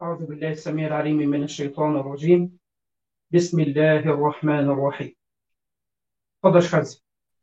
أعوذ بالله السميع العليم من الشيطان الرجيم. بسم الله الرحمن الرحيم. تفضل يا شيخ حازم.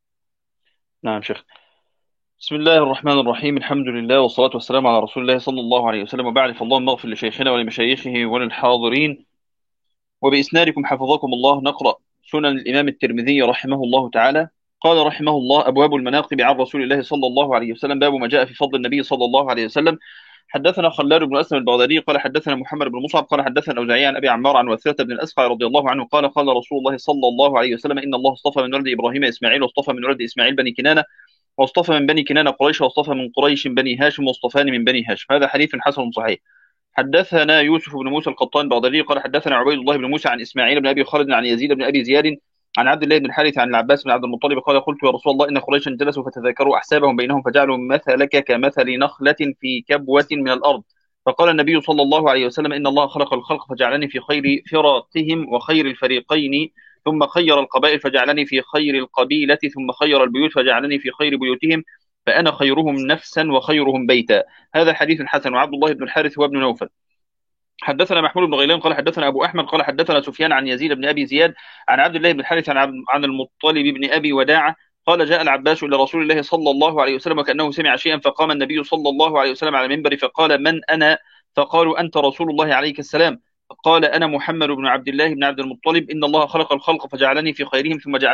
نعم شيخ. بسم الله الرحمن الرحيم، الحمد لله والصلاة والسلام على رسول الله صلى الله عليه وسلم، وبعد، فاللهم اغفر لشيخنا ولمشايخه وللحاضرين. وبإسنادكم حفظكم الله نقرأ سنن الإمام الترمذي رحمه الله تعالى. قال رحمه الله: أبواب المناقب عن رسول الله صلى الله عليه وسلم، باب ما جاء في فضل النبي صلى الله عليه وسلم. حدثنا خلاد بن أسلم البغدادي قال حدثنا محمد بن مصعب قال حدثنا الأوزاعي عن أبي عمار عن وثيرة بن الأسقع رضي الله عنه قال قال رسول الله صلى الله عليه وسلم: إن الله اصطفى من ولد إبراهيم إسماعيل، واصطفى من ولد إسماعيل بني كنانة، واصطفى من بني كنانة قريش، واصطفى من قريش بني هاشم، واصطفاني من بني هاشم. هذا حديث حسن صحيح. حدثنا يوسف بن موسى القطان البغدادي قال حدثنا عبيد الله بن موسى عن اسماعيل بن ابي خالد عن يزيد بن ابي زياد عن عبد الله بن الحارث عن العباس بن عبد المطلب قال: قلت يا رسول الله، ان قريشا جلسوا فتذاكروا احسابهم بينهم، فجعلوا مثلك كمثل نخلة في كبوة من الارض. فقال النبي صلى الله عليه وسلم: ان الله خلق الخلق فجعلني في خير فراتهم وخير الفريقين، ثم خير القبائل فجعلني في خير القبيلة، ثم خير البيوت فجعلني في خير بيوتهم، فأنا خيرهم نفسا وخيرهم بيتا. هذا حديث حسن. وعبد الله بن الحارث هو ابن نوفل. حدثنا محمود بن غيلان قال حدثنا ابو احمد قال حدثنا سفيان عن يزيد بن ابي زياد عن عبد الله بن الحارث عن المطلب بن ابي وداعه قال: جاء العباس الى رسول الله صلى الله عليه وسلم وكانه سمع شيئا، فقام النبي صلى الله عليه وسلم على المنبر فقال: من انا؟ فقالوا: انت رسول الله عليك السلام. قال: انا محمد بن عبد الله بن عبد المطلب، ان الله خلق الخلق فجعلني في خيرهم،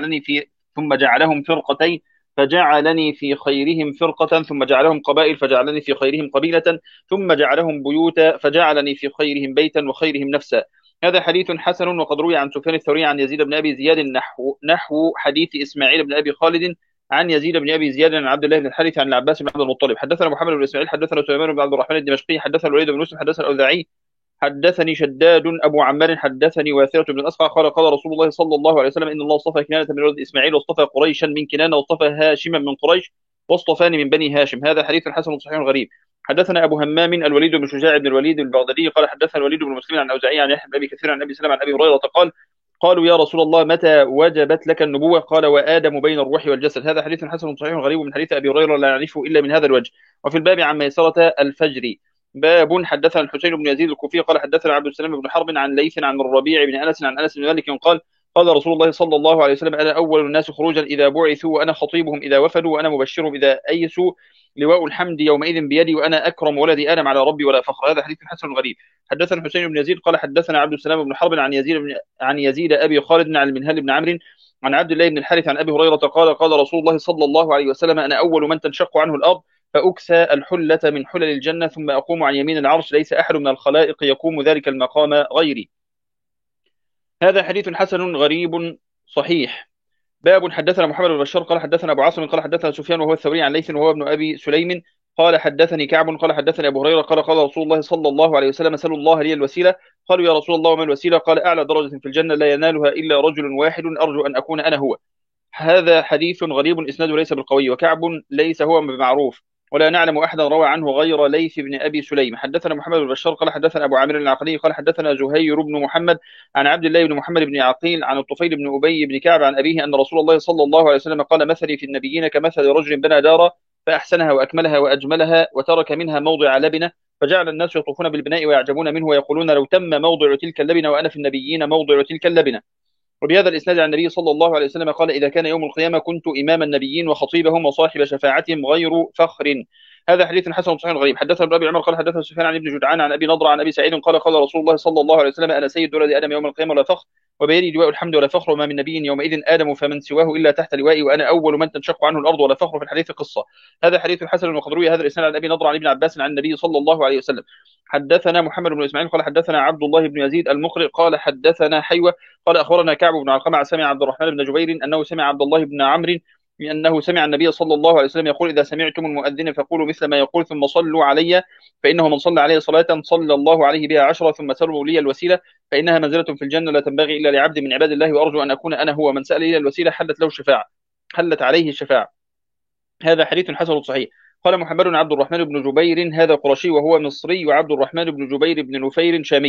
ثم جعلهم فرقتين، فجعلني في خيرهم فرقة، ثم جعلهم قبائل فجعلني في خيرهم قبيلة، ثم جعلهم بيوتا فجعلني في خيرهم بيتا وخيرهم نفسا. هذا حديث حسن. وقد روي عن سفيان الثوري عن يزيد بن ابي زياد نحو حديث اسماعيل بن ابي خالد عن يزيد بن ابي زياد عن عبد الله بن الحارث عن العباس بن عبد المطلب. حدثنا محمد بن اسماعيل حدثنا سليمان بن عبد الرحمن الدمشقي حدثنا الوليد بن مسلم حدثنا الاوزاعي حدثني شداد ابو عمار حدثني واثرة بن الاسقع قال قال رسول الله صلى الله عليه وسلم: ان الله اصطفى كنانة من ولد اسماعيل، واصطفى قريشا من كنانة، واصطفى هاشما من قريش، واصطفاني من بني هاشم. هذا حديث حسن صحيح غريب. حدثنا ابو همام الوليد بن شجاع بن الوليد البغدادي قال حدثنا الوليد بن مسلم عن الاوزاعي عن يحيى بن ابي كثير عن ابي سلمة عن ابي هريره قال: قالوا يا رسول الله، متى وجبت لك النبوة؟ قال: وآدم بين الروح والجسد. هذا حديث حسن صحيح غريب من حديث أبي هريرة لا نعرفه إلا من هذا الوجه. وفي الباب عن ميسرة الفجر باب. حدثنا الحسين بن يزيد الكوفي قال حدثنا عبد السلام بن حرب عن ليث عن الربيع بن أنس عن أنس بن مالك قال: قال رسول الله صلى الله عليه وسلم: أنا أول الناس خروجا إذا بعثوا، وأنا خطيبهم إذا وفدوا، وأنا مبشرهم إذا أيسوا، لواء الحمد يومئذ بيدي، وأنا أكرم ولد آدم على ربي ولا فخر. هذا حديث حسن غريب. حدثنا الحسين بن يزيد قال حدثنا عبد السلام بن حرب عن يزيد ابي خالد عن المنهال بن عمرو عن عبد الله بن الحارث عن ابي هريره قال: قال رسول الله صلى الله عليه وسلم: انا اول من تنشق عنه الارض، فاكسى الحله من حلل الجنه، ثم اقوم عن يمين العرش، ليس احد من الخلائق يقوم ذلك المقام غيري. هذا حديث حسن غريب صحيح. باب. حدثنا محمد بن بشار قال حدثنا ابو عاصم قال حدثنا سفيان وهو الثوري عن ليث وهو ابن ابي سليم قال حدثني كعب قال حدثني ابو هريره قال قال رسول الله صلى الله عليه وسلم: سلوا الله لي الوسيله. قالوا يا رسول الله وما الوسيله؟ قال: اعلى درجه في الجنه لا ينالها الا رجل واحد، ارجو ان اكون انا هو. هذا حديث غريب اسناده ليس بالقوي، وكعب ليس هو بمعروف، ولا نعلم احدا روى عنه غير ليث بن ابي سليم. حدثنا محمد بن بشار قال حدثنا ابو عامر العقلي قال حدثنا زهير بن محمد عن عبد الله بن محمد بن عقيل عن الطفيل بن ابي بن كعب عن ابيه ان رسول الله صلى الله عليه وسلم قال: مثلي في النبيين كمثل رجل بنى دارا فاحسنها واكملها واجملها، وترك منها موضع لبنه، فجعل الناس يطوفون بالبناء ويعجبون منه ويقولون: لو تم موضع تلك اللبنه وانا في النبيين موضع تلك اللبنه. وبهذا الإسناد عن النبي صلى الله عليه وسلم قال: إذا كان يوم القيامة كنت إمام النبيين وخطيبهم وصاحب شفاعتهم غير فخر. هذا حديث حسن صحيح غريب. حدثنا ابن ابي عمر قال حدثنا سفيان عن ابن جدعان عن ابي نضره عن ابي سعيد قال قال رسول الله صلى الله عليه وسلم: انا سيد ولد ادم يوم القيامه ولا فخر، وبيدي لواء الحمد ولا فخر، وما من نبي يومئذ ادم فمن سواه الا تحت لوائي، وانا اول من تنشق عنه الارض ولا فخر. في الحديث قصه. هذا حديث حسن. وقد روي هذا الاسناد عن ابي نضره عن ابن عباس عن النبي صلى الله عليه وسلم. حدثنا محمد بن اسماعيل قال حدثنا عبد الله بن يزيد المقرئ قال حدثنا حيوه قال اخبرنا كعب بن علقمه سمع عبد الرحمن بن جبير انه سمع عبد الله بن عمرو أنه سمع النبي صلى الله عليه وسلم يقول: إذا سمعتم المؤذن فقولوا مثل ما يقول، ثم صلوا علي، فإنه من صلى عليه صلاة صلى الله عليه بها 10، ثم سلوا لي الوسيلة، فإنها منزلة في الجنة لا تنبغي إلا لعبد من عباد الله، وأرجو أن أكون أنا هو. من سأل لي الوسيلة حلت له الشفاعة، حلت عليه الشفاعة. هذا حديث حسن صحيح. قال محمد بن عبد الرحمن بن جبير: هذا قرشي وهو مصري، وعبد الرحمن بن جبير بن نفير شامي.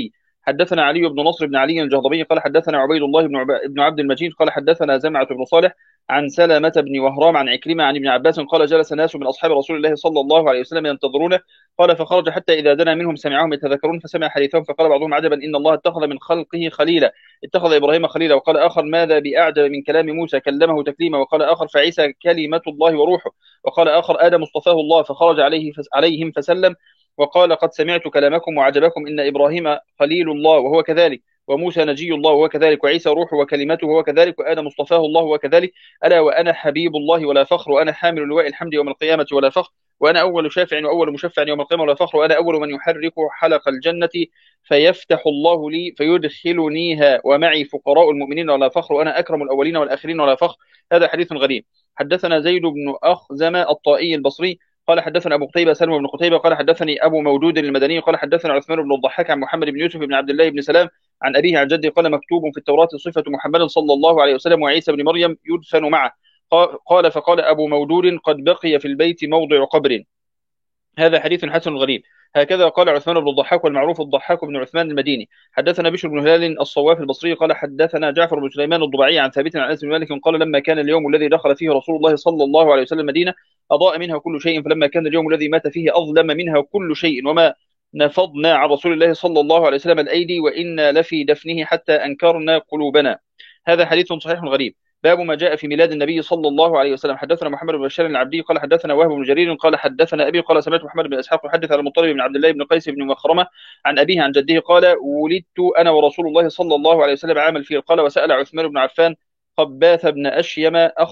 حدثنا علي بن نصر بن علي الجهضمي قال حدثنا عبيد الله بن عبد المجيد قال حدثنا زمعة بن صالح عن سلمة بن وهرام عن عكرمة عن ابن عباس قال جلس ناس من أصحاب رسول الله صلى الله عليه وسلم ينتظرونه قال فخرج حتى إذا دنا منهم سمعهم يتذكرون فسمع حديثهم فقال بعضهم عجبا إن الله اتخذ من خلقه خليلا اتخذ إبراهيم خليلا. وقال آخر ماذا بأعجب من كلام موسى كلمه تكليما. وقال آخر فعيسى كلمة الله وروحه. وقال آخر آدم اصطفاه الله فخرج عليهم فسلم وقال قد سمعت كلامكم وعجبكم إن إبراهيم خليل الله وهو كذلك وموسى نجي الله وهو كذلك وعيسى روحه وكلمته وهو كذلك وآدم اصطفاه الله وهو كذلك ألا وأنا حبيب الله ولا فخر وأنا حامل لواء الحمد يوم القيامة ولا فخر وأنا أول شافع وأول مشفع يوم القيامة ولا فخر وأنا أول من يحرك حلق الجنة فيفتح الله لي فيدخلنيها ومعي فقراء المؤمنين ولا فخر وأنا أكرم الأولين والآخرين ولا فخر. هذا حديث غريب. حدثنا زيد بن أخزم الطائي البصري قال حدثنا أبو قتيبة سلمى بن قتيبة قال حدثني أبو مودود المدني قال حدثنا عثمان بن الضحاك عن محمد بن يوسف بن عبد الله بن سلام عن أبيه عن جده قال مكتوب في التوراة صفة محمد صلى الله عليه وسلم وعيسى بن مريم يدفن معه. قال فقال أبو مودود قد بقي في البيت موضع قبر. هذا حديث حسن غريب. هكذا قال عثمان بن الضحاك والمعروف الضحاك بن عثمان المديني. حدثنا بشر بن هلال الصواف البصري قال حدثنا جعفر بن سليمان الضبعي عن ثابت عن انس بن مالك قال لما كان اليوم الذي دخل فيه رسول الله صلى الله عليه وسلم المدينه اضاء منها كل شيء فلما كان اليوم الذي مات فيه اظلم منها كل شيء وما نفضنا عن رسول الله صلى الله عليه وسلم الايدي وانا لفي دفنه حتى انكرنا قلوبنا. هذا حديث صحيح غريب. باب ما جاء في ميلاد النبي صلى الله عليه وسلم. حدثنا محمد بن بشار العبدي قال حدثنا وهب بن جرير قال حدثنا ابي قال سمعت محمد بن اسحاق يحدث عن المطلب بن عبد الله بن قيس بن مخرمه عن ابيه عن جده قال ولدت انا ورسول الله صلى الله عليه وسلم عام الفيل. قال وسال عثمان بن عفان قباث بن اشيم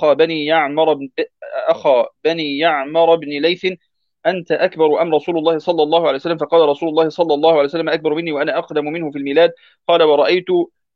اخا بني يعمر بن ليث أنت أكبر أم رسول الله صلى الله عليه وسلم؟ فقال رسول الله صلى الله عليه وسلم أكبر مني وأنا أقدم منه في الميلاد. قال ورأيت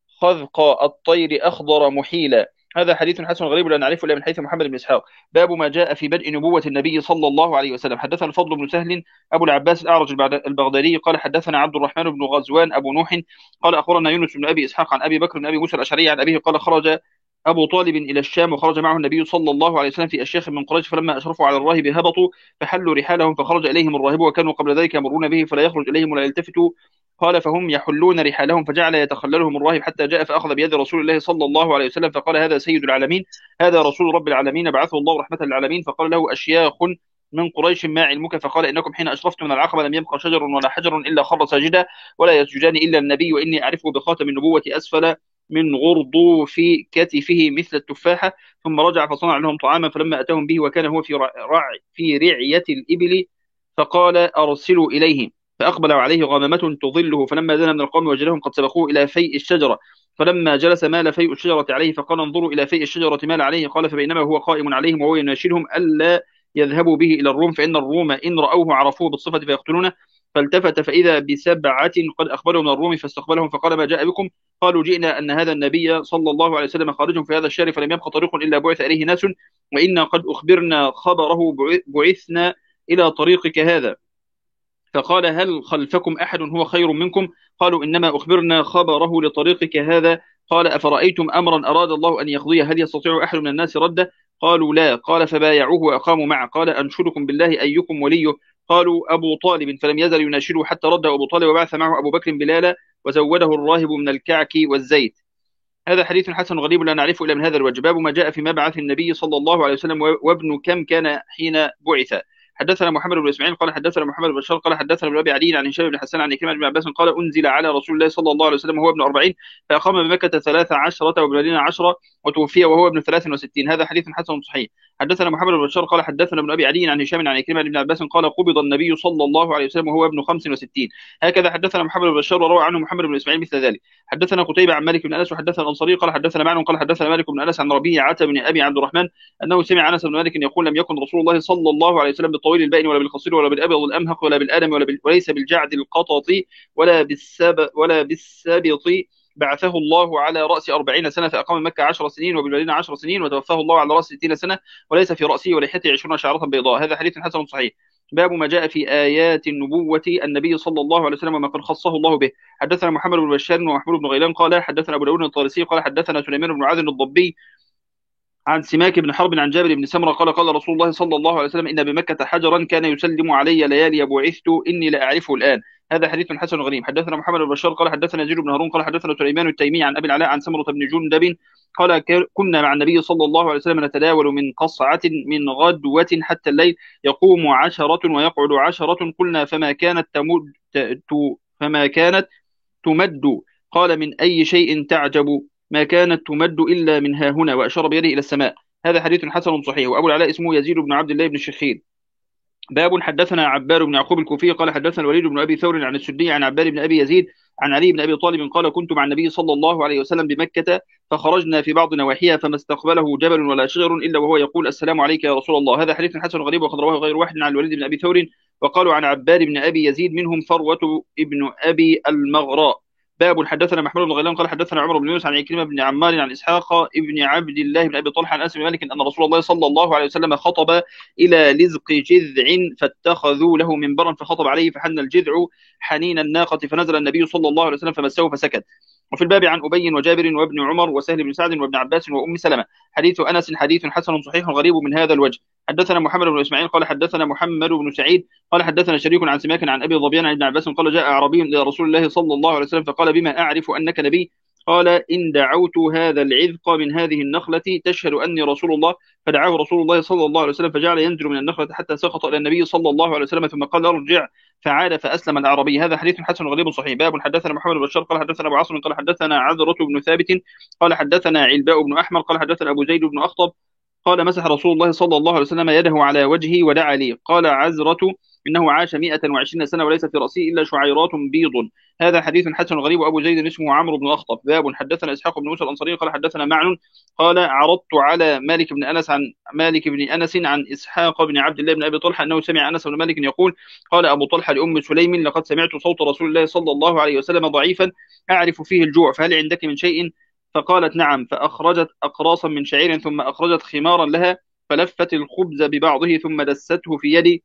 خذق الطير أخضر محيلا. هذا حديث حسن غريب لا نعرفه الا من حيث محمد بن اسحاق. باب ما جاء في بدء نبوة النبي صلى الله عليه وسلم. حدثنا الفضل بن سهل ابو العباس الاعرج البغدادي قال حدثنا عبد الرحمن بن غزوان ابو نوح قال اخبرنا يونس بن ابي اسحاق عن ابي بكر بن ابي موسى الاشعري عن ابيه قال خرج أبو طالب إلى الشام وخرج معه النبي صلى الله عليه وسلم في أشياخ من قريش فلما أشرفوا على الراهب هبطوا فحلوا رحالهم فخرج إليهم الراهب وكانوا قبل ذلك يمرون به فلا يخرج إليهم ولا يلتفتوا. قال فهم يحلون رحالهم فجعل يتخللهم الراهب حتى جاء فأخذ بيد رسول الله صلى الله عليه وسلم فقال هذا سيد العالمين هذا رسول رب العالمين بعثه الله رحمة للعالمين. فقال له أشياخ من قريش ما علمك؟ فقال إنكم حين أشرفتم من العقبة لم يبقى شجر ولا حجر إلا خر ساجدا ولا يسجدان إلا النبي وإني أعرفه بخاتم النبوة أسفل من غرض في كتفه مثل التفاحة. ثم رجع فصنع لهم طعاما فلما أتاهم به وكان هو في رعية الإبل فقال أرسلوا إليه فأقبل عليه غمامة تظله فلما دنا من القوم وجدهم قد سبقوه إلى فيء الشجرة فلما جلس مال فيء الشجرة عليه فقال انظروا إلى فيء الشجرة مال عليه. قال فبينما هو قائم عليهم وهو يناشدهم ألا يذهبوا به إلى الروم فإن الروم إن رأوه عرفوه بالصفة فيقتلونه. فالتفت فإذا بسبعة قد أخبروا من الروم فاستقبلهم فقال ما جاء بكم؟ قالوا جئنا أن هذا النبي صلى الله عليه وسلم خارج في هذا الشهر فلم يبق طريق إلا بعث إليه ناس وإنا قد أخبرنا خبره بعثنا إلى طريقك هذا. فقال هل خلفكم أحد هو خير منكم؟ قالوا إنما أخبرنا خبره لطريقك هذا. قال أفرأيتم أمرا أراد الله أن يقضيه هل يستطيع أحد من الناس رده؟ قالوا لا. قال فبايعوه وأقاموا معه. قال أنشدكم بالله أيكم وليه؟ قالوا أبو طالب فلم يزل يناشده حتى رد أبو طالب وبعث معه أبو بكر بلالا وزوده الراهب من الكعك والزيت. هذا حديث حسن غريب لا نعرفه إلا من هذا الوجه. باب ما جاء في مبعث النبي صلى الله عليه وسلم وابن كم كان حين بعث. حدثنا محمد بن اسماعيل قال حدثنا محمد بن بشار قال حدثنا ابن ابي عدي عن هشام بن حسان عن كلمه بن عباس قال انزل على رسول الله صلى الله عليه وسلم وهو ابن 40 فاقام بمكه 13 وبالمدينه 10 وتوفي وهو ابن 63. هذا حديث حسن صحيح. حدثنا محمد بن بشار قال حدثنا ابن ابي عدي عن هشام عن كلمه بن عباس قال قبض النبي صلى الله عليه وسلم وهو ابن 65. هكذا حدثنا محمد بن بشار وروى عنه محمد بن اسماعيل مثل ذلك. حدثنا قتيبة عن مالك بن انس وحدثنا الانصاري قال حدثنا معن قال حدثنا مالك بن انس عن ربيعه بن ابي عبد الرحمن انه سمع انس بن مالك يقول لم يكن رسول الله صلى الله عليه وسلم بالطويل البائن ولا بالقصير ولا بالابيض الامهق ولا بالادم وليس بالجعد القطط ولا بالسابط بعثه الله على رأس 40 سنة فأقام مكة 10 سنين وبالمدينة 10 سنين وتوفاه الله على رأس 60 سنة وليس في رأسه ولحيته 20 شعرة بيضاء. هذا حديث حسن صحيح. باب ما جاء في آيات النبوة النبي صلى الله عليه وسلم وما قد خصه الله به. حدثنا محمد بن بشار ومحمود بن غيلان قال حدثنا أبو داود الطارسي قال حدثنا سليمان بن معاذ الضبي عن سماك بن حرب عن جابر بن سمرة قال قال رسول الله صلى الله عليه وسلم إن بمكة حجرا كان يسلم علي ليالي بعثت إني لا أعرفه الآن هذا حديث حسن غريب. حدثنا محمد بن بشار قال حدثنا يزيد بن هارون قال حدثنا سليمان التيمي عن ابي العلاء عن سمره بن جندب قال كنا مع النبي صلى الله عليه وسلم نتداول من قصعة من غدوة حتى الليل، يقوم 10 ويقعد 10. قلنا فما كانت تمد. قال من أي شيء تعجب؟ ما كانت تمد إلا من ها هنا، وأشار بيده إلى السماء. هذا حديث حسن صحيح. وأبو العلاء اسمه يزيد بن عبد الله بن الشخير. باب حدثنا عبار بن يعقوب الكوفي قال حدثنا الوليد بن ابي ثور عن السدي عن عبار بن ابي يزيد عن علي بن ابي طالب قال كنت مع النبي صلى الله عليه وسلم بمكة، فخرجنا في بعض نواحيها فما استقبله جبل ولا شجر الا وهو يقول السلام عليك يا رسول الله. هذا حديث حسن غريب وقد رواه غير واحد عن الوليد بن ابي ثور وقالوا عن عبار بن ابي يزيد منهم فروة ابن ابي المغراء. باب حدثنا محمود بن غيلان قال حدثنا عمر بن يونس عن عكرمه بن عمار عن اسحاق ابن عبد الله بن ابي طلحه عن انس بن مالك ان رسول الله صلى الله عليه وسلم خطب إلى لزق جذع فاتخذوا له منبرا فخطب عليه فحن الجذع حنين الناقة فنزل النبي صلى الله عليه وسلم فمسه فسكت. وفي الباب عن أبي وجابر وابن عمر وسهل بن سعد وابن عباس وأم سلمة. حديث أنس حديث حسن صحيح غريب من هذا الوجه. حدثنا محمد بن إسماعيل قال حدثنا محمد بن سعيد قال حدثنا شريك عن سماك عن أبي ظبيان عن ابن عباس قال جاء أعرابي إلى رسول الله صلى الله عليه وسلم فقال بما أعرف أنك نبي؟ قال إن دعوت هذا العذق من هذه النخلة تشهد أني رسول الله. فدعاه رسول الله صلى الله عليه وسلم فجعل ينزل من النخلة حتى سقط إلى النبي صلى الله عليه وسلم ثم قال ارجع فعاد فأسلم الأعرابي. هذا حديث حسن غريب صحيح. باب حدثنا محمد بن بشار قال حدثنا أبو عاصم قال حدثنا عذرة بن ثابت قال حدثنا علباء بن أحمر قال حدثنا أبو زيد بن أخطب قال مسح رسول الله صلى الله عليه وسلم يده على وجهه ودعا لي. قال عزرة إنه عاش 120 سنة وليس في رأسه إلا شعيرات بيض. هذا حديث حسن غريب. وأبو زيد اسمه عمرو بن أخطب. باب حدثنا إسحاق بن موسى الأنصاري قال حدثنا معن قال عرضت على مالك بن أنس عن إسحاق بن عبد الله بن أبي طلحة أنه سمع أنس بن مالك يقول قال أبو طلحة لأم سليم لقد سمعت صوت رسول الله صلى الله عليه وسلم ضعيفا أعرف فيه الجوع فهل عندك من شيء؟ فقالت نعم. فأخرجت أقراصا من شعير ثم أخرجت خمارا لها فلفت الخبز ببعضه ثم دسته في يدي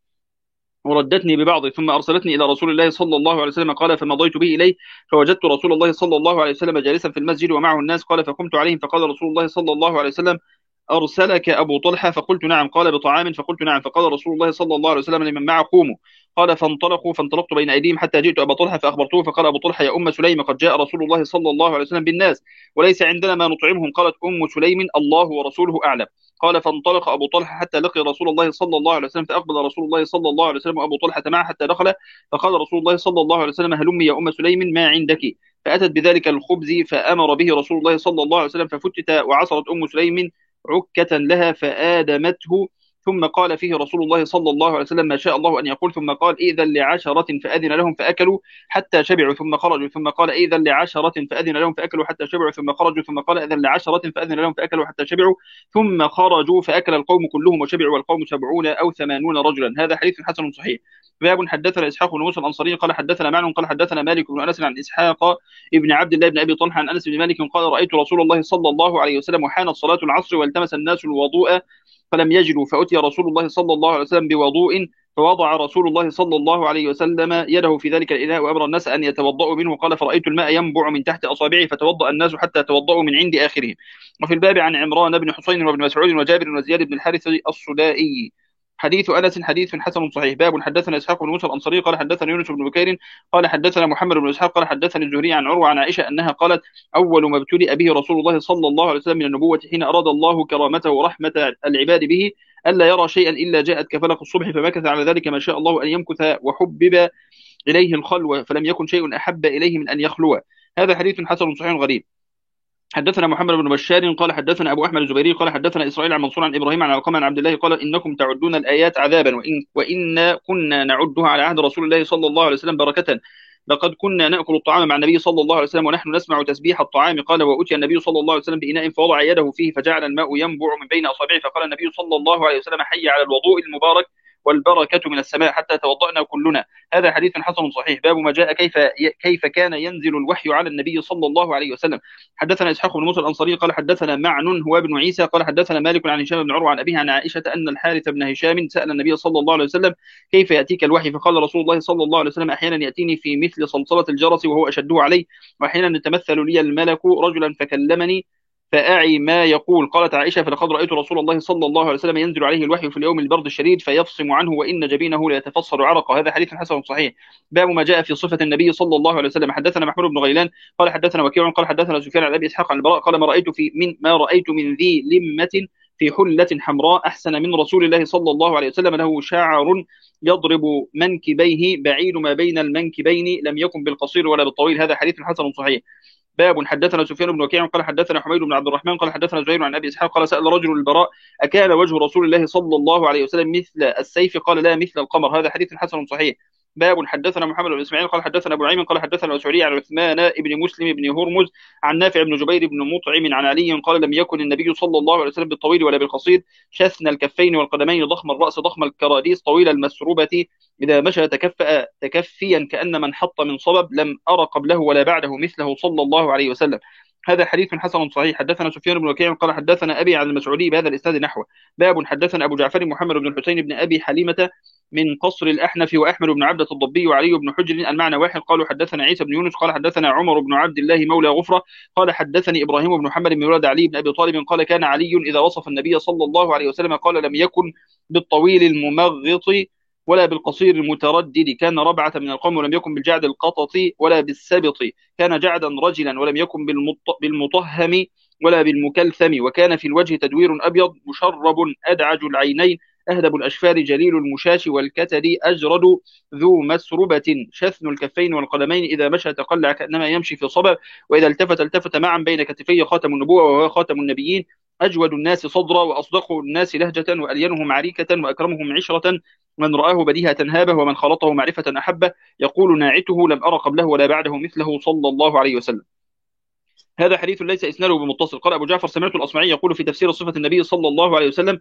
وردتني ببعضه ثم أرسلتني إلى رسول الله صلى الله عليه وسلم. قال فمضيت به إليه فوجدت رسول الله صلى الله عليه وسلم جالسا في المسجد ومعه الناس. قال فقمت عليهم فقال رسول الله صلى الله عليه وسلم أرسلك أبو طلحة؟ فقلت نعم. قال بطعام؟ فقلت نعم. فقال رسول الله صلى الله عليه وسلم لمن معه قوموا. قال فانطلقت بين أيديهم حتى جئت أبا طلحة فأخبرته فقال أبو طلحة يا أم سليم قد جاء رسول الله صلى الله عليه وسلم بالناس وليس عندنا ما نطعمهم. قالت أم سليم الله ورسوله أعلم. قال فانطلق أبو طلحة حتى لقي رسول الله صلى الله عليه وسلم فأقبل رسول الله صلى الله عليه وسلم وأبو طلحة معه حتى دخل فقال رسول الله صلى الله عليه وسلم هلمي يا أم سليم ما عندك؟ فأتت بذلك الخبز فأمر به رسول الله صلى الله عليه وسلم ففتت وعصرت أم سليم عكة لها فآدمته ثم قال فيه رسول الله صلى الله عليه وسلم ما شاء الله أن يقول ثم قال إذن لعشرة فأذن لهم فأكلوا حتى شبعوا ثم خرجوا ثم قال إذن لعشرة فأذن لهم فأكلوا حتى شبعوا ثم خرجوا ثم قال إذن لعشرة فأذن لهم فأكلوا حتى شبعوا ثم خرجوا فأكل القوم كلهم وشبعوا والقوم 70 أو 80 رجلا. هذا حديث حسن صحيح. باب حدثنا إسحاق بن موسى الأنصاري قال حدثنا معن قال حدثنا مالك بن أنس عن إسحاق ابن عبد الله بن أبي طلحة عن أنس بن مالك قال رأيت رسول الله صلى الله عليه وسلم وحانت صلاة العصر والتمس الناس الوضوء فلم يجدوا فأتي رسول الله صلى الله عليه وسلم بوضوء فوضع رسول الله صلى الله عليه وسلم يده في ذلك الإناء وأمر الناس أن يتوضأوا منه. قال فرأيت الماء ينبع من تحت أصابعه فتوضأ الناس حتى توضأوا من عند آخرهم. وفي الباب عن عمران بن حسين وابن مسعود وجابر وزياد بن الحارث الصدائي. حديث أنس حديث حسن صحيح. باب حدثنا إسحاق بن موسى الأنصاري قال حدثنا يونس بن بكير قال حدثنا محمد بن إسحاق قال حدثني الزهري عن عروة عن عائشة أنها قالت أول ما ابتلئ به رسول الله صلى الله عليه وسلم من النبوة حين أراد الله كرامته ورحمة العباد به ألا يرى شيئا إلا جاءت كفلق الصبح فمكث على ذلك ما شاء الله أن يمكث وحبب إليه الخلوة فلم يكن شيء أحب إليه من أن يخلو. هذا حديث حسن صحيح غريب. حدثنا محمد بن بشار قال حدثنا أبو أحمد الزبيري قال حدثنا إسرائيل عن منصور عن إبراهيم عن علقمة عن عبد الله قال إنكم تعدون الآيات عذابا وإن كنا نعدها على عهد رسول الله صلى الله عليه وسلم بركة. لقد كنا نأكل الطعام مع النبي صلى الله عليه وسلم ونحن نسمع تسبيح الطعام. قال وأتي النبي صلى الله عليه وسلم بإناء فوضع يده فيه فجعل الماء ينبع من بين أصابعه فقال النبي صلى الله عليه وسلم حي على الوضوء المبارك والبركة من السماء حتى توضأنا كلنا. هذا حديث حسن صحيح. باب ما جاء كيف كان ينزل الوحي على النبي صلى الله عليه وسلم. حدثنا إسحاق بن موسى الأنصاري قال حدثنا معن هو ابن عيسى قال حدثنا مالك عن هشام بن عروة عن أبيه عن عائشة أن الحارث بن هشام سأل النبي صلى الله عليه وسلم كيف يأتيك الوحي فقال رسول الله صلى الله عليه وسلم أحيانا يأتيني في مثل صلصلة الجرس وهو أشده علي وأحيانا يتمثل لي الملك رجلا فأعي ما يقول. قالت عائشة: فلقد رأيت رسول الله صلى الله عليه وسلم ينزل عليه الوحي في اليوم البرد الشديد فيفصم عنه وإن جبينه ليتفصل عرقا. هذا حديث حسن صحيح. باب ما جاء في صفة النبي صلى الله عليه وسلم. حدثنا محمود بن غيلان قال حدثنا وكيع قال حدثنا سفيان عن أبي إسحاق عن البراء قال: ما رأيت من ذي لمة في حلة حمراء أحسن من رسول الله صلى الله عليه وسلم، له شعر يضرب منكبيه بعيد ما بين المنكبين، لم يكن بالقصير ولا بالطويل. هذا حديث حسن صحيح. باب حدثنا سفيان بن وكيع قال حدثنا حميد بن عبد الرحمن قال حدثنا زهير عن ابي اسحاق قال: سال رجل البراء: اكان وجه رسول الله صلى الله عليه وسلم مثل السيف؟ قال: لا، مثل القمر. هذا حديث حسن صحيح. باب حدثنا محمد بن اسماعيل قال حدثنا ابو نعيم قال حدثنا الاسعري عن عثمان بن مسلم بن هرمز عن نافع بن جبير بن مطعم عن علي قال: لم يكن النبي صلى الله عليه وسلم بالطويل ولا بالقصير، شثن الكفين والقدمين، ضخم الراس، ضخم الكراديس، طويل المسربه، إذا مشى تكفأ تكفيا كأن من حط من صبب، لم أر قبله ولا بعده مثله صلى الله عليه وسلم. هذا حديث حسن صحيح. حدثنا سفيان بن وكيع قال حدثنا أبي عن المسعودي بهذا الإسناد نحوه. باب حدثنا أبو جعفر محمد بن الحسين بن أبي حليمة من قصر الأحنف وأحمد بن عبدة الضبي وعلي بن حجر المعنى واحد. قالوا حدثنا عيسى بن يونس قال حدثنا عمر بن عبد الله مولى غفرة قال حدثني إبراهيم بن محمد بن ولد علي بن أبي طالب قال: كان علي إذا وصف النبي صلى الله عليه وسلم قال: لم يكن بالطويل الممغط ولا بالقصير المتردد، كان ربعة من القوم ولم يكن بالجعد القطط ولا بالسبط، كان جعدا رجلا ولم يكن بالمطهم ولا بالمكلثم، وكان في الوجه تدوير أبيض مشرب أدعج العينين أهدب الأشفار جليل المشاش والكتد أجرد ذو مسربة شثن الكفين والقدمين، إذا مشى تقلع كأنما يمشي في صبر، وإذا التفت معا بين كتفيه خاتم النبوة وهو خاتم النبيين، أجود الناس صدرا وأصدق الناس لهجة وألينهم عريكة وأكرمهم عشرة، من رآه بديهة هابه ومن خلطه معرفة أحبه، يقول ناعته: لم أرى قبله ولا بعده مثله صلى الله عليه وسلم. هذا حديث ليس إسناده بمتصل. قال أبو جعفر: سمعت الأصمعي يقول في تفسير صفة النبي صلى الله عليه وسلم: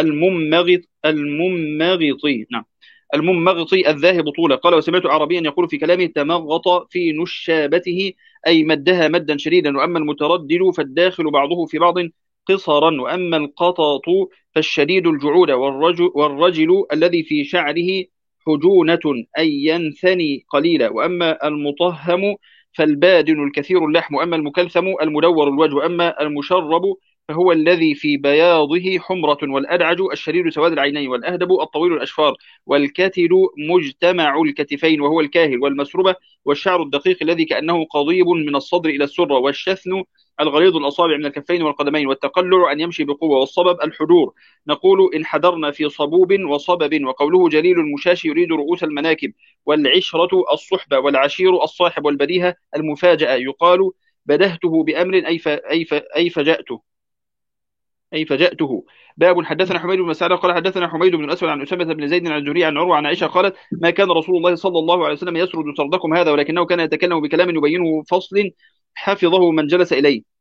الممغطي، نعم، الممغطي الذاهب طولا. قال: وسمعت عربيا يقول في كلامه: تمغط في نشابته، أي مدها مدا شديدا. وأما المتردد فالداخل بعضه في بعض قصرا، وأما القطط فالشديد الجعود، والرجل الذي في شعره حجونة أي ينثني قليلا، وأما المطهم فالبادن الكثير اللحم، وأما المكلثم المدور الوجه، وأما المشرب فهو الذي في بياضه حمرة، والأدعج الشديد سواد العينين، والأهدب الطويل الأشفار، والكتل مجتمع الكتفين وهو الكاهل، والمسربة والشعر الدقيق الذي كأنه قضيب من الصدر إلى السرة، والشثن الغليظ الأصابع من الكفين والقدمين، والتقلع أن يمشي بقوة، والصبب الحضور. نقول: إن حضرنا في صبوب وصبب. وقوله جليل المشاش يريد رؤوس المناكب، والعشرة الصحبة، والعشير الصاحب، والبديهة المفاجأة. يقال: بدهته بأمر أي فجأته، أي فجأته. باب حدثنا حميد بن مسعود قال حدثنا حميد بن الأسود عن أسامة بن زيد عن الزهري عن عروة عن عائشة قالت: ما كان رسول الله صلى الله عليه وسلم يسرد سردكم هذا، ولكنه كان يتكلم بكلام يبينه فصل حفظه من جلس إليه.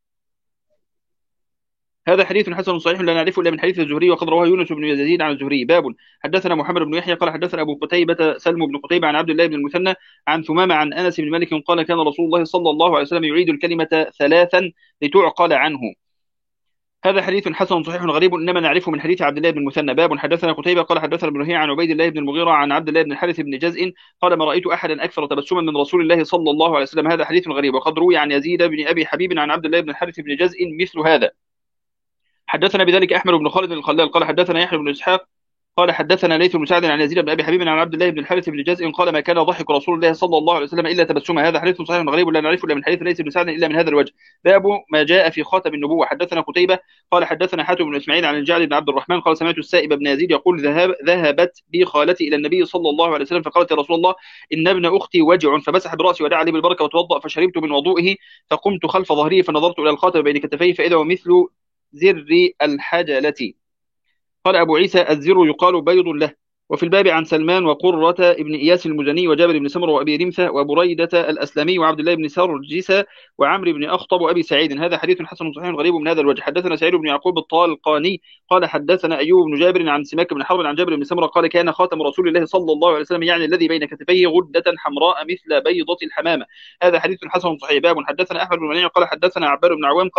هذا حديث حسن صحيح لا نعرفه الا من حديث الزهري، وقد رواه يونس بن يزيد عن الزهري. باب حدثنا محمد بن يحيى قال حدثنا ابو قتيبة سلم بن قتيبة عن عبد الله بن المثنى عن ثمامة عن انس بن مالك قال: كان رسول الله صلى الله عليه وسلم يعيد الكلمة ثلاثا لتعقل عنه. هذا حديث حسن صحيح غريب انما نعرفه من حديث عبد الله بن المثنى. باب حدثنا قتيبة قال حدثنا ابن هي عن عبيد الله بن المغيرة عن عبد الله بن الحارث بن جزء قال: ما رأيت احدا اكثر تبسما من رسول الله صلى الله عليه وسلم. هذا حديث غريب. وقد روي عن يزيد بن ابي حبيب عن عبد الله بن الحارث بن جزء مثل هذا. حدثنا بذلك احمد بن خالد الخلال قال حدثنا يحيى بن اسحاق قال حدثنا ليث بن سعد عن يزيد بن ابي حبيب عن عبد الله بن الحارث بن جزء قال: ما كان ضحك رسول الله صلى الله عليه وسلم الا تبسما. هذا حديث صحيح غريب لا نعرفه الا من حديث ليث بن سعد الا من هذا الوجه. باب ما جاء في خاتم النبوه. حدثنا قتيبة قال حدثنا حاتم بن اسماعيل عن الجعد بن عبد الرحمن قال: سمعت السائب بن يزيد يقول: ذهبت بي خالتي الى النبي صلى الله عليه وسلم فقالت: يا رسول الله ان ابن اختي وجع، فمسح براسي ودعا لي بالبركه وتوضا، فشربت من وضوئه فقمت خلف ظهره فنظرت الى الخاتم بين كتفيه فاذا هو مثل زر الحجلة. قال أبو عيسى: الزر يقال بيض له. وفي الباب عن سلمان وقرة ابن إياس المزني وجابر بن سمر وأبي رمثة وبريدة الأسلمي وعبد الله بن سرجس وعمرو بن أخطب وأبي سعيد. هذا حديث حسن صحيح غريب من هذا الوجه. حدثنا سعيد بن يعقوب الطالقاني قال حدثنا أيوب بن جابر عن سماك بن حرب عن جابر بن سمرة قال: كان خاتم رسول الله صلى الله عليه وسلم يعني الذي بين كتفيه غدة حمراء مثل بيضة الحمامة. هذا حديث حسن صحيح. باب حدثنا أحمد بن منيع قال حدثنا عباد بن عوام قال: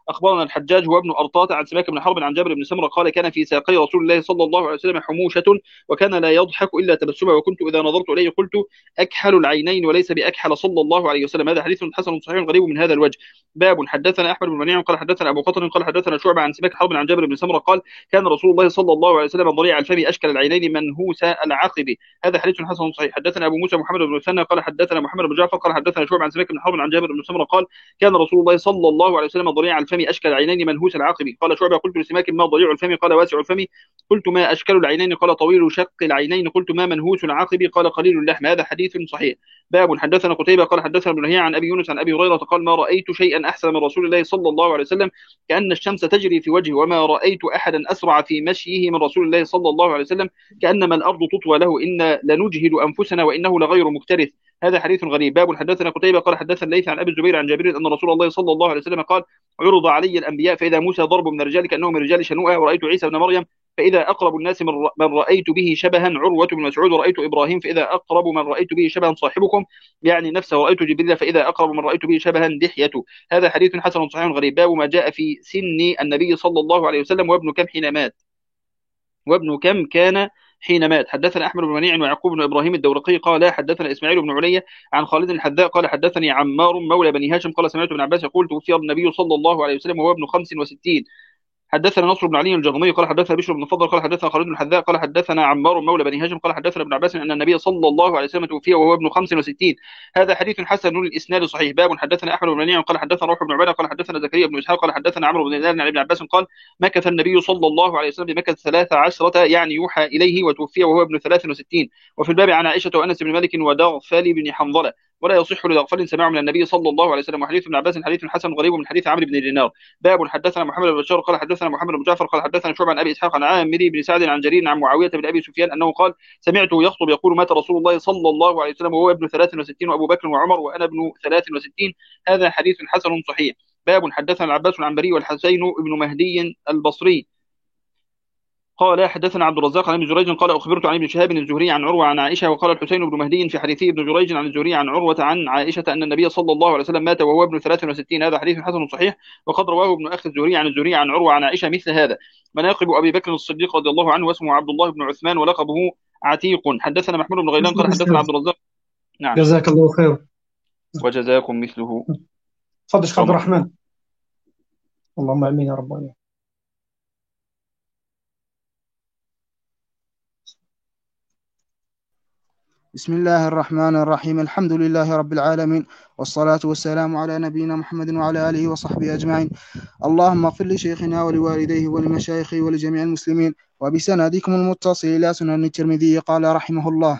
أخبرنا الحجاج هو ابن أرطاة عن سماك بن حرب عن جابر بن سمرة قال كان في ساقي رسول الله صلى الله عليه وسلم حموشة وكان لا يضحك إلا تبسما وكنت إذا نظرت إليه قلت أكحل العينين وليس بأكحل صلى الله عليه وسلم. هذا حديث حسن صحيح غريب من هذا الوجه. باب حدثنا أحمد بن منيع قال حدثنا أبو قطر قال حدثنا شعبة عن سماك حرب عن جابر بن سمرة قال كان رسول الله صلى الله عليه وسلم ضريع الفم أشكل العينين منهوس العقب. هذا حديث حسن صحيح. حدثنا أبو موسى محمد بن مثنى قال حدثنا محمد بن جعفر قال حدثنا شعبة عن سماك بن حرب عن جابر بن سمرة قال كان رسول الله صلى الله عليه وسلم ضريع الفم أشكل العينين منهوس العقب. قال شعبة قلت لسماك ما ضريع الفم قال واسع الفم قلت ما أشكل العينين قال طويل شق العينين قلت ما منهوس العقب قال قليل اللحم. هذا حديث صحيح. باب حدثنا قتيبة قال حدثنا ابن لهيعة عن أبي يونس عن أبي هريرة قال ما رأيت شيئا أحسن من رسول الله صلى الله عليه وسلم كأن الشمس تجري في وجهه وما رأيت أحدا أسرع في مشيه من رسول الله صلى الله عليه وسلم كأنما الأرض تطوى له إن لنجهد أنفسنا وإنه لغير مكترث. هذا حديث غريب. باب حدثنا قتيبة قال حدثنا الليث عن أبي الزبير عن جابر أن رسول الله صلى الله عليه وسلم قال عرض علي الأنبياء فإذا موسى ضرب من الرجال كأنه من رجال شنوءة ورأيت عيسى بن مريم فإذا أقرب الناس من رأيت به شبها عروة بن مسعود ورأيت إبراهيم فإذا أقرب من رأيت به شبها صاحبكم يعني نفسه ورأيت جبريل فإذا أقرب من رأيت به شبها دحيته. هذا حديث حسن صحيح غريب. باب ما جاء في سن النبي صلى الله عليه وسلم وابن كم حين مات وابن كم كان حين مات. حدثنا احمد بن منيع ويعقوب بن ابراهيم الدورقي قال حدثنا اسماعيل بن علي عن خالد الحذاء قال حدثني عمار مولى بني هاشم قال سمعت ابن عباس يقول توفي النبي صلى الله عليه وسلم وهو ابن 65. حدثنا نصر بن علي الجغمي قال حدثنا بشر بن الفضل قال حدثنا خالد بن الحذاء قال حدثنا عمار مولى بني هاشم قال حدثنا ابن عباس ان النبي صلى الله عليه وسلم توفي وهو ابن 65. هذا حديث حسن الاسناد صحيح. باب حدثنا احمد بن منيع قال حدثنا روح بن عباده قال حدثنا زكريا بن اسحاق قال حدثنا عمرو بن دينار عن ابن عباس قال مكث النبي صلى الله عليه وسلم بمكة 13 يعني يوحى اليه وتوفي وهو ابن 63. وفي الباب عن عائشه وانس بن مالك ودغفل بن حنظله ولا يصح لدغفل سماع من النبي صلى الله عليه وسلم. وحديث ابن عباس حديث حسن غريب من حديث عمرو بن دينار. باب حدثنا محمد بن بشار قال حدثنا محمد بن جعفر قال حدثنا شعبة عن ابي اسحاق عن عامر بن سعد عن جرير عن معاويه بن ابي سفيان انه قال سمعته يخطب يقول مات رسول الله صلى الله عليه وسلم وهو ابن 63 وابو بكر وعمر وانا ابن 63. هذا حديث حسن صحيح. باب حدثنا العباس العنبري والحسين بن مهدي البصري قال حدثنا عبد الرزاق عن ابن جريج قال اخبرت عن ابن شهاب الزهري عن عروه عن عائشه وقال الحسين بن مهدي في حديثه ابن جريج عن الزهري عن عروه عن عائشه ان النبي صلى الله عليه وسلم مات وهو ابن 63. هذا حديث حسن صحيح. وقد رواه ابن اخي الزهري عن عروه عن عائشه مثل هذا. مناقب ابي بكر الصديق رضي الله عنه واسمه عبد الله بن عثمان ولقبه عتيق. حدثنا محمود بن غيلان قال حدثنا عبد الرزاق. نعم جزاك الله خير. وجزاكم مثله. تفضل شيخ عبد الرحمن. اللهم امين يا رب العالمين. بسم الله الرحمن الرحيم. الحمد لله رب العالمين والصلاة والسلام على نبينا محمد وعلى آله وصحبه أجمعين. اللهم اغفر لشيخنا ولوالديه ولمشايخه ولجميع المسلمين. وبسندكم المتصل إلى سنن الترمذي قال رحمه الله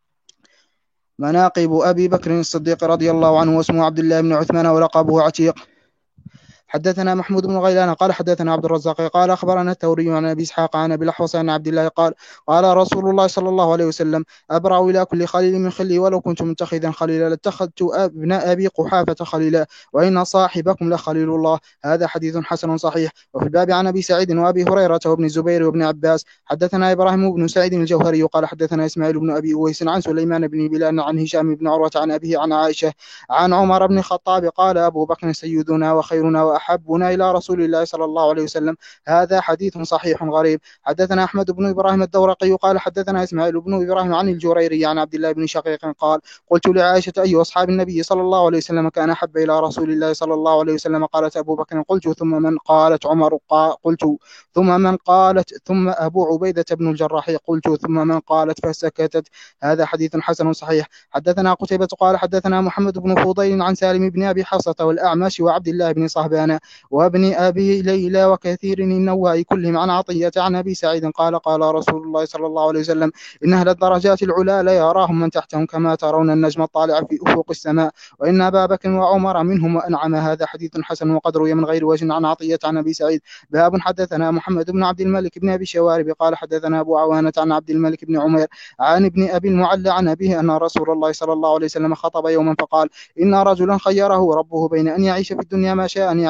مناقب أبي بكر الصديق رضي الله عنه واسمه عبد الله بن عثمان ولقبه عتيق. حدثنا محمود بن غيلان قال حدثنا عبد الرزاق قال أخبرنا الثوري عن أبي إسحاق عن أبي الأحوص عن عبد الله قال قال رسول الله صلى الله عليه وسلم أبرأ إلى كل خليل من خلي ولو كنت متخذا خليلا لاتخذت ابن أبي قحافة خليلا وإن صاحبكم لخليل الله. هذا حديث حسن صحيح. وفي الباب عن أبي سعيد وأبي هريرة وابن الزبير وابن عباس. حدثنا إبراهيم بن سعيد الجوهري قال حدثنا إسماعيل بن أبي أويس عن سليمان بن بلال عن هشام بن عروة عن أبيه عن عائشة عن عمر بن الخطاب قال أبو بكر سيدنا وخيرنا وأحبنا إلى رسول الله صلى الله عليه وسلم. هذا حديث صحيح غريب. حدثنا أحمد بن إبراهيم الدورقي قال حدثنا إسماعيل بن إبراهيم عن الجريري عن عبد الله بن شقيق قال قلت لعائشة أي أصحاب النبي صلى الله عليه وسلم كان أحب إلى رسول الله صلى الله عليه وسلم قالت أبو بكر قلت ثم من قالت عمر قلت ثم من قالت ثم أبو عبيدة بن الجراح قلت ثم من قالت فسكتت. هذا حديث حسن صحيح. حدثنا قتيبة قال حدثنا محمد بن فضيل عن سالم بن أبي حصة والأعمش وعبد الله بن صهبان وابن أبي ليلى وكثير النواء كلهم عن عطية عن أبي سعيد قال قال رسول الله صلى الله عليه وسلم إن أهل الدرجات العلا لا يراهم من تحتهم كما ترون النجم الطالع في أفق السماء وإن أبا بكر وعمر منهم وأنعم. هذا حديث حسن وقد روي من غير وجه عن عطية عن أبي سعيد. باب حدثنا محمد بن عبد الملك بن أبي شوارب قال حدثنا أبو عوانة عن عبد الملك بن عمير عن ابن أبي المعلى عن أبيه أن رسول الله صلى الله عليه وسلم خطب يوما فقال إن رجلا خيره ربه بين أن يعيش في الدنيا ما شاء أن يعيش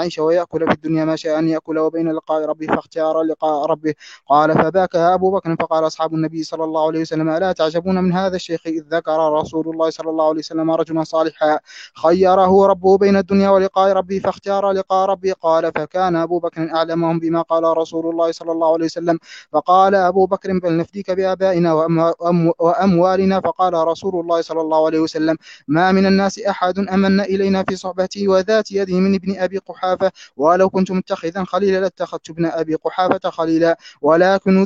يعيش ويأكل في الدنيا ما شاء أن يأكل وبين لقاء ربه فاختار لقاء ربه. قال فبكى أبو بكر فقال أصحاب النبي صلى الله عليه وسلم ألا تعجبون من هذا الشيخ إذ ذكر رسول الله صلى الله عليه وسلم رجلا صالحا خيره ربه بين الدنيا ولقاء ربه فاختار لقاء ربه. قال فكان أبو بكر أعلمهم بما قال رسول الله صلى الله عليه وسلم. فقال أبو بكر بل نفديك بآبائنا وأموالنا. فقال رسول الله صلى الله عليه وسلم ما من الناس أحد أمن إلينا في صحبتي وذات يده من ابن أبي قحافة ولو كنت متخذا خليلا لاتخذت ابن أبي قحافة خليلا ولكن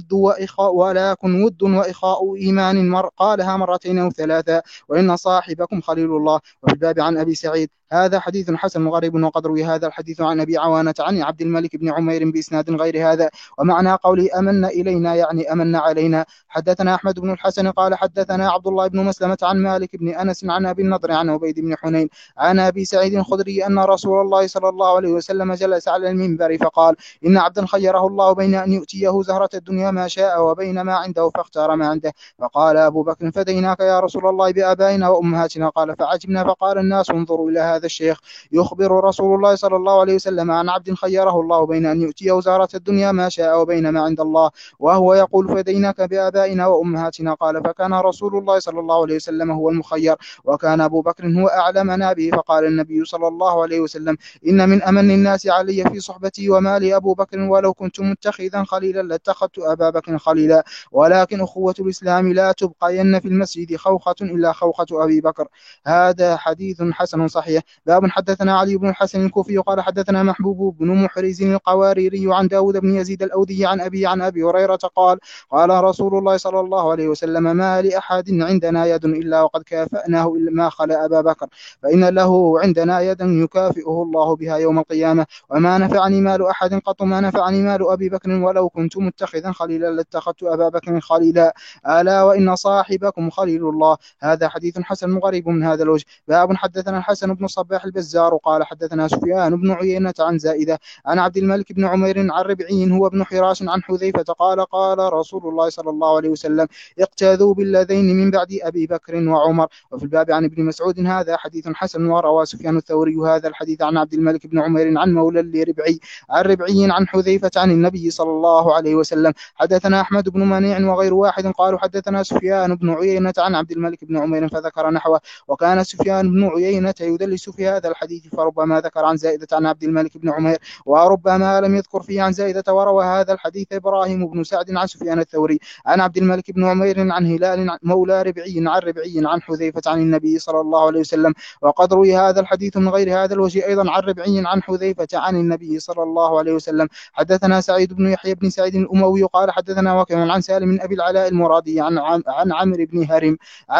ود وإخاء إيمان قالها مرتين أو ثلاثة وإن صاحبكم خليل الله. وفي الباب عن أبي سعيد هذا حديث حسن غريب وقد روي هذا الحديث عن أبي عوانة عن عبد الملك بن عمير بإسناد غير هذا. ومعنى قوله أمن إلينا يعني أمن علينا. حدثنا أحمد بن الحسن قال حدثنا عبد الله بن مسلمة عن مالك بن أنس عن أبي النضر عن عبيد بن حنين عن أبي سعيد الخدري أن رسول الله صلى الله عليه وسلم جلس على المنبر فقال إن عبدا خيره الله بين أن يؤتيه زهرة الدنيا ما شاء وبين ما عنده فاختار ما عنده. فقال أبو بكر فديناك يا رسول الله بآبائنا وأمهاتنا. قال فعجبنا فقال الناس انظروا إلى هذا الشيخ يخبر رسول الله صلى الله عليه وسلم عن عبد خيره الله بين أن يؤتيه زهرة الدنيا ما شاء وبين ما عند الله وهو يقول فديناك بآبائنا وأمهاتنا. قال فكان رسول الله صلى الله عليه وسلم هو المخير وكان أبو بكر هو أعلمنا به. فقال النبي صلى الله عليه وسلم إن من أمن الناس علي في صحبتي ومالي أبو بكر ولو كنت متخذا خليلا لاتخذت أبا بكر خليلا ولكن أخوة الإسلام لا تبقين في المسجد خوخة إلا خوخة أبي بكر. هذا حديث حسن صحيح. باب حدثنا علي بن الحسن الكوفي قال حدثنا محبوب بن محرز القواريري عن داود بن يزيد الأودي عن أبي هريرة قال قال رسول الله صلى الله عليه وسلم ما لأحد عندنا يد إلا وقد كافأناه إلا ما خلا أبا بكر فإن له عندنا يدا يكافئه الله بها يوم القيامة وما نفعني مال أحد قط ما نفعني مال أبي بكر ولو كنت متخذا خليلا لاتخذت أبا بكر خليلا ألا وإن صاحبكم خليل الله. هذا حديث حسن غريب من هذا الوجه. باب حدثنا الحسن بن صباح البزار قال حدثنا سفيان بن عيينة عن زائدة عن عبد الملك بن عمير عن ربعي هو ابن حراش عن حذيفة قال قال رسول الله صلى الله عليه وسلم اقتاذوا بالذين من بعد أبي بكر وعمر. وفي الباب عن ابن مسعود هذا حديث حسن وروى سفيان الثوري هذا الحديث عن عبد الملك بن عمير عن مولى لربعي عن ربعي عن حذيفة عن النبي صلى الله عليه وسلم. حدثنا أحمد بن منيع وغير واحد قالوا حدثنا سفيان بن عيينة عن عبد الملك بن عمير فذكر نحوه. وكان سفيان بن عيينة يدلس في هذا الحديث فربما ذكر عن زائدة عن عبد الملك بن عمير وربما لم يذكر فيه عن زائدة. وروى هذا الحديث إبراهيم بن سعد عن سفيان الثوري عن عبد الملك بن عمير عن هلال مولى ربعي عن ربعي عن حذيفة عن النبي صلى الله عليه وسلم. وقد روي هذا الحديث من غير هذا الوجه أيضا عن ربعي عن حذيفة عن النبي صلى الله عليه وسلم. حدثنا سعيد بن يحيى بن سعيد الأموي قال حدثنا وكيع عن سالم من أبي العلاء المرادي عن عمرو بن هرم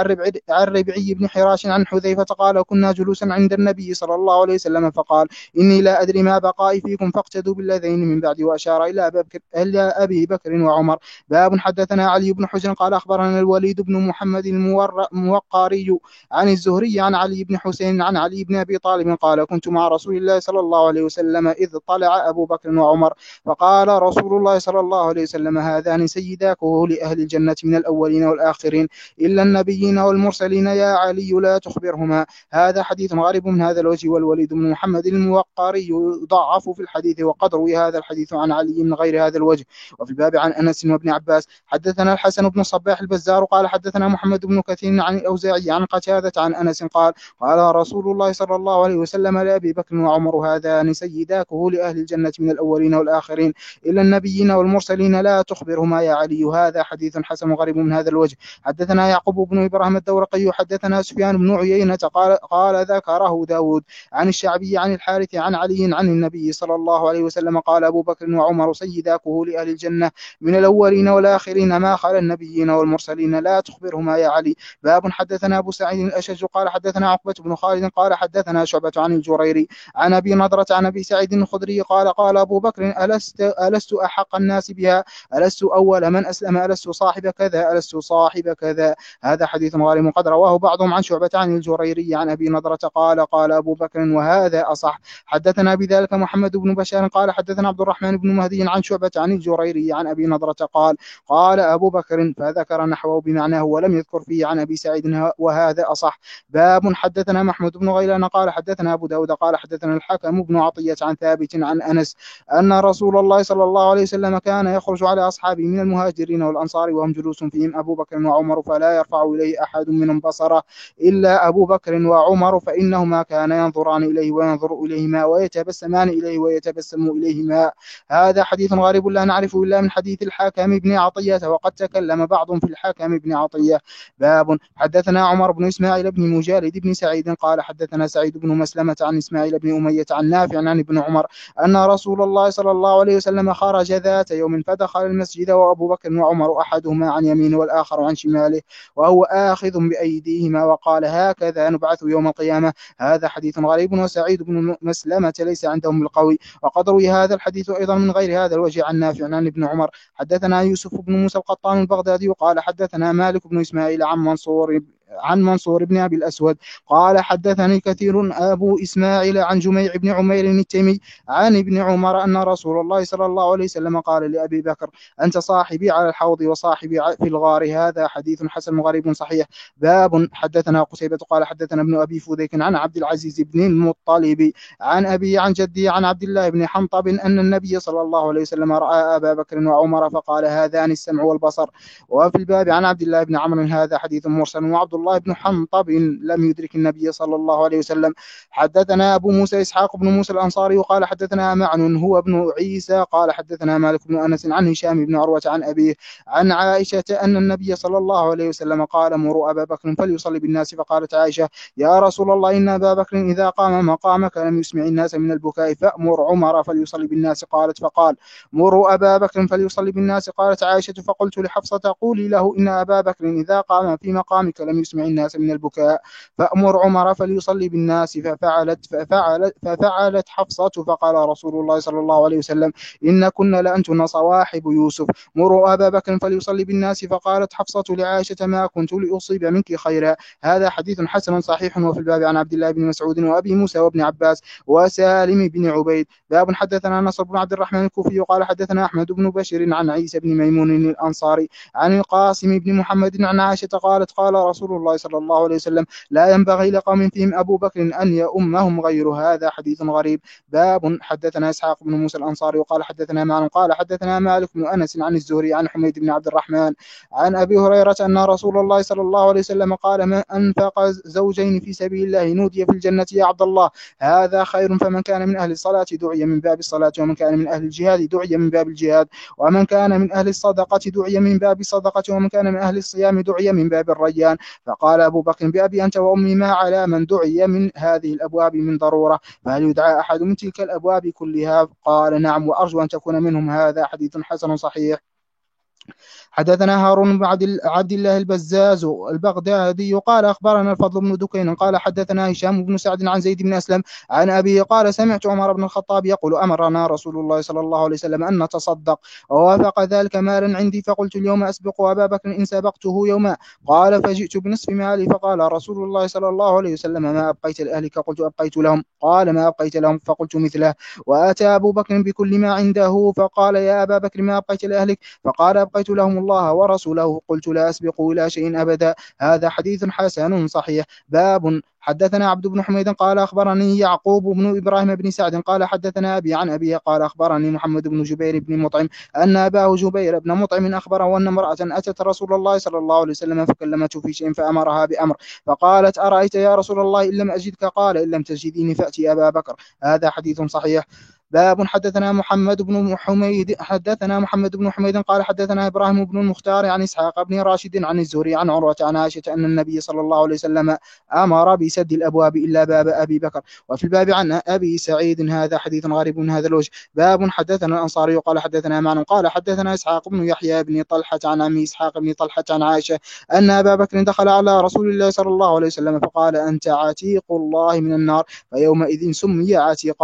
عن ربعي بن حراش عن حذيفة قال كنا جلوسا عند النبي صلى الله عليه وسلم فقال إني لا أدري ما بقائي فيكم فاقتدوا بالذين من بعد وأشار إلى أبي بكر وعمر. باب حدثنا علي بن حجر قال أخبرنا الوليد بن محمد الموقاري عن الزهري عن علي بن حسين عن علي بن أبي طالب قال كنت مع رسول الله صلى الله عليه وسلم إذ طلع أبو بكر وعمر فقال رسول الله صلى الله عليه وسلم هذان سيداكه لأهل الجنة من الأولين والآخرين إلا النبيين والمرسلين يا علي لا تخبرهما. هذا حديث غريب من هذا الوجه. والوليد بن محمد الموقاري ضعف في الحديث وقد روي هذا الحديث عن علي من غير هذا الوجه. وفي الباب عن أنس وابن عباس حدثنا الحسن بن صباح البزار قال حدثنا محمد بن كثير عن الأوزاعي عن قتادة عن أنس قال قال رسول الله صلى الله عليه وسلم لأبي بكر وعمر هذان سيداكه لأهل الجنة من الأولين والآخرين إلا النبيين والمرسلين لا تخبرهما يا علي. هذا حديث حسن غريب من هذا الوجه. حدثنا يعقوب بن إبراهيم الدورقي حدثنا سفيان بن عيينة قال ذكره داود عن الشعبي عن الحارث عن علي عن النبي صلى الله عليه وسلم قال أبو بكر وعمر سيداكه لأهل الجنة من الأولين والآخرين ما خلا النبيين والمرسلين لا تخبرهما يا علي. باب حدثنا أبو سعيد الأشج قال حدثنا عقبة بن خالد قال حدثنا شعبة عن الجريري عن أبي نضرة عن أبي سعيد الخدري قال أبو بكر ألست أحق الناس بها ألست أول من أسلم ألست صاحب كذا ألست صاحب كذا. هذا حديث غريب قد رواه بعضهم عن شعبة عن الجريري عن أبي نضرة قال قال أبو بكر وهذا أصح. حدثنا بذلك محمد بن بشار قال حدثنا عبد الرحمن بن مهدي عن شعبة عن الجريري عن أبي نضرة قال أبو بكر فذكر نحوه بمعناه ولم يذكر فيه عن أبي سعيد وهذا أصح. باب حدثنا محمود بن غيلان قال حدثنا أبو داود قال حدثنا الحكم بن عطية عن ثابت عن أنس أن رسول الله صلى الله عليه وسلم كان يخرج على أصحابه من المهاجرين والأنصار وهم جلوس فيهم أبو بكر وعمر فلا يرفع إليه أحد منهم بصره إلا أبو بكر وعمر فإنهما كانا ينظران إليه وينظر إليهما ويتبسمان إليه ويتبسم إليهما. هذا حديث غريب لا نعرفه إلا من حديث الحاكم بن عطية وقد تكلم بعض في الحاكم بن عطية. باب حدثنا عمر بن إسماعيل بن مجالد بن سعيد قال حدثنا سعيد بن مسلمة عن إسماعيل بن أمية عن نافع عن ابن عمر أن رسول الله صلى الله عليه وسلم خرج ذات يوم فدخل المسجد وأبو بكر وعمر أحدهما عن يمينه والآخر عن شماله وهو آخذ بأيديهما وقال هكذا نبعث يوم القيامة. هذا حديث غريب وسعيد بن مسلمة ليس عندهم بالقوي. وقد روي هذا الحديث أيضا من غير هذا الوجه عن نافع عن ابن عمر. حدثنا يوسف بن موسى القطان البغدادي قال حدثنا مالك بن إسماعيل عن منصور بن أبي الأسود قال حدثني كثير أبو إسماعيل عن جميع بن عمير التيمي عن ابن عمر أن رسول الله صلى الله عليه وسلم قال لأبي بكر أنت صاحبي على الحوض وصاحبي في الغار. هذا حديث حسن غريب صحيح. باب حدثنا قتيبة قال حدثنا ابن أبي فديك عن عبد العزيز بن المطلب عن أبي عن جدي عن عبد الله بن حنطب أن النبي صلى الله عليه وسلم رأى أبا بكر وعمر فقال هذان السمع والبصر. وفي الباب عن عبد الله بن عمرو هذا حديث مرسل وعبد الله بن حنطب لم يدرك النبي صلى الله عليه وسلم. حدثنا أبو موسى إسحاق بن موسى الأنصاري قال حدثنا معن هو ابن عيسى قال حدثنا مالك بن أنس عن هشام بن عروة عن أبيه عن عائشة أن النبي صلى الله عليه وسلم قال مروا أبا بكر فليصلي بالناس فقالت عائشة يا رسول الله إن أبا بكر إذا قام مقامك لم يسمع الناس من البكاء فأمر عمر فليصلي بالناس. قالت فقال مروا أبا بكر فليصلي بالناس. قالت عائشة فقلت لحفصة قولي له إن أبا بكر إذا قام في مقامك لم يسمع الناس من البكاء فأمر عمر فليصلي بالناس. ففعلت حفصة فقال رسول الله صلى الله عليه وسلم إن كنا لأنتن صواحب يوسف مروا أبا بكر فليصلي بالناس. فقالت حفصة لعائشة ما كنت لأصيب منك خيرا. هذا حديث حسن صحيح. وفي الباب عن عبد الله بن مسعود وأبي موسى وابن عباس وسالم بن عبيد. باب حدثنا نصر بن عبد الرحمن الكوفي قال حدثنا أحمد بن بشير عن عيسى بن ميمون الأنصاري عن القاسم بن محمد عن عائشة قالت قال رسول الله صلى الله عليه وسلم لا ينبغي لقوم فيهم أبو بكر أن يؤمهم غير. هذا حديث غريب. باب حدثنا إسحاق بن موسى الأنصاري وقال حدثنا معن قال حدثنا مالك بن أنس عن الزهري عن حميد بن عبد الرحمن عن أبي هريرة أن رسول الله صلى الله عليه وسلم قال من أنفق زوجين في سبيل الله نودي في الجنة يا عبد الله هذا خير. فمن كان من أهل الصلاة دعي من باب الصلاة ومن كان من أهل الجهاد دعي من باب الجهاد ومن كان من أهل الصدقة دعي من باب الصدقة ومن كان من أهل الصيام دعي من باب الريان. فقال أبو بكر بأبي أنت وأمي ما على من دعي من هذه الأبواب من ضرورة فهل يدعى أحد من تلك الأبواب كلها؟ قال نعم وأرجو أن تكون منهم. هذا حديث حسن صحيح. حدثنا هارون بن عبد الله البزاز البغدادي قال أخبرنا الفضل بن دكين قال حدثنا هشام بن سعد عن زيد بن أسلم عن أبيه قال سمعت عمر بن الخطاب يقول أمرنا رسول الله صلى الله عليه وسلم أن نتصدق ووافق ذلك مالا عندي فقلت اليوم أسبق أبا بكر إن سبقته يوما. قال فجئت بنصف مالي فقال رسول الله صلى الله عليه وسلم ما أبقيت لأهلك؟ قلت أبقيت لهم. قال ما أبقيت لهم؟ فقلت مثله. وأتى أبو بكر بكل ما عنده فقال يا أبا بكر ما أبقيت لأهلك؟ فقال أبقيت لهم الله ورسوله. قلت لا أسبق إلى شيء أبدا. هذا حديث حسن صحيح. باب حدثنا عبد بن حميد قال أخبرني يعقوب بن إبراهيم بن سعد قال حدثنا أبي عن أبي قال أخبرني محمد بن جبير بن مطعم أن أباه جبير بن مطعم أخبره أن امرأة أتت رسول الله صلى الله عليه وسلم فكلمته في شيء فأمرها بأمر فقالت أرأيت يا رسول الله إن لم أجدك؟ قال إن لم تجديني فأتي أبا بكر. هذا حديث صحيح. باب حدثنا محمد بن حميد قال حدثنا إبراهيم بن المختار عن إسحاق بن راشد عن الزهري عن عروة عن عائشة أن النبي صلى الله عليه وسلم أمر بسد الأبواب إلا باب أبي بكر. وفي الباب عن أبي سعيد. هذا حديث غريب من هذا الوجه. باب حدثنا الأنصاري قال حدثنا معن قال حدثنا إسحاق بن يحيى بن طلحة عن عمي إسحاق بن طلحة عن عائشة أن أبا بكر دخل على رسول الله صلى الله عليه وسلم فقال أنت عتيق الله من النار فيومئذ سمي عتيقا.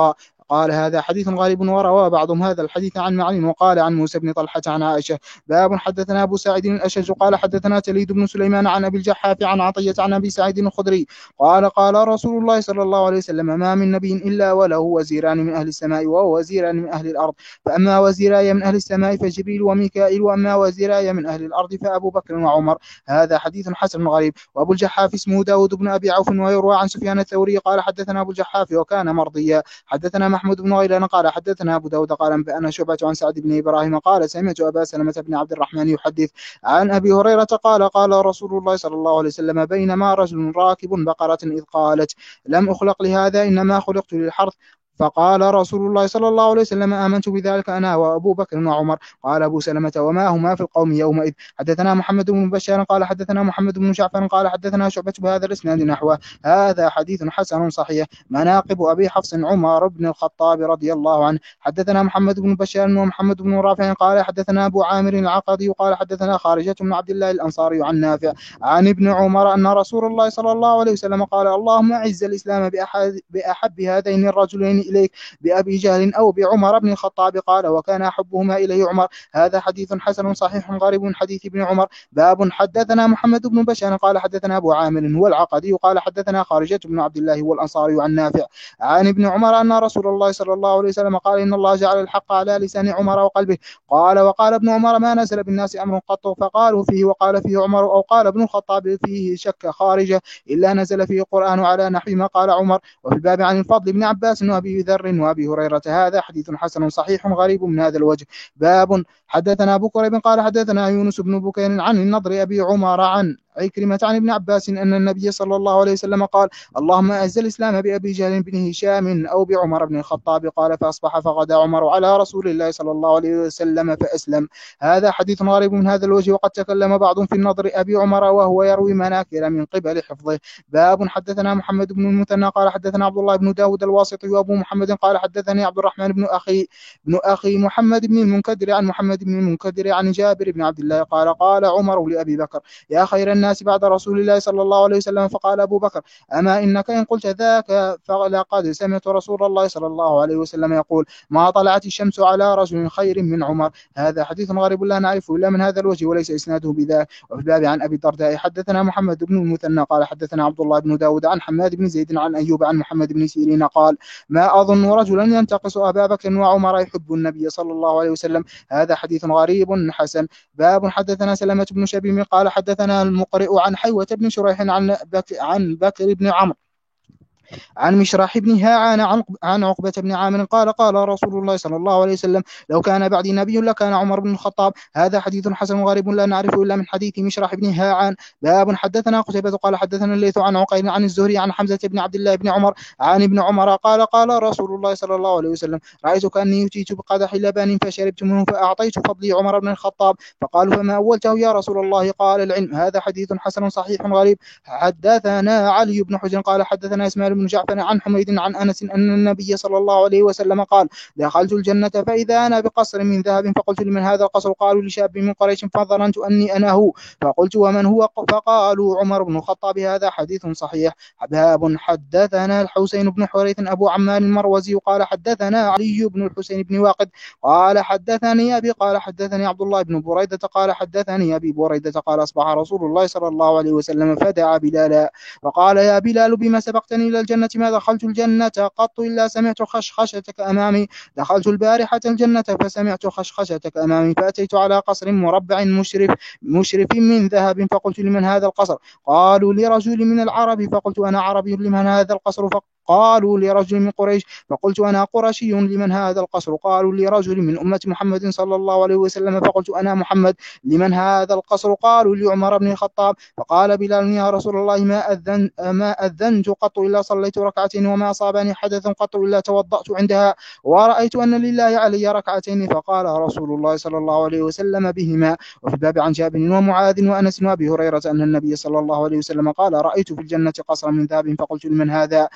قال هذا حديث غريب. وروى بعضهم هذا الحديث عن معن وقال عن موسى بن طلحة عن عائشة. باب حدثنا أبو سعيد الأشج قال حدثنا تليد بن سليمان عن أبي الجحاف عن عطية عن أبي سعيد الخدري قال قال رسول الله صلى الله عليه وسلم ما من نبي إلا وله وزيران من أهل السماء وهو وزيران من أهل الأرض، فأما وزيراي من أهل السماء فجبريل وميكائيل، وأما وزيراي من أهل الأرض فأبو بكر وعمر. هذا حديث حسن غريب. وأبو الجحاف اسمه داود بن أبي عوف، ويروى عن سفيان الثوري قال حدثنا أبو الجحاف وكان مرضيا. حدثنا محمود بن غيلان قال حدثنا أبو داود قال أنبأنا شعبة عن سعد بن إبراهيم قال سمعت أبا سلمة بن عبد الرحمن يحدث عن أبي هريرة قال قال رسول الله صلى الله عليه وسلم بينما رجل راكب بقرة إذ قالت لم أخلق لهذا إنما خلقت للحرث، فقال رسول الله صلى الله عليه وسلم آمنت بذلك أنا وأبو بكر وعمر. قال أبو سلمة وما هما في القوم يومئذ. حدثنا محمد بن بشار قال حدثنا محمد بن جعفر قال حدثنا شعبة بهذا الإسناد نحوه. هذا حديث حسن صحيح. مناقب أبي حفص عمر بن الخطاب رضي الله عنه. حدثنا محمد بن بشار ومحمد بن رافع قال حدثنا أبو عامر العقدي قال حدثنا خارجة بن عبد الله الأنصاري عن نافع عن ابن عمر أن رسول الله صلى الله عليه وسلم قال اللهم أعز الإسلام بأحب هذين الرجلين إليك بأبي جهل أو بعمر بن الخطاب. قال وكان أحبهما إليه عمر. هذا حديث حسن صحيح غريب من حديث ابن عمر. باب حدثنا محمد بن بشار قال حدثنا أبو عامر هو العقدي قال حدثنا خارجة بن عبد الله والأنصاري عن نافع عن ابن عمر أن رسول الله صلى الله عليه وسلم قال إن الله جعل الحق على لسان عمر وقلبه. قال وقال ابن عمر ما نزل بالناس أمر قط فقالوا فيه وقال فيه عمر أو قال ابن الخطاب فيه شك خارجة إلا نزل فيه القرآن على نحو ما قال عمر. وفي الباب عن الفضل بن عباس وأبي ذر وأبي هريرة. هذا حديث حسن صحيح غريب من هذا الوجه. باب حدثنا أبو كريب قال حدثنا يونس بن بكير عن النضر أبي عمر عن عكرمة عن ابن عباس أن النبي صلى الله عليه وسلم قال اللهم أعز الإسلام بأبي جهل بن هشام أو بعمر بن الخطاب. قال فأصبح فغدا عمر على رسول الله صلى الله عليه وسلم فأسلم. هذا حديث غريب من هذا الوجه. وقد تكلم بعض في النضر أبي عمر وهو يروي مناكر من قبل حفظه. باب حدثنا محمد بن المثنى قال حدثنا عبد الله بن داود الواسطي وأبو محمد قال حدثني عبد الرحمن بن أخي محمد بن المنكدر عن محمد بن المنكدر عن جابر بن عبد الله قال قال عمر لأبي بكر يا خير الناس بعد رسول الله صلى الله عليه وسلم. فقال أبو بكر أما إنك إن قلت ذاك فلقد سمعت رسول الله صلى الله عليه وسلم يقول ما طلعت الشمس على رجل خير من عمر. هذا حديث غريب لا نعرفه إلا من هذا الوجه وليس إسناده بذاك. وفي الباب عن أبي الدرداء حدثنا محمد بن المثنى قال حدثنا عبد الله بن داود عن حماد بن زيد عن أيوب عن محمد بن سيرين قال ما أظن رجلا ينتقص أبا بكر وعمر يحب النبي صلى الله عليه وسلم. هذا حديث غريب حسن. باب حدثنا سلمة بن شبيب قال حدثنا المقرئ عن حيوة بن شريح عن بكر بن عمرو عن مشراح بن هاعان عن عقبة بن عامر قال قال رسول الله صلى الله عليه وسلم لو كان بعدي نبي لكان عمر بن الخطاب. هذا حديث حسن غريب لا نعرفه إلا من حديث مشراح بن هاعان. باب حدثنا قتيبة قال حدثنا الليث عن عقيل عن الزهري عن حمزة بن عبد الله بن عمر عن ابن عمر قال قال رسول الله صلى الله عليه وسلم رأيت كأني يتيت بقدح لبن فشربت منه فأعطيت فضلي عمر بن الخطاب. فقالوا فما أولته يا رسول الله قال العلم. هذا حديث حسن صحيح غريب. حدثنا علي بن حجر قال حدثنا إسماعيل بن جعفر عن حميد عن أنس أن النبي صلى الله عليه وسلم قال دخلت الجنة فإذا أنا بقصر من ذهب فقلت لمن هذا القصر؟ قالوا لشاب من قريش فظننت أني أنا هو فقلت ومن هو؟ فقالوا عمر بن الخطاب. هذا حديث صحيح. باب حدثنا الحسين بن حريث أبو عمار المروزي قال حدثنا علي بن الحسين بن واقد قال حدثني أبي قال حدثني عبد الله بن بريدة قال حدثني أبي بريدة قال أصبح رسول الله صلى الله عليه وسلم فدعا بلالا فقال يا بلال بما سبقتني إلى الجنة ما دخلت الجنة قط إلا سمعت خشخشتك أمامي. دخلت البارحة الجنة فسمعت خشخشتك أمامي فأتيت على قصر مربع مشرف من ذهب فقلت لمن هذا القصر؟ قالوا لرجل من العرب فقلت أنا عربي لمن هذا القصر؟ قالوا لرجل من قريش فقلت أنا قرشي لمن هذا القصر؟ قالوا لرجل من أمة محمد صلى الله عليه وسلم فقلت أنا محمد لمن هذا القصر؟ قالوا لعمر بن الخطاب. فقال بلال يا رسول الله ما أذنت قط إلا صليت ركعتين وما أصابني حدث قط إلا توضأت عندها ورأيت أن لله علي ركعتين. فقال رسول الله صلى الله عليه وسلم بهما. وفي الباب عن جابر ومعاذ وأنس وأبي هريرة أن النبي صلى الله عليه وسلم قال رأيت في الجنة قصرا من ذهب فقلت لمن هذا؟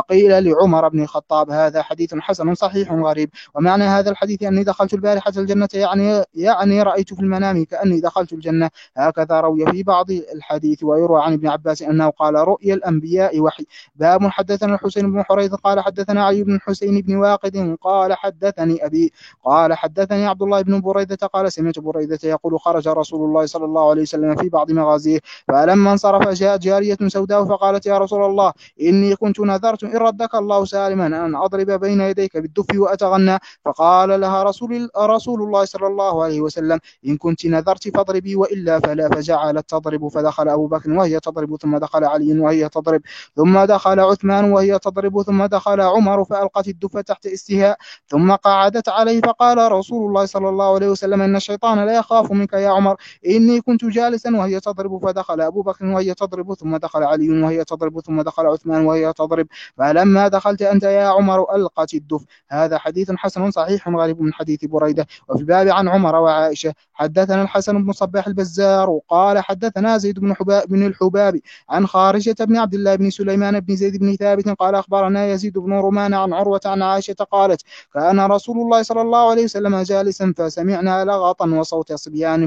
وقيل لعمر بن الخطاب. هذا حديث حسن صحيح غريب. ومعنى هذا الحديث أني دخلت البارحة الجنة، يعني رأيت في المنام كأني دخلت الجنة. هكذا روي في بعض الحديث. ويروى عن ابن عباس أنه قال رؤيا الأنبياء وحي. باب حدثنا الحسين بن حريث قال حدثنا علي بن الحسين بن واقد قال حدثني أبي قال حدثني عبد الله بن بريدة قال سمعت بريدة يقول خرج رسول الله صلى الله عليه وسلم في بعض مغازيه، فلما انصرف جاءت جارية سوداء فقالت يا رسول الله إني كنت نذرت إن ردك الله سالما أن أضرب بين يديك بالدف وأتغنى. فقال لها رسول الله صلى الله عليه وسلم إن كنت نذرت فاضربي وإلا فلا. فجعلت تضرب، فدخل أبو بكر وهي تضرب، ثم دخل علي وهي تضرب، ثم دخل عثمان وهي تضرب، ثم دخل عمر فألقت الدف تحت استهاء، ثم قعدت عليه. فقال رسول الله صلى الله عليه وسلم إن الشيطان لا يخاف منك يا عمر، إني كنت جالسا وهي تضرب. فدخل أبو بكر وهي تضرب، ثم دخل علي وهي تضرب، ثم دخل عثمان وهي تضرب، فلما دخلت أنت يا عمر ألقت الدف. هذا حديث حسن صحيح غريب من حديث بريدة. وفي الباب عن عمر وعائشة. حدثنا الحسن بن صباح البزار قال حدثنا زيد بن الحباب عن خارجة بن عبد الله بن سليمان بن زيد بن ثابت قال أخبرنا يزيد بن رومان عن عروة عن عائشة قالت كان رسول الله صلى الله عليه وسلم جالسا فسمعنا لغطا وصوت صبيان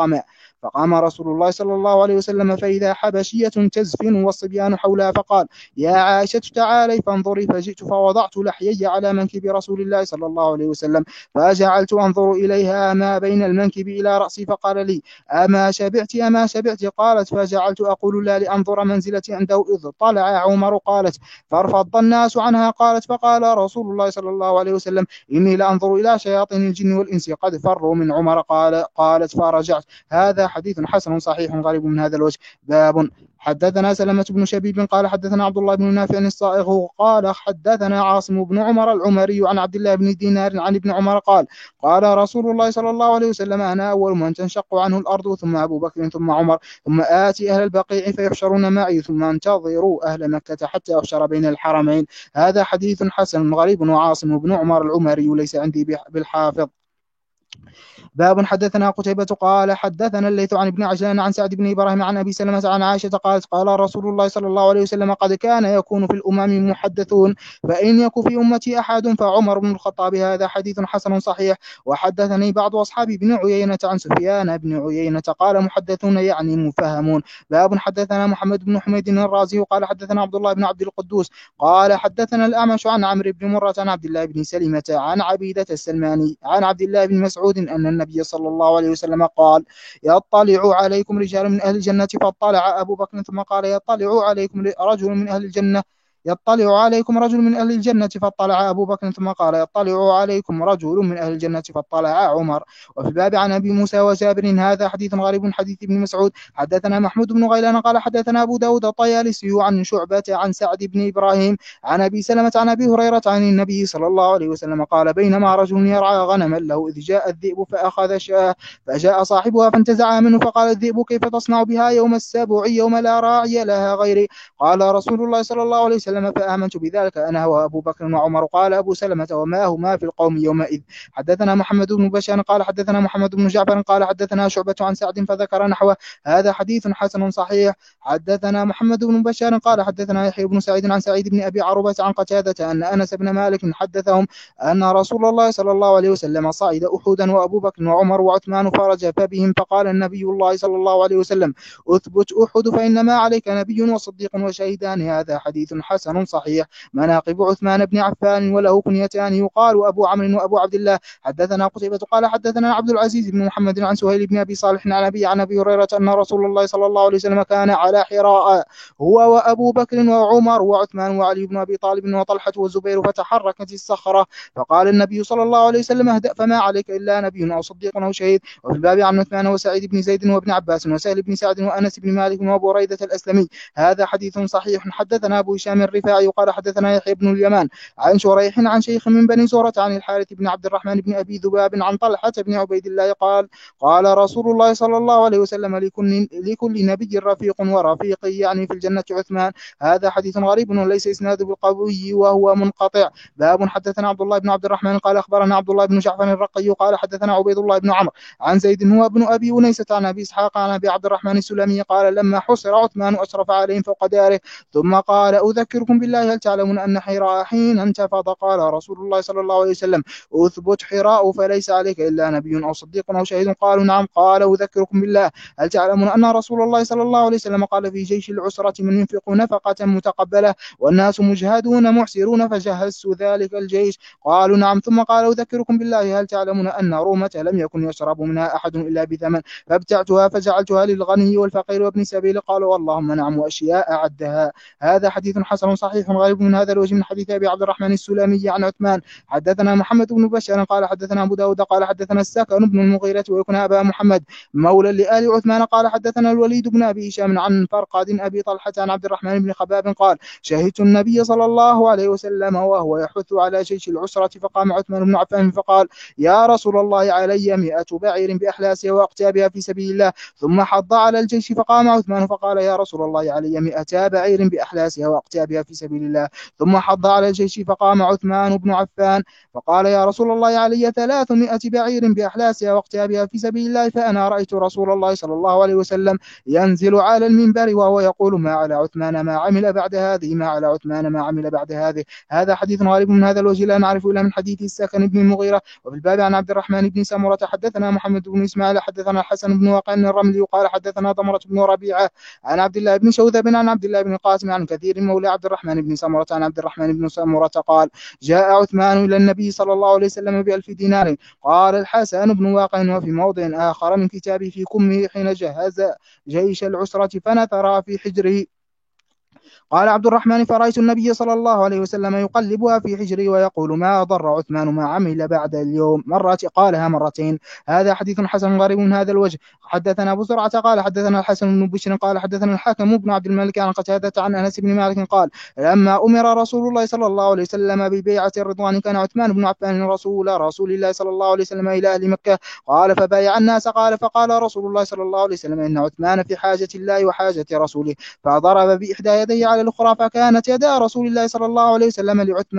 فقام رسول الله صلى الله عليه وسلم فإذا حبشية تزفن والصبيان حولها، فقال يا عائشة تعالي فانظري. فجئت فوضعت لحيي على منكب رسول الله صلى الله عليه وسلم، فجعلت أنظر إليها ما بين المنكب إلى رأسي، فقال لي أما شبعت؟ قالت فجعلت أقول لا لأنظر منزلتي عنده إذ طلع عمر. قالت فارفض الناس عنها. قالت فقال رسول الله صلى الله عليه وسلم إني لأنظر إلى شياطين الجن والإنس قد فروا من عمر. قالت فرجعت. هذا حديث حسن صحيح غريب من هذا الوجه. باب حدثنا سلمة بن شبيب قال حدثنا عبد الله بن نافع الصائغ قال حدثنا عاصم بن عمر العمري عن عبد الله بن دينار عن ابن عمر قال قال رسول الله صلى الله عليه وسلم أنا أول من تنشق عنه الأرض، ثم أبو بكر، ثم عمر، ثم آتي أهل البقيع فيحشرون معي، ثم انتظروا أهل مكة حتى أحشر بين الحرمين. هذا حديث حسن غريب. وعاصم بن عمر العمري ليس عندي بالحافظ. باب حدثنا قتيبة قال حدثنا الليث عن ابن عجلان عن سعد بن إبراهيم عن أبي سلمة عن عائشة قالت قال رسول الله صلى الله عليه وسلم قد كان يكون في الأمم محدثون، فإن يكن في أمتي أحد فعمر بن الخطاب. هذا حديث حسن صحيح. وحدثني بعض أصحاب ابن عيينة عن سفيان بن عيينة قال محدثون يعني مفهمون. باب حدثنا محمد بن حميد الرازي قال حدثنا عبد الله بن عبد القدوس قال حدثنا الأعمش عن عمرو بن مرة عن عبد الله بن سلمة عن عبيدة السلماني عن عبد الله بن مسعود أن النبي صلى الله عليه وسلم قال يطلع عليكم رجال من أهل الجنة، فاطلع أبو بكر ثم قال يطلع عليكم رجل من أهل الجنة فاطلع أبو بكر ثم قال يطلع عليكم رجل من أهل الجنة فاطلع عمر. وفي الباب عن أبي موسى وجابر. هذا حديث غريب حديث ابن مسعود. حدثنا محمود بن غيلان قال حدثنا أبو داود الطيالسي عن شعبة عن سعد بن إبراهيم عن أبي سلمة عن أبي هريرة عن النبي صلى الله عليه وسلم قال بينما رجل يرعى غنما له إذ جاء الذئب فأخذ شاة، فجاء صاحبها فانتزعها منه، فقال الذئب كيف تصنع بها يوم السبع يوم لا راعي لها غيري؟ قال رسول الله صلى الله عليه وسلم فآمنت بذلك أنا وأبو بكر وعمر. قال أبو سلمة وما هما في القوم يومئذ. حدثنا محمد بن بشار قال حدثنا محمد بن جعفر قال حدثنا شعبة عن سعد فذكر نحوه. هذا حديث حسن صحيح. حدثنا محمد بن بشار قال حدثنا يحيى بن سعيد عن سعيد بن أبي عروبة عن قتادة أن أنس بن مالك حدثهم أن رسول الله صلى الله عليه وسلم صعد أحدا وأبو بكر وعمر وعثمان فرجف بهم، فقال النبي الله صلى الله عليه وسلم أثبت أحد فإنما عليك نبي وصديق وشهيدان. هذا حديث حسن صحيح. مناقب عثمان بن عفان وله كنيتان يقال أبو عمرو وأبو عبد الله. حدثنا قتيبة قال حدثنا عبد العزيز بن محمد عن سهيل بن أبي صالح عن أبي هريرة أن رسول الله صلى الله عليه وسلم كان على حراء هو وأبو بكر وعمر وعثمان وعلي بن أبي طالب وطلحة والزبير، فتحركت الصخرة، فقال النبي صلى الله عليه وسلم اهدأ فما عليك إلا نبي أو صديق أو شهيد. وفي الباب عن عثمان وسعيد بن زيد وابن عباس وسهل بن سعد وأنس بن مالك وأبو ريدة الأسلمي. هذا حديث صحيح. حدثنا أبو هشام الرفاعي قال حدثنا يحيى بن اليمان عن شريح عن شيخ من بني زهرة عن الحارث بن عبد الرحمن بن أبي ذباب عن طلحة بن عبيد الله قال رسول الله صلى الله عليه وسلم لكل نبي رفيق ورفيق يعني في الجنة عثمان. هذا حديث غريب وليس إسناده بالقوي وهو منقطع. باب حدثنا عبد الله بن عبد الرحمن قال أخبرنا عبد الله بن جعفر الرقي قال حدثنا عبيد الله بن عمرو عن زيد هو ابن أبي أنيسة عن أبي إسحاق عن أبي عبد الرحمن السلمي قال لما حصر عثمان أشرف عليهم فوق داره ثم قال أذكر أذكركم بالله هل تعلمون أن حراء حين انتفض قال رسول الله صلى الله عليه وسلم أثبت حراء فليس عليك إلا نبي أو صديق أو شهيد قالوا نعم قال أذكركم بالله هل تعلمون أن رسول الله صلى الله عليه وسلم قال في جيش العسرة من ينفق نفقة متقبلة والناس مجهدون محسرون فجهزت ذلك الجيش قالوا نعم ثم قال أذكركم بالله هل تعلمون أن رومة لم يكن يشرب منها أحد إلا بثمن فابتعتها فجعلتها للغني والفقير وابن سبيل قالوا اللهم نعم وأشياء أعدها. هذا حديث حسن صحيح غريب من هذا الوجه من حديث أبي عبد الرحمن السلمي عن عثمان حدثنا محمد بن بشار قال حدثنا أبو داود قال حدثنا السكن بن المغيرة ويكون أبا محمد مولى لآل عثمان قال حدثنا الوليد بن أبي هشام عن فرقاد أبي طلحة عن عبد الرحمن بن خباب قال شهدت النبي صلى الله عليه وسلم وهو يحث على جيش العسرة فقام عثمان بن عفان فقال يا رسول الله علي 100 بعير بأحلاسها وأقتابها في سبيل الله ثم حض على الجيش فقام عثمان فقال يا رسول الله علي 100 بعير بأحلاسها وأقتابها في سبيل الله ثم حض على الجيش فقام عثمان بن عفان فقال يا رسول الله علي 300 بعير بأحلاسها وأقتابها في سبيل الله فأنا رأيت رسول الله صلى الله عليه وسلم ينزل على المنبر وهو يقول ما على عثمان ما عمل بعد هذه ما على عثمان ما عمل بعد هذه. هذا حديث غريب من هذا الوجه لا نعرف إلا من حديث السكن بن المغيرة. وفي الباب عن عبد الرحمن بن سمرة حدثنا محمد بن إسماعيل حدثنا الحسن بن واقع الرملي قال حدثنا ضمرة بن ربيعة عن عبد الله بن شوذب عن عبد الله بن قاسم عن كثير مولى عبد الرحمن بن سمرة عن عبد الرحمن بن سمرة قال جاء عثمان إلى النبي صلى الله عليه وسلم ب1000 دينار. قال الحسن بن واقع وفي موضع آخر من كتابه في كمه حين جهز جيش العسرة فنثر في حجره. قال عبد الرحمن فرأيت النبي صلى الله عليه وسلم يقلبها في حجري ويقول ما ضر عثمان ما عمل بعد اليوم قالها مرتين. هذا حديث حسن غريب من هذا الوجه. حدثنا أبو زرعة قال حدثنا الحسن بن بشر قال حدثنا الحكم بن عبد الملك عن قتادة عن أنس بن مالك قال لما أمر رسول الله صلى الله عليه وسلم ببيعة الرضوان كان عثمان بن عفان رسول الله صلى الله عليه وسلم إلى أهل مكة قال فبايع الناس فقال رسول الله صلى الله عليه وسلم إن عثمان في حاجة الله وحاجة رسوله فضرب بإحدى يديه على الأخرى فكانت يدا رسول الله صلى الله عليه وسلم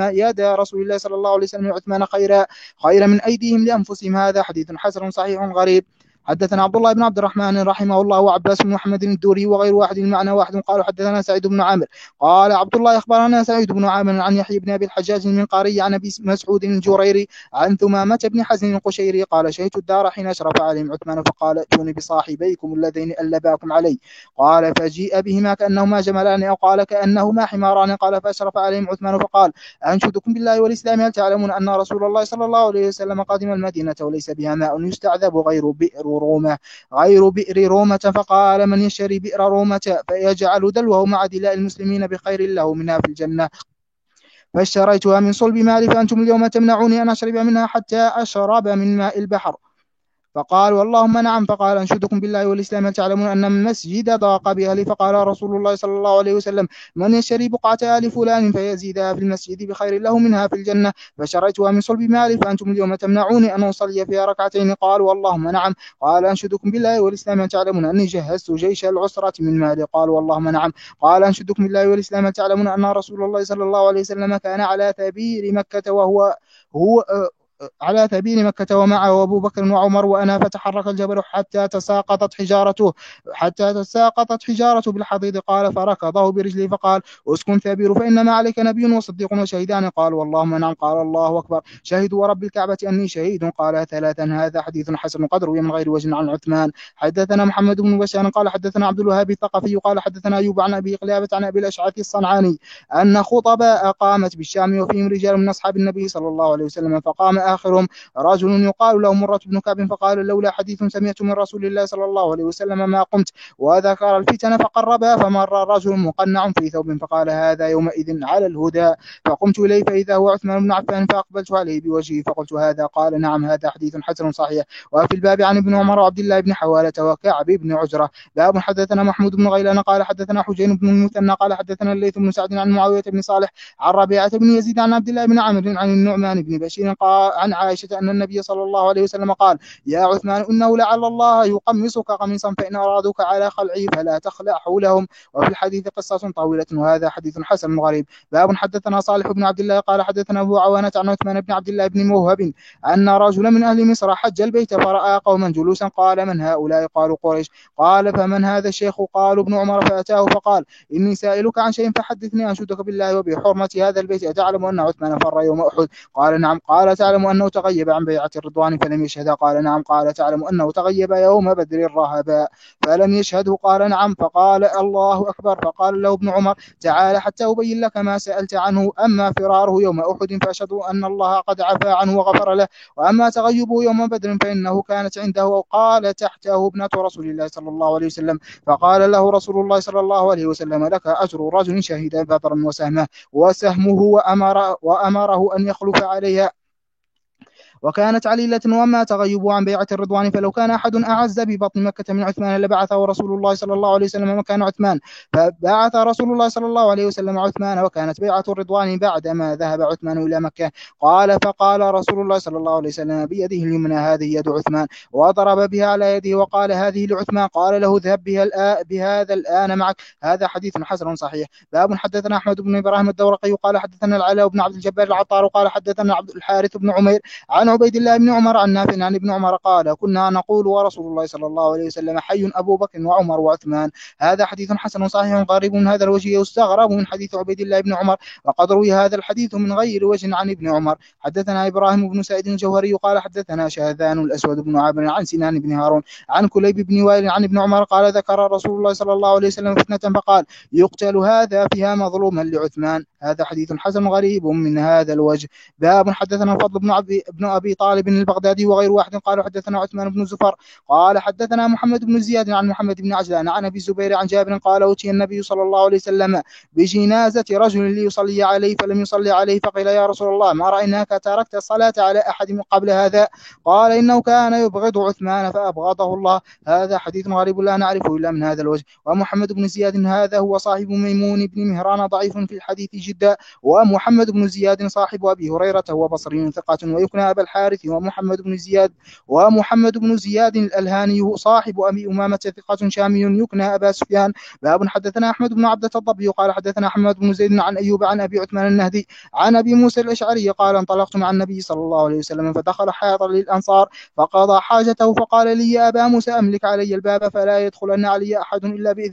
لعثمان خيرا من أيديهم لأنفسهم. هذا حديث حسن صحيح غريب. حدثنا عبد الله بن عبد الرحمن رحمه الله وعباس بن محمد الدوري وغير واحد المعنى واحد قالوا حدثنا سعيد بن عامر قال عبد الله أخبرنا سعيد بن عامر عن يحيى بن أبي الحجاج المنقاري عن أبي مسعود الجريري عن ثمامة بن حزن القشيري قال شهدت الدار حين أشرف عليهم عثمان فقال ائتوني بصاحبيكم اللذين ألباكم علي قال فجيء بهما كأنهما جملان أو قال كأنهما حماران قال فأشرف عليهم عثمان فقال أنشدكم بالله والإسلام هل تعلمون أن رسول الله صلى الله عليه وسلم قادم المدينة وليس بها ماء يستعذب غير بئر رومة فقال من يشتري بئر رومة فيجعل دلوه مع دلاء المسلمين بخير له منها في الجنة فاشتريتها من صلب مالي فأنتم اليوم تمنعوني أن أشرب منها حتى أشرب من ماء البحر فقال واللهم نعم فقال أنشدكم بالله والإسلام تعلمون أن المسجد ضاق بأهله فقال رسول الله صلى الله عليه وسلم من يشتري بقعة آل فلان فيزيدها في المسجد بخير له منها في الجنة فشريتها من صلب مالي فأنتم اليوم تمنعوني أن أصلي فيها ركعتين قال واللهم نعم قال أنشدكم بالله والإسلام تعلمون أني جهزت جيش العسرة من مالي قال واللهم نعم قال أنشدكم بالله والإسلام تعلمون أن رسول الله صلى الله عليه وسلم كان على ثبير مكة على ثبيل مكة ومعه أبو بكر وعمر وأنا فتحرك الجبل حتى تساقطت حجارته بالحضيض قال فركضه برجلي فقال اسكن ثبير فإنما عليك نبي وصديق وشهيدان قال واللهم نعم قال الله أكبر شهد ورب الكعبة أني شهيد قال ثلاثا. هذا حديث حسن قدر من غير وجه عن عثمان. حدثنا محمد بن بشار قال حدثنا عبد الوهاب الثقفي قال حدثنا أيوب عن أبي قلابة عن أبي الأشعث الصنعاني أن خطباء قامت بالشام وفيهم رجال من أصحاب النبي صلى الله عليه وسلم فقام آخرهم رجل يقال له مرة بن كعب فقال لولا حديث سمعت من رسول الله صلى الله عليه وسلم ما قمت وذكر الفتن فقربها فمر رجل مقنع في ثوب فقال هذا يومئذ على الهدى فقمت إليه فإذا هو عثمان بن عفان فأقبلت عليه بوجهه فقلت هذا قال نعم هذا حديث حسن صحيح. وفي الباب عن ابن عمر وعبد الله بن حوالة وكعب بن عجرة. باب حدثنا محمود بن غيلان قال حدثنا حجين بن المثنى قال حدثنا الليث بن سعد عن معاوية بن صالح عن ربيعة بن يزيد عن عبد الله بن عمرو عن النعمان بن بشير عن عائشة أن النبي صلى الله عليه وسلم قال: يا عثمان إنه لعل الله يقمصك قميصا فإن أرادوك على خلعه فلا تخلع حولهم. وفي الحديث قصة طويلة وهذا حديث حسن غريب. باب حدثنا صالح بن عبد الله قال حدثنا أبو عوانة عن عثمان بن عبد الله بن موهب أن رجلا من أهل مصر حج البيت فرأى قوما جلوسا قال: من هؤلاء؟ قالوا: قريش. قال: فمن هذا الشيخ؟ قالوا: ابن عمر. فأتاه فقال: إني سائلك عن شيء فحدثني أنشدك بالله وبحرمة هذا البيت. أتعلم أن عثمان فر يوم أحد؟ قال: نعم. قال: تعلم أنه تغيب عن بيعة الرضوان فلم يشهدها؟ قال: نعم. قال: تعلم أنه تغيب يوم بدر الرهباء فلم يشهده؟ قال: نعم. فقال: الله أكبر. فقال له ابن عمر: تعال حتى أبين لك ما سألت عنه. أما فراره يوم أحد فأشهد أن الله قد عفى عنه وغفر له، وأما تغيبه يوم بدر فإنه كانت عنده قال تحته ابنة رسول الله صلى الله عليه وسلم. فقال له رسول الله صلى الله عليه وسلم: لك أجر رجل شهد بدرا وسهمه وأمره أن يخلف عليها وكانت عليلة. وما تغيبوا عن بيعة الرضوان فلو كان أحد أعز ببطن مكة من عثمان لبعثه رسول الله صلى الله عليه وسلم مكان عثمان، فبعث رسول الله صلى الله عليه وسلم عثمان، وكانت بيعة الرضوان بعدما ذهب عثمان إلى مكة. قال: فقال رسول الله صلى الله عليه وسلم بيده اليمنى: هذه يد عثمان، وضرب بها على يده وقال: هذه لعثمان. قال له: اذهب بهذا الآن معك. هذا حديث حسن صحيح. باب حدثنا أحمد بن إبراهيم الدورقي قال حدثنا العلاء بن عبد الجبار العطار قال حدثنا عبد الحارث بن عمير عن عبيد الله بن عمر عن نافع عن ابن عمر قال: كنا نقول ورسول الله صلى الله عليه وسلم حي أبو بكر وعمر وعثمان. هذا حديث حسن صحيح غريب من هذا الوجه يستغرب من حديث عبيد الله بن عمر، وقد روي هذا الحديث من غير وجه عن ابن عمر. حدثنا إبراهيم بن سعيد الجوهري قال حدثنا شاذان الأسود بن عامر عن سنان بن هارون عن كليب بن وائل عن ابن عمر قال: ذكر رسول الله صلى الله عليه وسلم فتنة فقال: يقتل هذا فيها مظلوما لعثمان. هذا حديث حسن غريب من هذا الوجه. باب حدثنا فضل بن أبي طالب البغدادي وغير واحد قال حدثنا عثمان بن زفر قال حدثنا محمد بن زياد عن محمد بن عجلان عن أبي الزبير عن جابر قال: أوتي النبي صلى الله عليه وسلم بجنازة رجل ليصلي عليه فلم يصلي عليه، فقيل: يا رسول الله ما رأيناك تركت الصلاة على أحد من قبل هذا؟ قال: إنه كان يبغض عثمان فأبغضه الله. هذا حديث غريب لا نعرفه إلا من هذا الوجه. ومحمد بن زياد هذا هو صاحب ميمون بن مهران ضعيف في الحديث جدا. ومحمد بن زياد صاحب أبي هريرة وبصري ثقة ويكنى أبا الحارث. ومحمد بن زياد الألهاني صاحب أبي أمامة ثقة شامي يكنى أبا سفيان. باب حدثنا أحمد بن عبدة الضبي قال حدثنا أحمد بن زيد عن أيوب عن أبي عثمان النهدي عن أبي موسى الأشعري قال: انطلقت مع النبي صلى الله عليه وسلم فدخل حائطا للأنصار فقضى حاجته فقال لي: يا أبا موسى أملك علي الباب فلا يدخلن علي أحد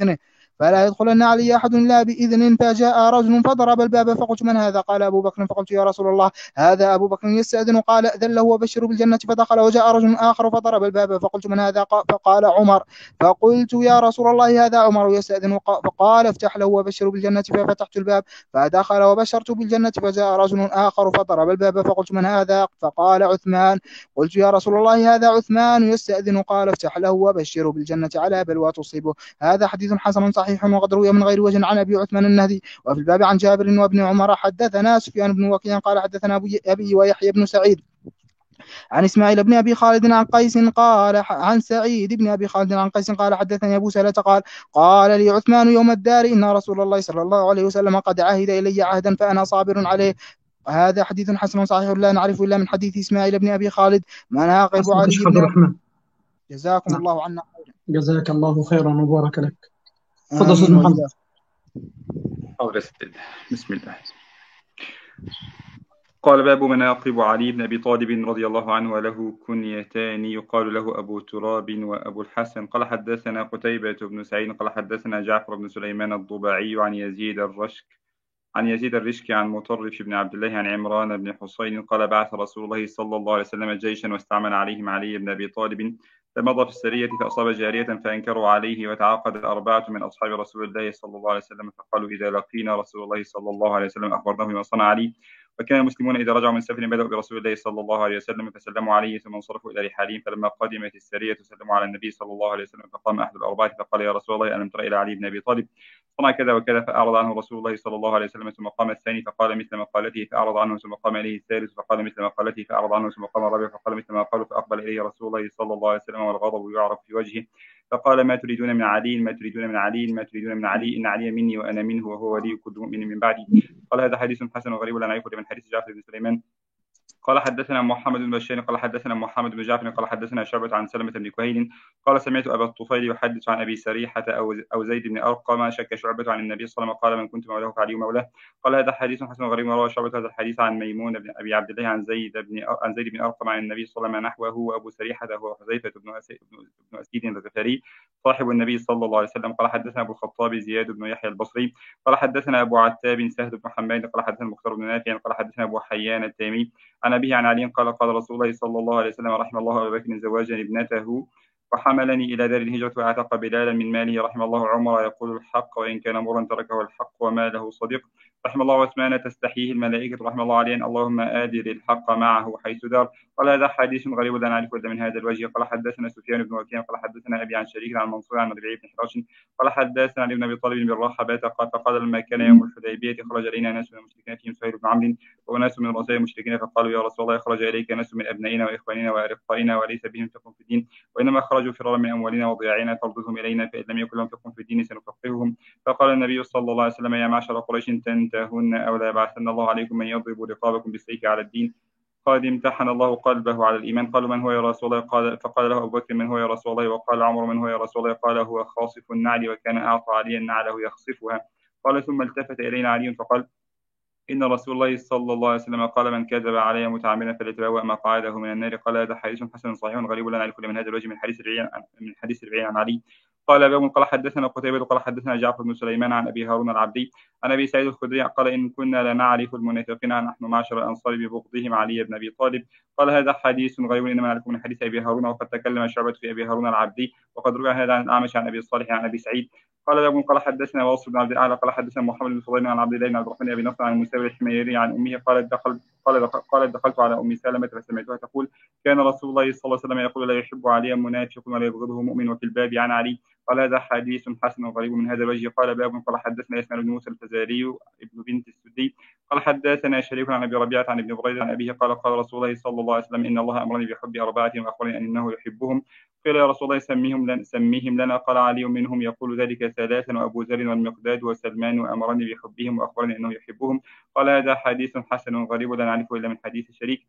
إلا بإذن. فجاء رجل فضرب الباب فقلت: من هذا؟ قال: أبو بكر. فقلت: يا رسول الله هذا أبو بكر يستأذن. قال: أذن له وبشره بالجنة. فدخل وجاء رجل آخر فضرب الباب فقلت: من هذا؟ فقال: عمر. فقلت: يا رسول الله هذا عمر يستأذن. فقال: افتح له وبشره بالجنة. ففتحت الباب فدخل وبشرت بالجنة. فجاء رجل آخر فضرب الباب فقلت: من هذا؟ فقال: عثمان. قلت: يا رسول الله هذا عثمان يستأذن. قال: افتح له وبشره بالجنة على بلوى تصيبه. هذا حديث حسن صحيح وقد روي من غير وجه عن أبي عثمان النهدي. وفي الباب عن جابر وابن عمر حدثنا سفيان بن وكيع قال حدثنا أبي ويحيى بن سعيد عن إسماعيل بن أبي خالد عن قيس قال عن سعيد بن أبي خالد عن قيس قال حدثني أبو سلمة قال لي عثمان يوم الدار: إن رسول الله صلى الله عليه وسلم قد عهد إلي عهدا فأنا صابر عليه. هذا حديث حسن صحيح لا نعرف إلا من حديث إسماعيل بن أبي خالد مناقب علي بن الرحمن. جزاكم الله عنا خيرا. جزاك الله خيرا وبارك لك. تفضل أستاذ محمد. بسم الله. قال: باب مناقب علي بن أبي طالب رضي الله عنه وله كنيتان يقال له أبو تراب وأبو الحسن. قال حدثنا قتيبة بن سعيد قال حدثنا جعفر بن سليمان الضباعي عن يزيد الرشك عن مطرف بن عبد الله عن عمران بن حسين قال: بعث رسول الله صلى الله عليه وسلم جيشا واستعمل عليهم علي بن أبي طالب، فمضى في السرية فأصاب جارية فأنكروا عليه، وتعاقد 4 من أصحاب رسول الله صلى الله عليه وسلم فقالوا: إذا لقينا رسول الله صلى الله عليه وسلم أخبرناه بما صنع علي. وكان المسلمون إذا رجعوا من سفر بدأوا برسول الله صلى الله عليه وسلم فسلموا عليه ثم انصرفوا إلى رحالهم. فلما قدمت السرية سلموا على النبي صلى الله عليه وسلم فقام أحد الأربعة فقال: يا رسول الله ألم تر إلى علي بن أبي طالب صنع كذا وكذا؟ فأعرض عنه رسول الله صلى الله عليه وسلم ثم قام الثاني فقال مثل مقالته فأعرض عنه ثم قام إليه الثالث فقال مثل مقالته فأعرض عنه ثم قام الرابع فقال مثل ما قالوا فأقبل إليه رسول الله صلى الله عليه وسلم والغضب يعرف في وجهه فقال: ما تريدون من علي؟ إن علي مني وأنا منه وهو ولي كل مؤمن من بعدي. قال: هذا حديث حسن وغريب لا نعرفه من حديث جعفر بن سليمان قال حدثنا محمد بن بشار قال حدثنا محمد بن جعفر قال حدثنا شعبة عن سلمة بن كهيل قال سمعت أبا الطفيل يحدث عن أبي سريحة أو زيد بن أرقم شك شعبة عن النبي صلى الله عليه وسلم قال من كنت مولاه فعلي مولاه. قال هذا حديث حسن غريب. وروى شعبة هذا الحديث عن ميمون بن أبي عبد الله عن زيد بن أرقم عن النبي صلى الله عليه وسلم نحوه. وأبو سريحة هو حذيفة بن أسيد الغفاري صاحب النبي صلى الله عليه وسلم. قال حدثنا أبو الخطاب زياد بن يحيى البصري قال حدثنا أبو عتاب سهل بن حماد قال حدثنا المختار بن نافع قال حدثنا أبو حيان التيمي عن أبيه عن علي قال قال رسول الله صلى الله عليه وسلم رحم الله أبا بكر زواجا ابنته وحملني إلى دار الهجرة وأعتق بلالا من ماله. رحم الله عمر يقول الحق وإن كان مرا تركه الحق وما له صديق. رحم الله عثمان تستحيه الملائكة. رحم الله عليا اللهم آدر الحق معه حيث دار. قال هذا حديث غريب لا نعرفه إلا من هذا الوجه. قال حدثنا سفيان بن وكيع قال حدثنا أبي عن شريك عن منصور عن ربيع بن حراش قال حدثنا ابن أبي طالب بالرحبة قال فقال لما كان يوم الحديبية خرج إلينا ناس من المشركين فيهم سهيل بن عمرو وناس من رؤساء المشركين فقالوا يا رسول الله خرج إليك ناس من أبنائنا وإخواننا وأرقائنا وليس بهم فقه في الدين وإنما خرجوا فرارا من أموالنا وضياعنا فارضهم إلينا فإن لم يكن لهم فقه في الدين سنفقههم. فقال النبي صلى الله عليه وسلم يا معشر قريش تنتهن أو لا يبعثن الله عليكم من يضرب رقابكم بالسيف على الدين قد امتحن الله قلبه على الإيمان. قالوا من هو يا رسول الله؟ فقال له أبو بكر من هو يا رسول الله؟ وقال عمر من هو يا رسول الله؟ قال هو خاصف النعل وكان أعطى عليا نعله يخصفها. قال ثم التفت إلينا علي فقال إن رسول الله صلى الله عليه وسلم قال من كذب علي متعمدا فليتبوأ مقعده من النار. قال هذا حديث حسن صحيح غريب لا نعرف من هذا الوجه من حديث ربيع عن علي. قال باب قال حدثنا قتيبة قال حدثنا جعفر بن سليمان عن أبي هارون العبدي عن أبي سعيد الخدري قال إن كنا لنعرف المنافقين نحن معشر الأنصار ببغضهم علي بن أبي طالب. قال هذا حديث غريب إنما نعرفه من حديث أبي هارون وقد تكلم شعبة في أبي هارون العبدي وقد روى هذا عن الأعمش عن أبي صالح عن أبي سعيد. قال باب قال حدثنا واصل بن عبد الأعلى قال حدثنا محمد بن فضيل عن عبد الله بن عبد الرحمن أبي نصر عن المساوي الحميري عن أمه قالت دخلت على أم سلمة فسمعتها تقول كان رسول الله صلى الله عليه وسلم يقول لا يحب عليا منافق ولا يبغضه مؤمن. وفي الباب عن علي. قال هذا حديث حسن غريب من هذا الوجه. قال باب قال حدثنا اسماعيل بن موسى الفزاري ابن بنت السدي قال حدثنا شريك عن أبي ربيعة عن ابن بريدة عن أبيه قال قال رسول الله صلى الله عليه وسلم إن الله أمرني بحب أربعة وأخبرني أنه يحبهم. قيل يا رسول الله سميهم لنا. قال علي منهم يقول ذلك ثلاثا وأبو ذر والمقداد وسلمان أمرني بحبهم وأخبرني أنه يحبهم. قال هذا حديث حسن غريب لا نعرفه إلا من حديث شريك.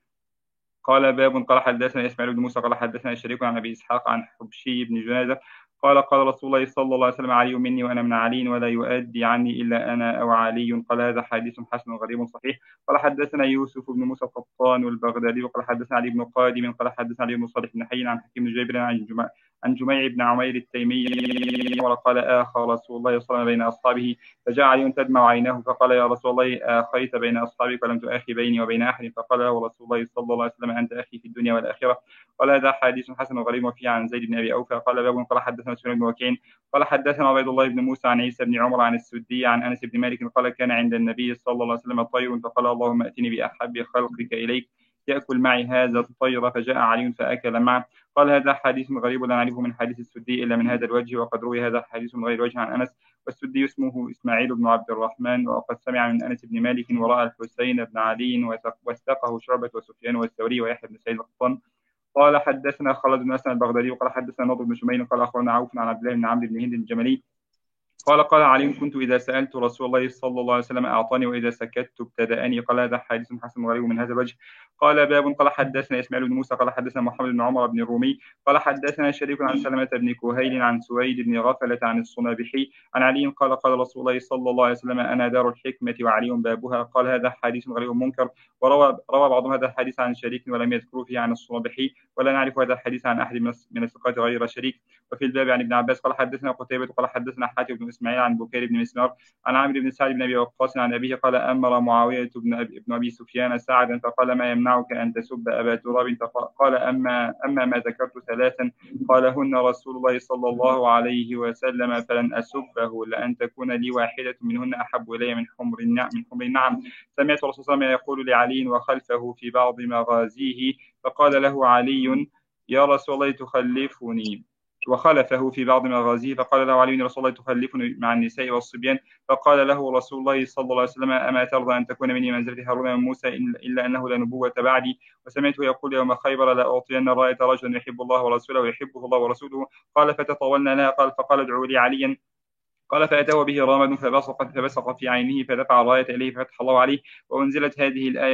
قال باب قال حدثنا إسماعيل بن موسى قال حدثنا شريك عن أبي إسحاق عن حبشي بن جنازة قال قال رسول الله صلى الله عليه وسلم علي مني وأنا من علي ولا يؤدي عني إلا أنا أو علي. قال هذا حديث حسن غريب صحيح. قال حدثنا يوسف بن موسى القطان والبغدادي وقال حدثنا علي بن قادم قال حدثنا علي بن صالح بن حي عن حكيم بن جابر عن جميع بن عمير التيمي وقال آخى رسول الله صلى الله عليه وسلم بين أصحابه فجاء علي تدمع عيناه فقال يا رسول الله آخيت بين أصحابك ولم تؤخي بيني وبين أحد. فقال له رسول الله صلى الله عليه وسلم أنت أخي في الدنيا والآخرة. قال هذا حديث حسن غريب وفيه عن زيد بن أبي أوفى. قال باب قال حدثنا سفيان بن وكيع قال حدثنا عبيد الله بن موسى عن عيسى بن عمر عن السدي عن أنس بن مالك قال كان عند النبي صلى الله عليه وسلم طير فقال اللهم أتني بأحب خلقك إليك يأكل معي هذا الطير فجاء علي فأكل معه. قال هذا حديث غريب لا نعرفه من حديث السدي إلا من هذا الوجه وقد روي هذا حديث من غير وجه عن أنس. والسدي اسمه إسماعيل بن عبد الرحمن وقد سمع من أنس بن مالك ورأى الحسين بن علي وثقه شعبة وسفيان والثوري ويحيى بن سعيد القطان. قال حدثنا خالد بن أسد البغدادي وقال حدثنا نضر بن شميل قال أخبرنا عوف عن عبد الله بن عمرو بن هند الجملي قال قال علي كنت إذا سألت رسول الله صلى الله عليه وسلم أعطاني وإذا سكت ابتدأني. قال هذا حديث حسن غريب من هذا الوجه. قال باب قال حدثنا إسماعيل بن موسى قال حدثنا محمد بن عمر بن الرومي قال حدثنا شريك عن سلمة بن كهيل عن سويد بن غفلة عن الصنابحي عن علي قال قال رسول الله صلى الله عليه وسلم أنا دار الحكمة وعلي بابها. قال هذا حديث غريب منكر. وروى بعضهم هذا الحديث عن شريك ولم يذكروا فيه عن الصنابحي ولا نعرف هذا الحديث عن أحد من الثقات غير شريك. وفي الباب عن ابن عباس قال حدثنا قتيبة قال حدثنا حاتم بن إسماعيل عن بكير بن مسمار عن عمرو بن سعد بن أبي وقاص عن أبيه قال أمر معاوية بن أبي سفيان سعدا فقال ما يمنعك أن تسب أبا تراب. قال أما ما ذكرت ثلاثا قالهن رسول الله صلى الله عليه وسلم فلن أسبه لأن تكون لي واحدة منهن أحب إلي من حمر النعم. سمعت الرسول صلى الله عليه وسلم يقول لعلي وخلفه في بعض مغازيه فقال له علي يا رسول الله تخلفني وخلفه في بعض مغازيه فقال له علي رسول الله تخلفني مع النساء والصبيان. فقال له رسول الله صلى الله عليه وسلم أما ترضى أن تكون مني منزلة هارون من موسى إلا أنه لا نبوة بعدي. وسمعته يقول يوم خيبر لا أعطين راية رجل يحب الله ورسوله ويحبه الله ورسوله. قال فتطولنا لها فقال ادعوا لي عليا. قال فأتاه به رامد فبصق في عينه فدفع الراية إليه ففتح الله عليه وأنزلت هذه الآية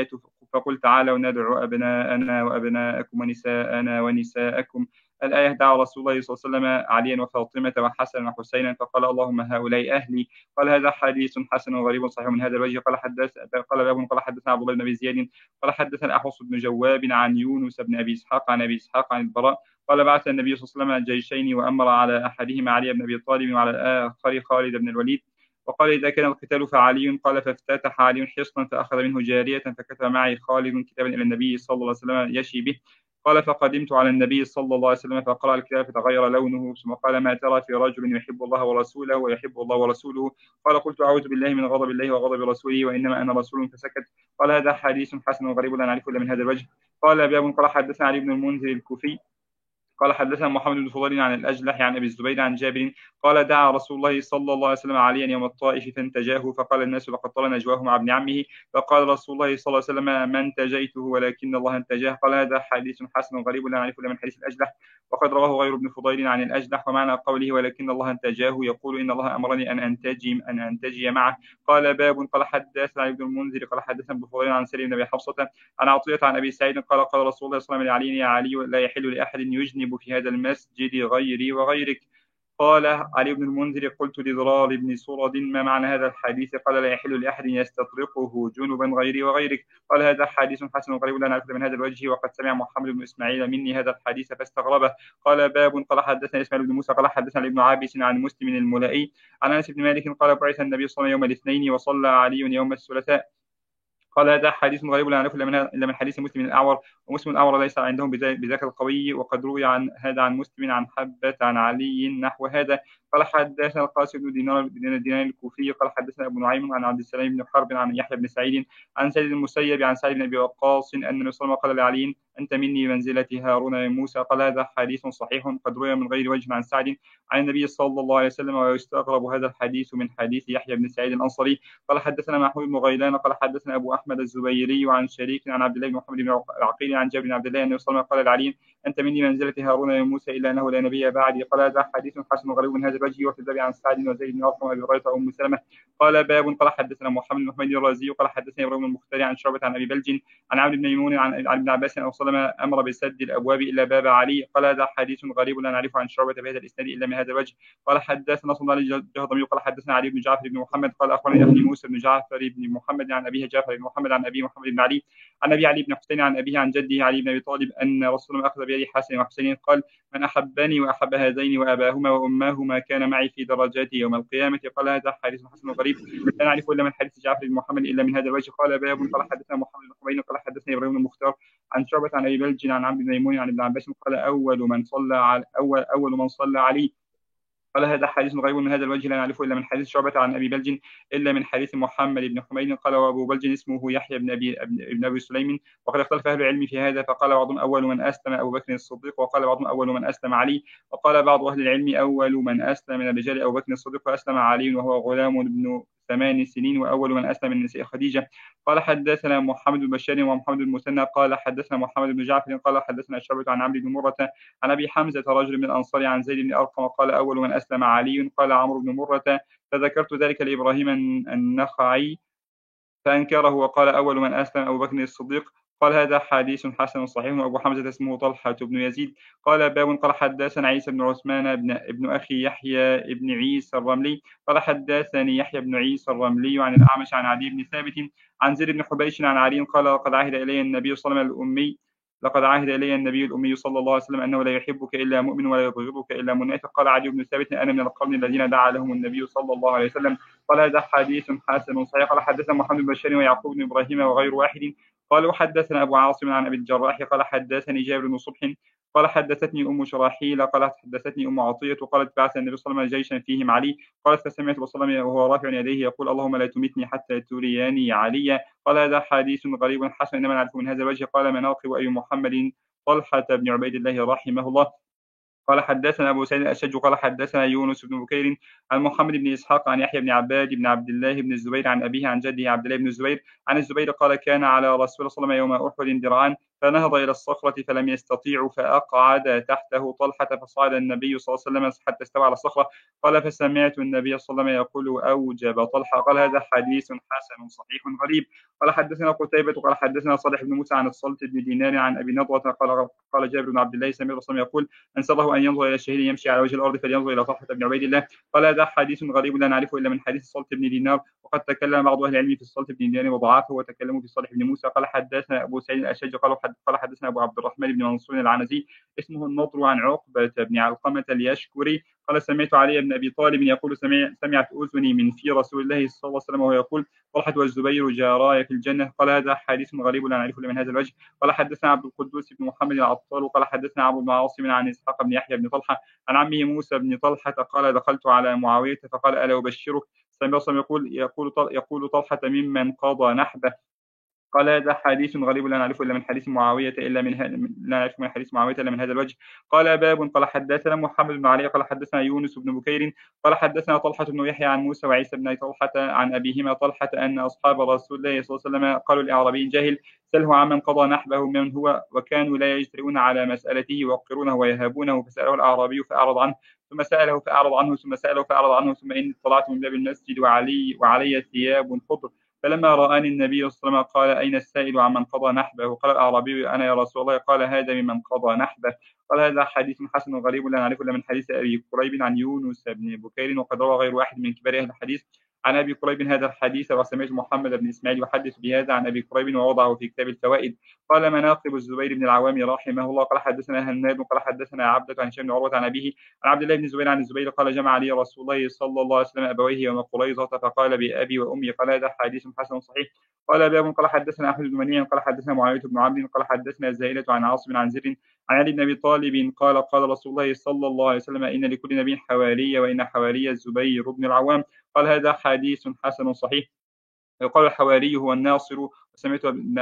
فقل تعالوا ندعو أبناءنا وأبناءكم ونساءنا ونساءكم. الآية. دعا رسول الله صلى الله عليه وسلم عليا وفاطمة وحسنا وحسينا فقال اللهم هؤلاء أهلي. قال هذا حديث حسن غريب صحيح من هذا الوجه. قال باب قال حدثنا عبد الله بن أبي زياد قال حدثنا أحوص بن جواب عن يونس بن أبي إسحاق عن أبي إسحاق عن البراء قال بعث النبي صلى الله عليه وسلم جيشين وأمر على أحدهما علي بن أبي طالب وعلى الآخر خالد بن الوليد. وقال إذا كان القتال فعلي. قال فافتتح علي حصنا فأخذ منه جارية فكتب معي خالد كتابا إلى النبي صلى الله عليه وسلم يشي به. قال فقدمت على النبي صلى الله عليه وسلم فقرأ الكتاب فتغير لونه ثم قال ما ترى في رجل يحب الله ورسوله ويحب الله ورسوله. قال قلت أعوذ بالله من غضب الله وغضب رسوله وإنما أنا رسول فسكت. قال هذا حديث حسن غريب لا نعرفه إلا من هذا الوجه. قال باب قال حدثنا علي بن المنذر الكوفي قال حدثنا محمد بن فضيل عن الأجلح عن أبي الزبير عن جابر قال دعا رسول الله صلى الله عليه وسلم عليا يوم الطائف فانتجاه فقال الناس لقد طال نجواه مع ابن عمه فقال رسول الله صلى الله عليه وسلم ما انتجيته ولكن الله انتجاه. قال هذا حديث حسن غريب لا نعرفه إلا من حديث الأجلح وقد رواه غير ابن فضيل عن الأجلح ومعنى قوله ولكن الله انتجاه يقول إن الله أمرني أن أنتجي معه. قال باب قال حدثنا علي بن المنذر قال حدثنا ابن فضيل عن سليم بن أبي حفصة عن عطية عن أبي سعيد قال قال رسول الله صلى الله عليه وسلم يا علي لا يحل لأحد يجنب في هذا المسجد غيري وغيرك. قال علي بن المنذر قلت لضرار بن سرد ما معنى هذا الحديث؟ قال لا يحل لأحد يستطرقه جنبا غيري وغيرك. قال هذا حديث حسن غريب لا نعرفه من هذا الوجه وقد سمع محمد بن إسماعيل مني هذا الحديث فاستغربه. قال باب قال حدثنا إسماعيل بن موسى قال حدثنا ابن عابس عن مسلم الملائي عن أنس بن مالك قال بعث النبي صلى الله عليه وسلم يوم الاثنين وصلى علي يوم الثلاثاء. قال هذا حديث غريب لا نعرفه إلا من حديث مسلم الأعور ومسلم الأعور ليس عندهم بذاك القوي وقد روي عن هذا عن مسلم عن حبة عن علي نحو هذا. قال حدثنا القاسم بن دينار الكوفي قال حدثنا أبو نعيم عن عبد السلام بن حرب عن يحيى بن سعيد عن سعيد المسيب عن سعيد بن أبي وقاص أن النبي صلى الله عليه وسلم قال لعلي أنت مني منزلة هارون موسى. قال هذا حديث صحيح قد روي من غير وجه عن سعد عن النبي صلى الله عليه وسلم ويستغرب هذا الحديث من حديث يحيى بن سعيد الأنصاري. قال حدثنا محمود بن غيلان قال حدثنا أبو أحمد الزبيري وعن شريك عن عبد الله بن محمد بن عقيل عن جابر بن عبد الله أنه صلى الله عليه وسلم قال لعلي أنت مني منزلة هارون موسى إلا أنه لا نبي بعدي. قال هذا حديث حسن غريب من هذا الوجه. وفي الباب عن سعد وزيد بن أرقم وأبي هريرة وأم سلمة. قال باب قال حدثنا محمد بن حميد الرازي قال حدثنا إبراهيم المختار عن شعبة عن أبي بلج عن عبد بن ميمون عن ابن عباس أنه صلى الله عليه وسلم أمر بسد الأبواب إلا باب علي. قال هذا حديث غريب لا نعرفه عن شعبة بهذا الإسناد إلا من هذا الوجه. قال حدثنا صلى الله عليه وسلم قال حدثنا علي بن جعفر بن محمد قال أخبرني أخي موسى بن جعفر بن محمد عن أبيه جعفر بن محمد عن أبي محمد بن علي عن أبي علي بن حسين عن أبيه عن جده علي بن أبي طالب أن رسول الله أخذ بيد حسن وحسين قال من أحبني وأحب هذين وأباهما وأماهما كان معي في درجاتي يوم القيامة. قال هذا حديث حسن غريب لا نعرف إلا من حديث جعفر بن محمد إلا من هذا الوجه. قال باب قال حدثنا محمد بن حميد قال حدثني إبراهيم المختار عن شعبة عن أبي بلج عن عبد بن ميمون عن ابن عباس قال أول من صلى علي. قال هذا حديث غريب من هذا الوجه لا نعرفه إلا من حديث شعبة عن أبي بلج إلا من حديث محمد بن حميد. قال وأبو بلج اسمه يحيى بن أبي سليم وقد اختلف أهل العلم في هذا فقال بعضهم أول من أسلم أبو بكر الصديق وقال بعضهم أول من أسلم علي وقال بعض أهل العلم أول من أسلم من الرجال أبو بكر الصديق وأسلم علي وهو غلام ابن 8 سنين وأول من أسلم من النساء خديجة. قال حدثنا محمد بن بشار ومحمد بن المثنى قال حدثنا محمد بن جعفر قال حدثنا شعبة عن عمرو بن مرة عن أبي حمزة رجل من الأنصار عن زيد بن أرقم وقال أول من أسلم علي. قال عمرو بن مرة فذكرت ذلك لإبراهيم النخعي فأنكره وقال أول من أسلم أبو بكر الصديق. قال هذا حديث حسن صحيح. وأبو حمزة اسمه طلحة بن يزيد. قال باب قال حدثنا عيسى بن عثمان ابن أخي يحيى بن عيسى الرملي قال حدثني يحيى بن عيسى الرملي عن الأعمش عن عدي بن ثابت عن زيد بن حبيش عن علي قال لقد عهد إلي النبي صلى الله عليه وسلم أنه لا يحبك إلا مؤمن ولا يبغضك إلا منافق. قال علي بن ثابت أنا من القوم الذين دعا لهم النبي صلى الله عليه وسلم. قال هذا حديث حسن صحيح. قال حدثنا محمد بن بشار ويعقوب بن إبراهيم وغير واحد قال حدثنا أبو عاصم عن أبي الجراح قال حدثني جابر بن صبح قال حدثتني أم شراحيل قالت حدثتني أم عطية قالت بعث النبي صلى الله عليه وسلم جيشا فيهم علي قالت فسمعت صلى الله عليه وسلم وهو رافع يديه يقول اللهم لا تمتني حتى ترياني عليا. قال هذا حديث غريب حسن إنما نعرفه من هذا الوجه. قال مناقب أبي محمد طلحة بن عبيد الله رحمه الله. قال حدثنا أبو سعيد الأشج قال حدثنا يونس بن بكير عن محمد بن إسحاق عن يحيى بن عباد بن عبد الله بن الزبير عن أبيه عن جده عبد الله بن الزبير عن الزبير قال كان على رسول الله صلى الله عليه وسلم يوم أحد درعان فنهض إلى الصخرة فلم يستطيعوا فأقعد تحته طلحة فصعد النبي صلى الله عليه وسلم حتى استوى على الصخرة. قال فسمعت النبي صلى الله عليه وسلم يقول أوجب طلحة. قال هذا حديث حسن صحيح غريب. قال حدثنا قتيبة قال حدثنا صالح بن موسى عن الصلت بن دينار عن أبي نضرة قال جابر بن عبد الله سمعت رسول الله يقول من سره أن ينظر إلى الشهيد يمشي على وجه الأرض فلينظر إلى طلحة بن عبيد الله. قال هذا حديث غريب لا نعرفه إلا من حديث الصلت بن دينار وقد تكلم بعض أهل العلم في الصلت بن دينار وضعفه وتكلموا في صالح بن موسى. قال حدثنا أبو سعيد الأشج قال حدثنا أبو عبد الرحمن بن منصور العنزي اسمه النضر عن عقبة بن علقمة اليشكري قال سمعت علي بن أبي طالب يقول سمعت أذني من في رسول الله صلى الله عليه وسلم وهو يقول طلحة والزبير جاراي في الجنة. قال هذا حديث غريب لا نعرفه من هذا الوجه. قال حدثنا عبد القدوس بن محمد العطار قال حدثنا عبد بن عاصم عن إسحاق بن يحيى بن طلحة عن عمه موسى بن طلحة قال دخلت على معاوية فقال ألا أبشرك سمع يقول طلحة ممن قضى نحبه. قال هذا حديث غريب لا نعرفه إلا من حديث معاوية إلا من هذا الوجه. قال باب قال حدثنا محمد بن علي قال حدثنا يونس بن بكير قال حدثنا طلحة بن يحيى عن موسى وعيسى بن طلحة عن أبيهما طلحة أن أصحاب رسول الله صلى الله عليه وسلم قالوا لأعرابي جاهل سله عمن قضى نحبه من هو وكانوا لا يجرؤون على مسألته يوقرونه ويهابونه فسأله الأعرابي فأعرض عنه ثم سأله فأعرض عنه ثم سأله فأعرض عنه ثم إني اطلعت من باب المسجد وعلي ثياب خضر فلما رآني النبي صلى الله عليه وسلم قال أين السائل عمن قضى نحبه؟ قال الأعرابي أنا يا رسول الله. قال هذا ممن قضى نحبه. قال هذا حديث حسن غريب لا نعرفه إلا من حديث أبي كريب عن يونس بن بكير وقد روى غير واحد من كبار أهل الحديث عن أبي كريب هذا الحديث وسمعت محمد بن إسماعيل يحدث بهذا عن أبي كريب ووضعه في كتاب الفوائد. قال مناقب الزبير بن العوام رحمه الله قال حدثنا هناد قال حدثنا عبدة عن هشام بن عروة عن أبيه عن عبد الله بن الزبير عن الزبير قال جمع لي رسول الله صلى الله عليه وسلم أبويه يوم قريظة فقال بأبي وأمي. قال هذا حديث حسن صحيح. قال باب قال حدثنا أحمد بن منيع قال حدثنا معاوية بن عمرو قال حدثنا زائدة عن عاصم عن زر عن علي بن أبي طالب قال قال رسول الله صلى الله عليه وسلم إن لكل نبي حواري وإن حواري الزبير بن العوام. قال هذا حديث حسن صحيح. يقال الحواري هو الناصر وسمعت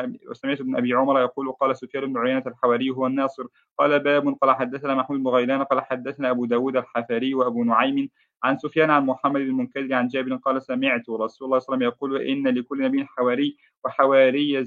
ابن أبي عمر يقول قال سفيان بن عيينة الحواري هو الناصر. قال باب قال حدثنا محمود بن غيلان قال حدثنا أبو داود الحفاري وأبو نعيم عن سفيان عن محمد بن المنكدر عن جابر قال سمعت رسول الله صلى الله عليه وسلم يقول إن لكل نبي حواري وحواري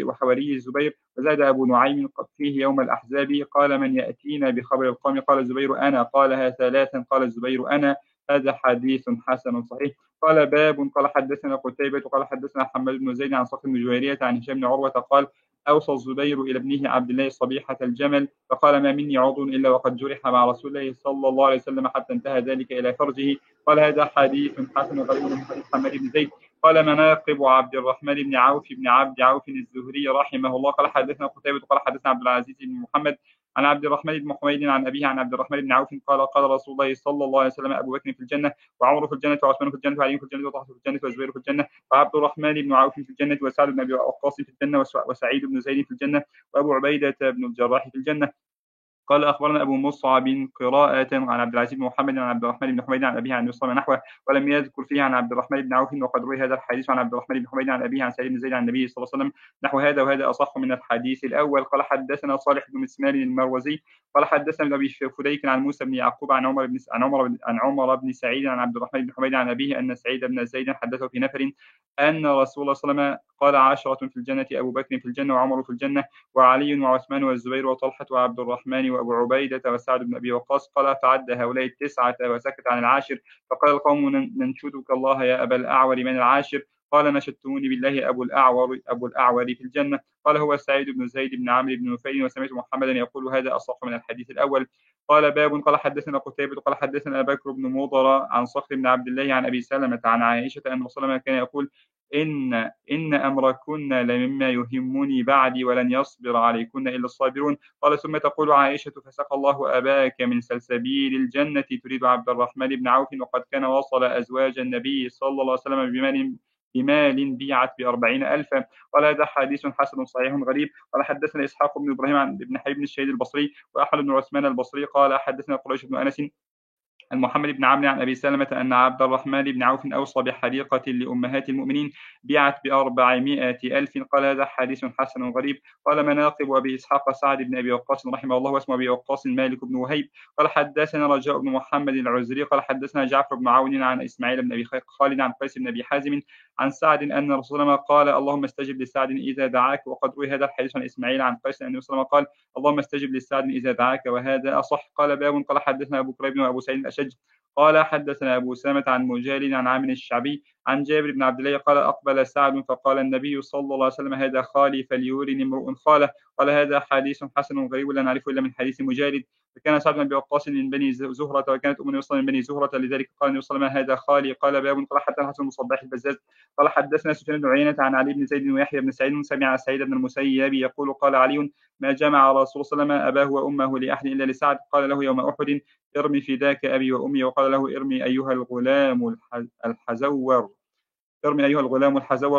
الزبير وزاد أبو نعيم فيه يوم الأحزاب قال من يأتينا بخبر القوم قال الزبير أنا قالها ثلاثا قال الزبير أنا. هذا حديث حسن صحيح. قال باب قال حدثنا قتيبة قال حدثنا حماد بن زيد عن صخر بن جويرية عن هشام بن عروة قال أوصى الزبير إلى ابنه عبد الله صبيحة الجمل فقال ما مني عضو إلا وقد جرح مع رسول الله صلى الله عليه وسلم حتى انتهى ذلك إلى فرجه. قال هذا حديث حسن غريب من حديث حماد بن زيد. قال مناقب عبد الرحمن بن عوف بن عبد عوف الزهري رحمه الله قال حدثنا قتيبة قال حدثنا عبد العزيز بن محمد عن عبد الرحمن بن حميد عن أبيه عن عبد الرحمن بن عوف قال قال رسول الله صلى الله عليه وسلم أبو بكر في الجنة وعمر في الجنة وعثمان في الجنة وعلي في الجنة وطلحة في الجنة وزبير في الجنة وعبد الرحمن بن عوف في الجنة وسعد بن أبي وقاص في الجنة وسعيد بن زيد في الجنة وأبو عبيدة بن الجراح في الجنة. قال أخبرنا أبو مصعب قراءة عن عبد العزيز بن محمد عن عبد الرحمن بن حميد عن أبيه عن يسرى نحوه ولم يذكر فيه عن عبد الرحمن بن عوف وقد روي هذا الحديث عن عبد الرحمن بن حميد عن أبيه عن سعيد بن زيد عن النبي صلى الله عليه وسلم نحو هذا وهذا أصح من الحديث الأول. قال حدثنا صالح بن مسمار المروزي قال حدثنا أبي فديك عن موسى بن يعقوب عن عمر بن سعيد عن عبد الرحمن بن حميد عن أبيه أن سعيد بن زيد حدثه في نفر أن رسول الله صلى الله عليه وسلم قال 10 في الجنة أبو بكر في الجنة وعمر في الجنة وعلي وعثمان والزبير وطلحة وعبد الرحمن وأبو عبيدة وسعد بن أبي وقاص. قال فعد هؤلاء التسعة وسكت عن العاشر فقال القوم ننشدك الله يا أبا الأعور من العاشر؟ قال نشدتوني بالله أبو الأعور في الجنة. قال هو سعيد بن زيد بن عمرو بن نفيل وسمعت محمدا يقول هذا أصح من الحديث الأول. قال باب قال حدثنا قتيبة قال حدثنا بكر بن مضر عن صخر بن عبد الله عن أبي سلمة عن عائشة أن صلى الله عليه وسلم كان يقول إن أمركن لمما يهمني بعدي ولن يصبر عليكن إلا الصابرون. قال ثم تقول عائشة فسقى الله أباك من سلسبيل الجنة تريد عبد الرحمن بن عوف وقد كان وصل أزواج النبي صلى الله عليه وسلم بمال بيعت ب40,000. قال هذا حديث حسن صحيح غريب. قال حدثنا إسحاق بن إبراهيم عن ابن حبيب الشهيد البصري وأحمد بن عثمان البصري قال حدثنا قريش بن أنس عن محمد بن عمرو عن أبي سلمة أن عبد الرحمن بن عوف أوصى بحديقة لأمهات المؤمنين بيعت ب400,000. قال هذا حديث حسن غريب. قال مناقب أبي إسحاق سعد بن أبي وقاص رحمه الله واسمه أبي وقاص مالك بن وهيب. قال حدثنا رجاء بن محمد العزري قال حدثنا جعفر بن عون عن إسماعيل بن أبي خالد عن قيس بن أبي حازم عن سعد أن رسول الله قال اللهم استجب لسعد إذا دعاك. وقد روي هذا الحديث عن إسماعيل عن قيس أن رسول الله قال اللهم استجب لسعد إذا دعاك، وهذا أصح. قال باب. قال حدثنا أبو كريب وأبو سعيد الأشج قال حدثنا أبو سلمة عن مجالد عن عامر الشعبي عن جابر بن عبد الله قال أقبل سعد فقال النبي صلى الله عليه وسلم هذا خالي فليورني امرؤ خاله. قال هذا حديث حسن غريب لا نعرفه إلا من حديث مجالد. فكان سعد بن أبي وقاص من بني زهرة وكانت أم النبي من بني زهرة، لذلك قال النبي صلى الله عليه وسلم هذا خالي. قال باب. قال حدثنا حسن المصباح البزاز قال حدثنا سفيان بن عيينة عن علي بن زيد ويحيى بن سعيد سمع سعيد بن المسيب يقول قال علي ما جمع رسول الله صلى الله عليه وسلم أباه وأمه لأحد إلا لسعد. قال له يوم أحد ارمي فداك أبي وأمي. وقال له ارمي أيها الغلام الحزور ارمي أيها الغلام الحزور.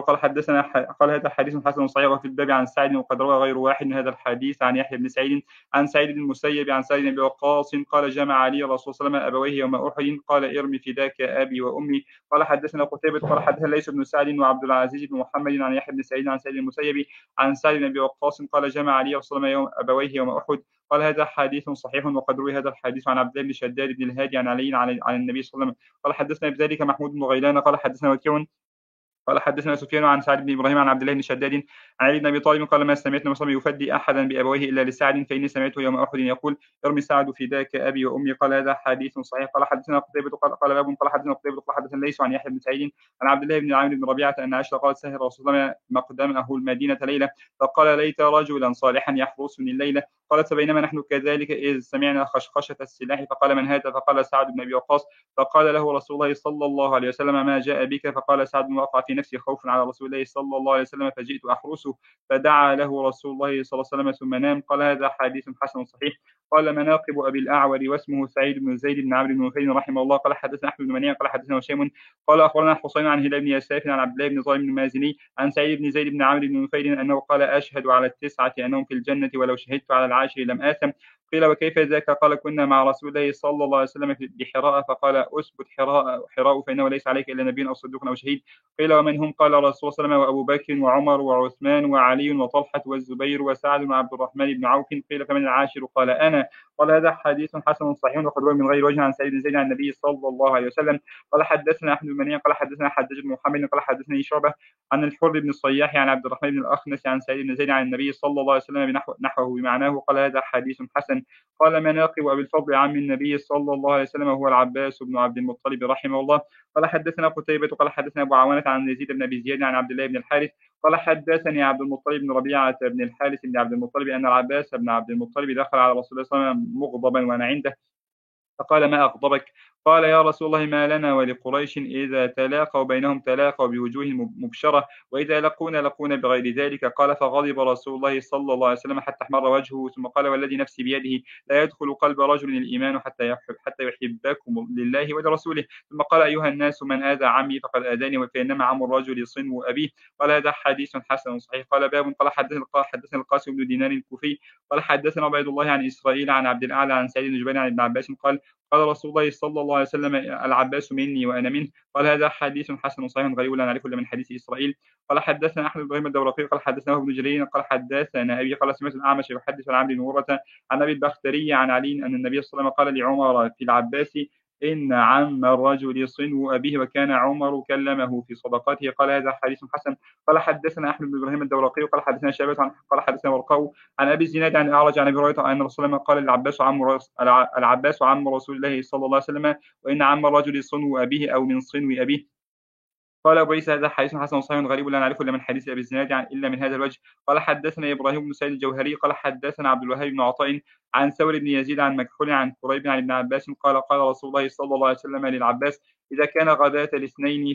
قال هذا حديث حسن صحيح. وفي الباب عن سعد وقد روى غير واحد من هذا الحديث عن يحيى بن سعيد عن سعيد بن المسيب عن سعيد بن أبي وقاص قال جمع علي رسول الله صلى الله عليه وسلم أبويه يوم أحد قال ارمي فداك أبي وأمي. قال حدثنا قتيبة قال حدثنا ليس بن سعد وعبد العزيز بن محمد عن يحيى بن سعيد عن سعيد بن المسيب عن سعيد بن أبي وقاص قال جمع علي رسول الله يوم أبويه يوم أحد. قال هذا حديث صحيح. وقد روي هذا الحديث عن عبد الله بن شداد بن الهادي عن علي عن النبي صلى الله عليه وسلم. قال حدثنا بذلك محمود بن غيلان قال حدثنا وكيع قال حدثنا سفيان عن سعد بن ابراهيم عن عبد الله بن شداد عن علي بن ابي طالب قال ما سمعت النبي صلى الله عليه وسلم يفدي احدا بابويه الا لسعد فاني سمعته يوم احد يقول ارمي سعد فداك ابي وامي. قال هذا حديث صحيح. قال حدثنا قتيبة قال باب. قال حدثنا قتيبة قال حدثنا ليس عن يحيى بن سعيد عن عبد الله بن عامر بن ربيعه ان عائشه قالت سهر رسول الله مقدمه المدينه ليله فقال ليت رجلا صالحا يحرسني الليله. قالت فبينما نحن كذلك إذ سمعنا خشخشة السلاح فقال من هذا؟ فقال سعد بن أبي وقاص. فقال له رسول الله صلى الله عليه وسلم ما جاء بك؟ فقال سعد وقع في نفسي خوف على رسول الله صلى الله عليه وسلم فجئت أحرسه فدعا له رسول الله صلى الله عليه وسلم ثم نام. قال هذا حديث حسن صحيح. قال مناقب أبي الأعور واسمه سعيد بن زيد بن عمرو بن نفيل رحمه الله. قال حدثنا أحمد بن منيع قال حدثنا هشام قال أخبرنا حسين عن هلال بن يساف عن عبد الله بن ظالم المازني عن سعيد بن زيد بن عمرو بن نفيل أنه قال أشهد على التسعة أنهم في الجنة ولو شهدت على العاشر لم آثم. قيل وكيف ذاك؟ قال كنا مع رسول الله صلى الله عليه وسلم بحراء فقال أثبت حراء فإنه ليس عليك إلا نبي أو صديق أو شهيد. قيل ومن هم؟ قال رسول الله صلى الله عليه وسلم وأبو بكر وعمر وعثمان وعلي وطلحة والزبير وسعد وعبد الرحمن بن عوف. قيل فمن العاشر؟ قال أنا. قال هذا حديث حسن صحيح. وقد روى من غير وجه عن سعيد بن زيد عن النبي صلى الله عليه وسلم. قال حدثنا أحمد بن منيع قال حدثنا حجاج بن محمد قال حدثني شعبة عن الحر بن الصياح عن عبد الرحمن بن الأخنس عن سعيد بن زيد عن النبي صلى الله عليه وسلم نحوه بمعناه. قال هذا حديث حسن. قال مناقب أبي الفضل عم النبي صلى الله عليه وسلم هو العباس بن عبد المطلب رحمه الله. قال حدثنا قتيبة قال حدثنا أبو عوانة عن يزيد بن أبي زياد عن عبد الله بن الحارث قال حدثني عبد المطلب بن ربيعة بن الحارث بن عبد المطلب أن العباس بن عبد المطلب دخل على رسول الله صلى الله عليه وسلم مغضبا وأنا عنده فقال ما أغضبك؟ قال يا رسول الله ما لنا ولقريش إذا تلاقوا بينهم تلاقوا بوجوه مبشرة وإذا لقونا بغير ذلك. قال فغضب رسول الله صلى الله عليه وسلم حتى احمر وجهه ثم قال والذي نفسي بيده لا يدخل قلب رجل الإيمان حتى يحبكم لله ولرسوله. ثم قال أيها الناس من آذى عمي فقد آذاني فإنما عم الرجل صنو أبيه. قال هذا حديث حسن صحيح. قال باب. قال حدثنا القاسم بن دينار الكوفي قال حدثنا عبيد الله عن إسرائيل عن عبد الأعلى عن سعيد بن جبير عن ابن عباس قال رسول الله صلى الله عليه وسلم العباس مني وأنا منه. قال هذا حديث حسن صحيح غريب لا نعرفه إلا من حديث إسرائيل. قال حدثنا أحمد بن إبراهيم الدورقي قال حدثنا ابن جرير قال حدثنا أبي قال سمعت الأعمش يحدث عن عمرو بن مرة عن أبي البختري عن علي أن النبي صلى الله عليه وسلم قال لعمر في العباس إن عم الرجل صنو أبيه وكان عمر كلمه في صدقاته. قال هذا حديث حسن. قال حدثنا أحمد بن إبراهيم الدورقي قال حدثنا شعبة قال حدثنا ورقاء عن أبي الزناد عن الأعرج عن أبي هريرة أن رسول الله قال العباس عم رسول الله صلى الله عليه وسلم وإن عم الرجل صنو أبيه أو من صنو أبيه. قال أبو عيسى هذا حديث حسن صحيح غريب لا نعرفه إلا من حديث أبي الزناد إلا من هذا الوجه. قال حدثنا إبراهيم بن سعيد الجوهري قال حدثنا عبد الوهاب بن عطاء عن ثور بن يزيد عن مكحول عن قريب عن ابن عباس قال رسول الله صلى الله عليه وسلم للعباس إذا كان غداة الاثنين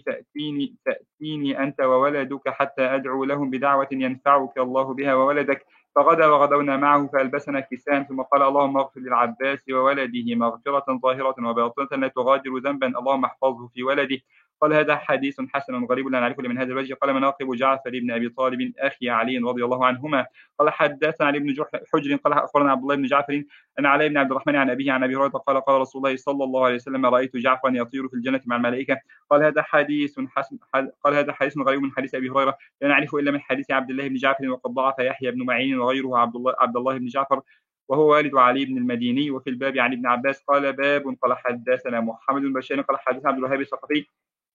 فأتيني أنت وولدك حتى أدعو لهم بدعوة ينفعك الله بها وولدك. فغدا وغدونا معه فألبسنا كساء ثم قال اللهم اغفر للعباس وولده مغفرة ظاهرة وباطنة لا تغادر ذنبا اللهم احفظه في ولده. قال هذا حديث حسن غريب لا نعرفه من هذا الوجه. قال مناقب جعفر بن أبي طالب أخي علي رضي الله عنهما. قال حدثنا علي بن حجر قال أخبرنا عبد الله بن جعفر أن علي بن عبد الرحمن عن أبيه عن أبي هريرة قال قال رسول الله صلى الله عليه وسلم رأيت جعفرا يطير في الجنة مع الملائكة. قال هذا حديث حسن. قال هذا حديث غريب من حديث أبي هريرة لا نعرفه إلا من حديث عبد الله بن جعفر وقد ضعف يحيى بن معين وغيره عبد الله بن جعفر وهو والد علي بن المديني. وفي الباب عن ابن عباس قال باب قال حدثنا محمد بن بشار قال حدثنا عبد الوهاب الثقفي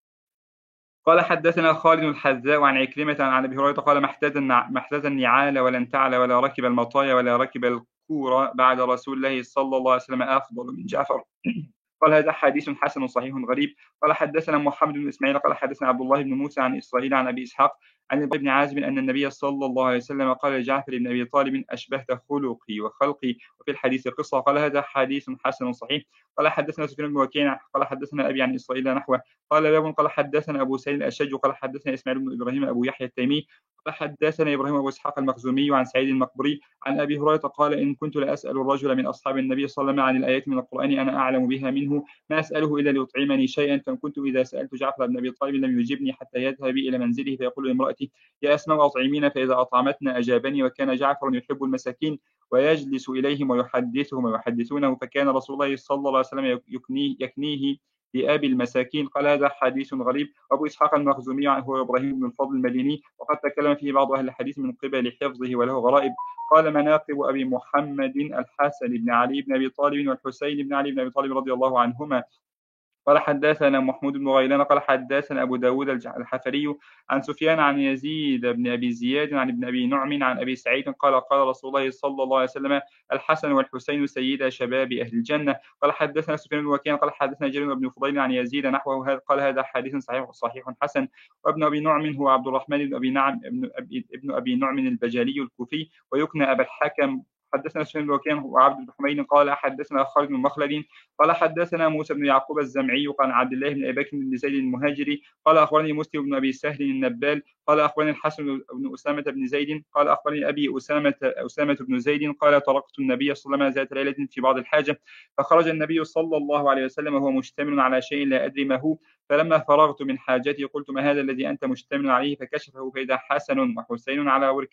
قال حدثنا خالد الحذاء عن عكرمة عن أبي هريرة قال ما احتاز النعال ولا انتعل ولا ركب المطايا ولا ركب الكورة بعد رسول الله صلى الله عليه وسلم أفضل من جعفر. قال هذا حديث حسن صحيح غريب. قال حدثنا محمد بن إسماعيل قال حدثنا عبد الله بن موسى عن إسرائيل عن أبي إسحاق عن ابن عازب أن النبي صلى الله عليه وسلم قال لجعفر بن أبي طالب أشبهت خلقي وخلقي وفي الحديث قصة. قال هذا حديث حسن صحيح. قال حدثنا سفيان بن وكيع قال حدثنا أبي عن إسرائيل نحوه. قال باب قال حدثنا أبو سعيد الأشج قال حدثنا إسماعيل بن إبراهيم أبو يحيى التيمي قال حدثنا إبراهيم أبو إسحاق المخزومي عن سعيد المقبري عن أبي هريرة قال إن كنت لأسأل الرجل من أصحاب النبي صلى الله عليه وسلم عن الآيات من القرآن أنا أعلم بها منه ما أسأله إلا ليطعمني شيئا فإن كنت إذا سألت جعفر بن أبي طالب لم يجبني حتى يذهب إلى منزله فيقول لامرأتي يا أسماء أطعمين فإذا أطعمتنا أجابني. وكان جعفر يحب المساكين ويجلس إليهم ويحدثهم ويحدثونه فكان رسول الله صلى الله عليه وسلم يكنيه لأبي المساكين. قال هذا حديث غريب. أبو إسحاق المخزومي هو إبراهيم بن الفضل المديني وقد تكلم فيه بعض أهل الحديث من قبل حفظه وله غرائب. قال مناقب أبي محمد الحسن بن علي بن أبي طالب والحسين بن علي بن أبي طالب رضي الله عنهما. قال حدثنا محمود بن غيلان قال حدثنا أبو داود الحفري عن سفيان عن يزيد بن أبي زياد عن ابن أبي نعم عن أبي سعيد قال قال رسول الله صلى الله عليه وسلم الحسن والحسين سيدا شباب أهل الجنة. قال حدثنا سفيان بن وكيع قال حدثنا جرير بن فضيل عن يزيد نحوه قال هذا حديث صحيح حسن. وابن أبي نعم هو عبد الرحمن بن أبي نعم ابن أبي نعم البجالي الكوفي ويكنى أبا الحكم. حدثنا سفيان بن وكيع وعبد بن حميد قال حدثنا خالد بن مخلد قال حدثنا موسى بن يعقوب الزمعي قال عبد الله بن ابي بكر بن زيد المهاجري قال اخبرني مسلم بن ابي سهل النبال قال اخبرني الحسن بن اسامه بن زيد قال اخبرني ابي اسامه بن زيد قال طرقت النبي صلى الله عليه وسلم ذات ليله في بعض الحاجه فخرج النبي صلى الله عليه وسلم وهو مشتمل على شيء لا ادري ما هو فلما فرغت من حاجتي قلت ما هذا الذي انت مشتمل عليه فكشفه فاذا حسن وحسين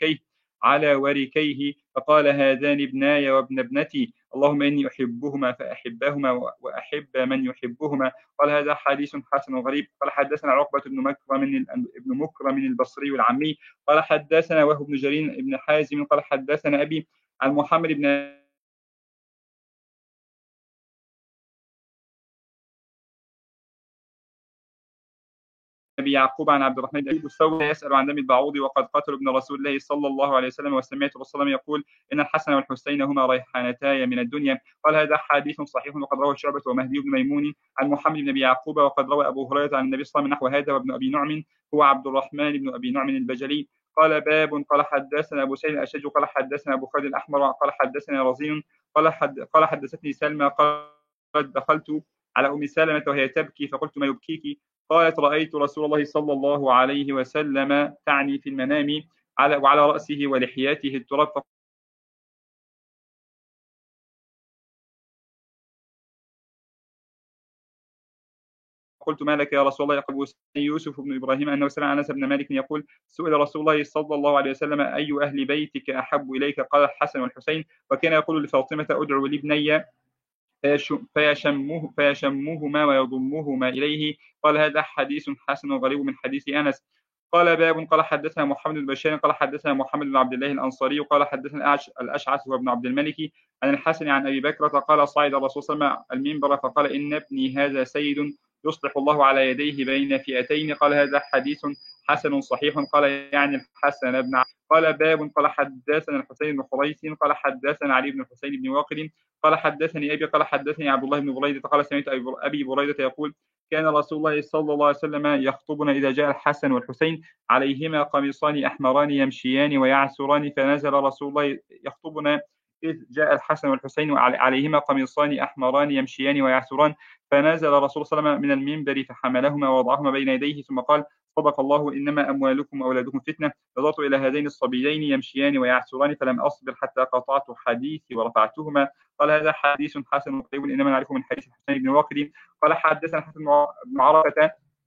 على وركيه فقال هذان ابناي وابن ابنتي اللهم إني أحبهما فأحبهما وأحب من يحبهما. قال هذا حديث حسن غريب. قال حدثنا عقبة بن مكرم البصري العمي قال حدثنا وهب بن جرير بن حازم قال حدثنا أبي عن محمد بن أبي يعقوب عن عبد الرحمن بن الثوري يسأل عن دم البعوض وقد قتل ابن رسول الله صلى الله عليه وسلم وسمعت رسول الله يقول إن الحسن والحسين هما ريحانتاي من الدنيا. قال هذا حديث صحيح وقد روى شعبة ومهدي بن ميمون عن محمد بن أبي يعقوب وقد روى أبو هريرة عن النبي صلى الله عليه وسلم نحو هذا. وابن أبي نعم هو عبد الرحمن بن أبي نعم البجلي. قال باب قال حدثنا أبو سعيد الأشج قال حدثنا أبو خالد الأحمر قال حدثنا رزين قال حدثتني سلمى قال دخلت على أم سلمة وهي تبكي فقلت ما يبكيك قالت رأيت رسول الله صلى الله عليه وسلم تعني في المنام وعلى رأسه ولحياته التراب قلت ما لك يا رسول الله؟ يقول يوسف بن إبراهيم أنه سمع أنس بن مالك يقول سئل رسول الله صلى الله عليه وسلم أي أهل بيتك أحب إليك؟ قال الحسن والحسين وكان يقول لفاطمة أدعو لابني فيشمهما ويضمهما إليه. قال هذا حديث حسن غريب من حديث أنس. قال باب قال حدثنا محمد بن بشار قال حدثنا محمد بن عبد الله الأنصاري قال حدثنا الأشعث وابن عبد الملك عن الحسن عن أبي بكرة قال صعد الرسول صلى الله عليه وسلم المنبر فقال إن ابني هذا سيد يصلح الله على يديه بين فئتين. قال هذا حديث حسن صحيح. قال يعني الحسن بن قال باب قال حدثنا الحسين بن حريث قال حدثنا علي بن الحسين بن واقد قال حدثني أبي قال حدثني عبد الله بن بريدة قال سمعت أبي بريدة يقول كان رسول الله صلى الله عليه وسلم يخطبنا إذا جاء الحسن والحسين عليهما قميصان أحمران يمشيان ويعسران فنزل رسول الله يخطبنا إذ جاء الحسن والحسين عليهما قميصان أحمران يمشيان ويعسران فنزل رسول صلى الله عليه وسلم من المنبر فحملهما ووضعهما بين يديه ثم قال صدق الله إنما أموالكم وأولادكم فتنة. نظرت إلى هذين الصبيين يمشيان ويعسران فلم أصبر حتى قطعت حديثي ورفعتهما. قال هذا حديث حسن قريب إنما نعرفه من حديث الحسين بن واقد. قال حدثنا حسن بن عرفة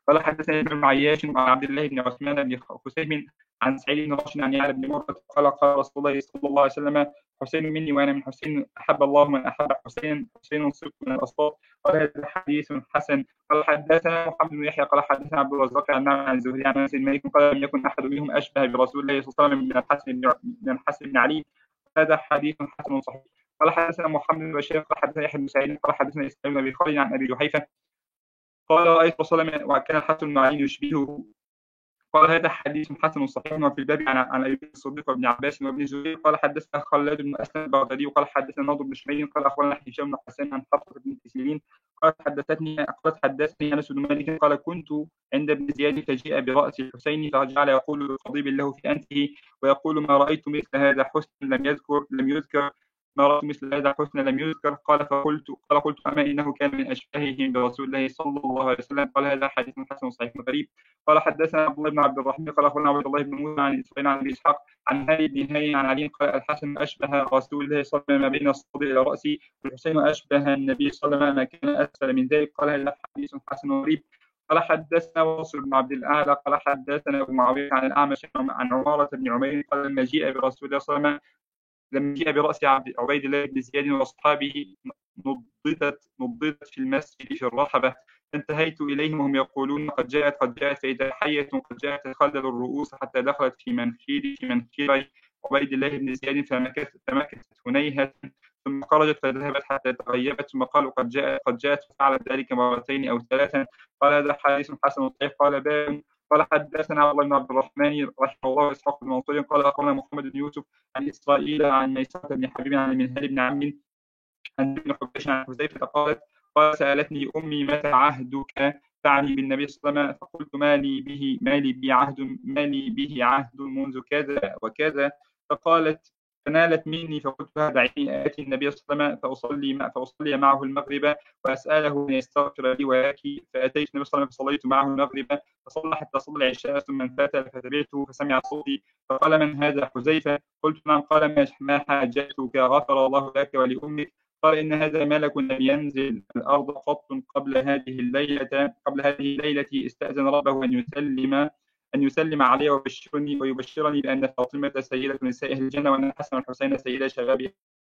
قال حدثنا ابن عياش عن عبد الله بن عثمان بن حسين عن سعيد بن راشد عن يعلى بن مرة قال رسول الله صلى الله عليه وسلم: حسين مني وأنا من حسين، أحب الله من أحب حسين، حسين صدق من الأصوات. قال هذا حديث حسن. قال حدثنا محمد بن يحيى قال حدثنا عبد الرزاق عن نعم عن الزهري عن انس بن مالك قال: لم يكن احد منهم اشبه برسول الله صلى الله عليه وسلم من الحسن بن علي. هذا حديث حسن صحيح. قال حدثنا محمد بن بشير قال حدثنا يحيى بن سعيد قال حدثنا اسماعيل بن ابي خالد عن ابي جحيفه قال: رايت رسول الله وكان الحسن بن علي يشبهه. قال هذا حديث حسن صحيح. وفي الباب عن ابي بكر الصديق وابن عباس وابن زبير قال حدثنا خلاد بن اسلم البغدادي قال حدثنا نضر بن شميل قال اخبرنا هشام بن حسان عن حفصه بن سيرين قالت حدثني انس بن مالك قال: كنت عند ابن زياد فجيء براس الحسين فجعل يقول لقضيب له في انفه ويقول: ما رايت مثل هذا حسن لم يذكر ما رأيت مثل هذا حسن لم يذكر. قال قلت أما إنه كان من أشباههم برسول الله صلى الله عليه وسلم. قال هذا حديث حسن صحيح غريب. قال حدثنا عبد الله بن عبد الرحمن قال أخبرنا عبد الله بن موسى عن إسماعيل عن أبي إسحاق عن هاني بن هاني عن علي قال: الحسن أشبه رسول الله صلى الله عليه وسلم ما بين الصدر إلى رأسي، والحسين أشبه النبي صلى الله عليه وسلم ما كان أسفل من ذلك. قال هذا حديث حسن غريب. قال حدثنا واصل بن عبد الأعلى قال حدثنا أبو معاوية عن الأعمش عن عمارة بن عمير قال: لما جيء برسول الله صلى الله عليه وسلم لما جاء برأس عبيد الله بن زياد وأصحابه نضدت في المسجد في الرحبة، فانتهيت إليهم وهم يقولون: قد جاءت فإذا حية قد جاءت تخلل الرؤوس حتى دخلت في منخيري عبيد الله بن زياد فمكثت هنيهة ثم خرجت فذهبت حتى تغيبت ثم قالوا: قد جاءت ففعلت ذلك مرتين أو ثلاثا. قال هذا حديث حسن صحيح. قال حدثنا عبد الله بن عبد الرحمن رحمه الله وإسحاق بن منصور قال أخبرنا محمد بن يوسف عن إسرائيل عن ميسرة بن حبيب عن منهل بن عم عن ابن حبيش عن حذيفة قال: سألتني أمي متى عهدك، تعني بالنبي صلى الله عليه وسلم، فقلت: ما لي به عهد منذ كذا وكذا. فقالت: فنالت مني فقلت: دعيني آتي النبي صلى الله عليه وسلم فأصلي معه المغرب وأسأله أن يستغفر لي ولك. فأتيت النبي صلى الله عليه وسلم فصليت معه المغرب فصلى حتى صلى العشاء ثم انفتل فتبعته فسمع صوتي فقال: من هذا؟ حذيفة. قلت: نعم. قال: ما حاجتك؟ غفر الله لك ولأمك. قال: إن هذا ملك لم ينزل الأرض قط قبل هذه الليلة استأذن ربه أن يسلم علي ويبشرني بأن فاطمة سيدة نساء أهل الجنة وأن الحسن والحسين سيدا شباب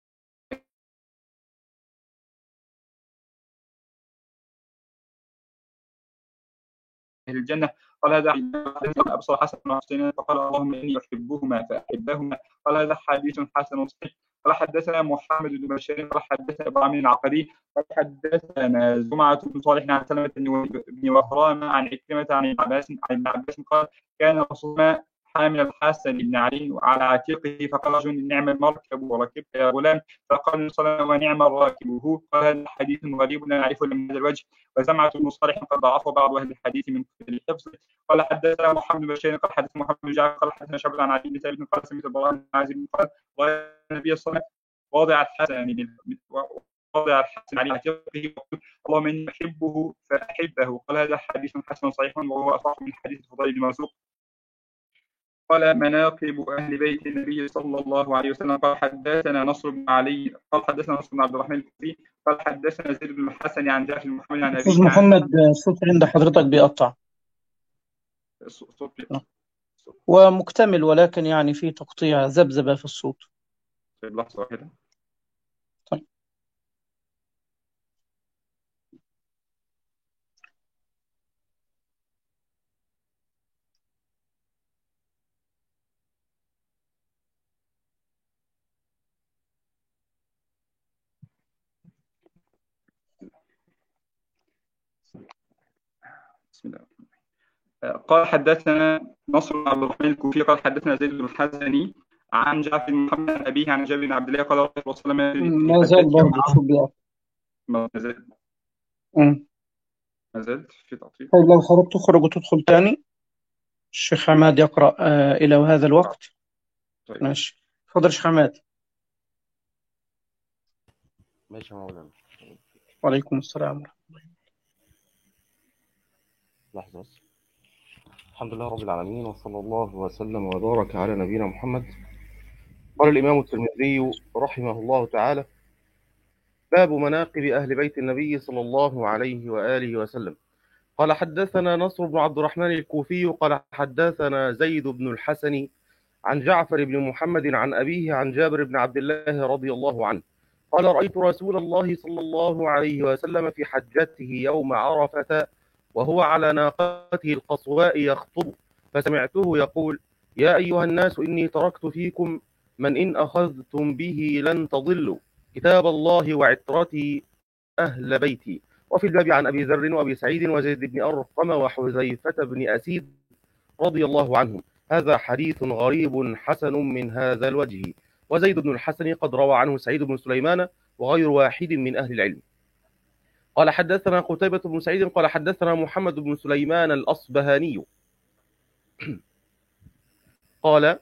أهل الجنة. قال: هذا أبصر حسن وحسين فقال: اللهم إني أحبهما فأحبهما. قال: هذا حديث حسن صحيح. قال حدثنا محمد بن بشير قال حدثنا ابو عامر العقدي قال حدثنا زمعة بن صالح عن سلمة بن وهران عن عكرمة عن ابن عباس قال: كان رسول الله حامل الحسن بن علي على عاتقه فقال رجل: نعم المركب وركبت يا غلام. فقال صلى الله عليه وسلم: ونعم الراكب هو. قال: هذا حديث غريب لا نعرفه من هذا الوجه. وزمعة بن صالح قد ضعفه بعض اهل الحديث من قبل الحفظ. قال حدثنا محمد بن بشير قال حدثنا محمد بن جعفر قال حدثنا شعبة عن علي بن ثابت قال: سمعت البراء بن عازب قال: النبي صلى الله عليه وسلم وضع الحسن على عاتقه وقال: اللهم اني احبه فاحبه. قال: هذا حديث حسن صحيح وهو اصح من حديث الفضيل بن مرزوق. قال: مناقب اهل بيت النبي صلى الله عليه وسلم. قال حدثنا نصر بن علي قال حدثنا نصر بن عبد الرحمن الكوفي قال حدثنا زيد بن الحسن عن جعفر بن محمد عن أستاذ محمد الصوت عند حضرتك بيقطع ومكتمل ولكن يعني في تقطيع ذبذبة في الصوت. طيب لحظة واحدة. طيب. بسم الله. قال حدثنا نصر بن عبد الرحمن الكوفي قال حدثنا زيد بن الحزني عن جعفر بن محمد عن أبيه عن جابر بن عبد الله قال: رسول الله صلى الله عليه وسلم ما زال برضه الصوت بيقطع. ما زال في تقطيع. طيب لو حضرتك تخرج وتدخل تاني الشيخ عماد يقرأ إلى هذا الوقت. طيب. ماشي. اتفضل يا شيخ عماد. ماشي يا مولانا. وعليكم السلام ورحمة الله. لحظة بس. الحمد لله رب العالمين وصلى الله وسلم وبارك على نبينا محمد. قال الإمام الترمذي رحمه الله تعالى: باب مناقب أهل بيت النبي صلى الله عليه وآله وسلم. قال حدثنا نصر بن عبد الرحمن الكوفي قال حدثنا زيد بن الحسن عن جعفر بن محمد عن أبيه عن جابر بن عبد الله رضي الله عنه قال رأيت رسول الله صلى الله عليه وسلم في حجته يوم عرفة وهو على ناقته القصواء يخطب، فسمعته يقول: يا أيها الناس إني تركت فيكم من إن أخذتم به لن تضلوا، كتاب الله وعترتي أهل بيتي. وفي الباب عن أبي ذر وأبي سعيد وزيد بن أرقم وحذيفة بن أسيد رضي الله عنهم. هذا حديث غريب حسن من هذا الوجه. وزيد بن الحسن قد روى عنه سعيد بن سليمان وغير واحد من أهل العلم. قال حدثنا قتيبة بن سعيد قال حدثنا محمد بن سليمان الأصبهاني قال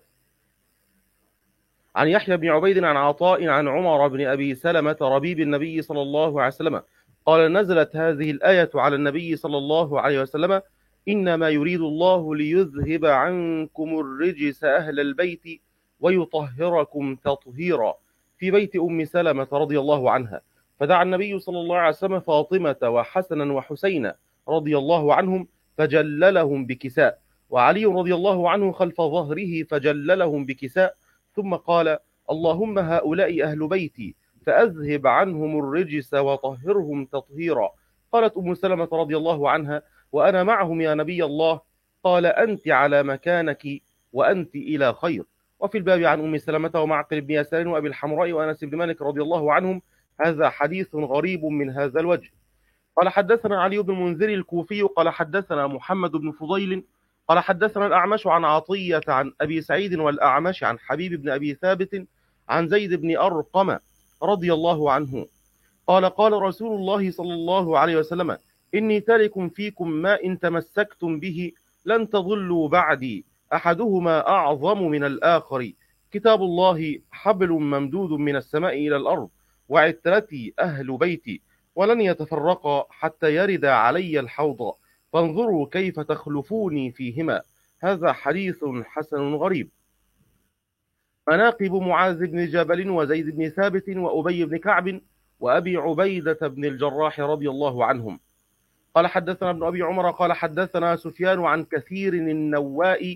عن يحيى بن عبيد عن عطاء عن عمر بن أبي سلمة ربيب النبي صلى الله عليه وسلم قال: نزلت هذه الآية على النبي صلى الله عليه وسلم: إنما يريد الله ليذهب عنكم الرجس أهل البيت ويطهركم تطهيرا، في بيت أم سلمة رضي الله عنها. فدعا النبي صلى الله عليه وسلم فاطمة وحسنا وحسين رضي الله عنهم فجللهم بكساء، وعلي رضي الله عنه خلف ظهره فجللهم بكساء، ثم قال: اللهم هؤلاء أهل بيتي فأذهب عنهم الرجس وطهرهم تطهيرا. قالت أم سلمة رضي الله عنها: وأنا معهم يا نبي الله. قال: أنت على مكانك وأنت إلى خير. وفي الباب عن أم سلمة ومعقل بن يسار وأبي الحمراء وأنس بن مالك رضي الله عنهم. هذا حديث غريب من هذا الوجه. قال حدثنا علي بن المنذر الكوفي قال حدثنا محمد بن فضيل قال حدثنا الأعمش عن عطية عن أبي سعيد والأعمش عن حبيب بن أبي ثابت عن زيد بن أرقم رضي الله عنه قال: قال رسول الله صلى الله عليه وسلم: إني تارك فيكم ما إن تمسكتم به لن تضلوا بعدي، أحدهما أعظم من الآخر، كتاب الله حبل ممدود من السماء إلى الأرض، وعترتي أهل بيتي، ولن يتفرقا حتى يرد علي الحوض، فانظروا كيف تخلفوني فيهما. هذا حديث حسن غريب. مناقب معاذ بن جبل وزيد بن ثابت وأبي بن كعب وأبي عبيدة بن الجراح رضي الله عنهم. قال حدثنا ابن أبي عمر قال حدثنا سفيان عن كثير النواء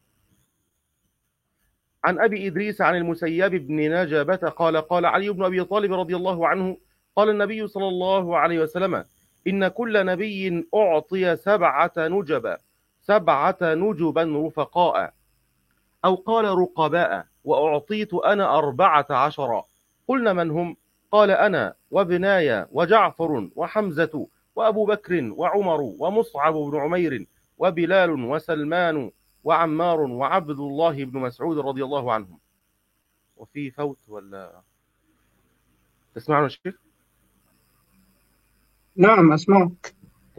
عن أبي إدريس عن المسيب بن نجبة قال: قال علي بن أبي طالب رضي الله عنه: قال النبي صلى الله عليه وسلم: إن كل نبي أعطي 7 نجبا رفقاء، أو قال رقباء، وأعطيت أنا 14. قلنا: من هم؟ قال: أنا وابناي وجعفر وحمزة وأبو بكر وعمر ومصعب بن عمير وبلال وسلمان وعمار وعبد الله بن مسعود رضي الله عنهم. وفي فوت ولا تسمعون يا شيخ؟ نعم أسمعك.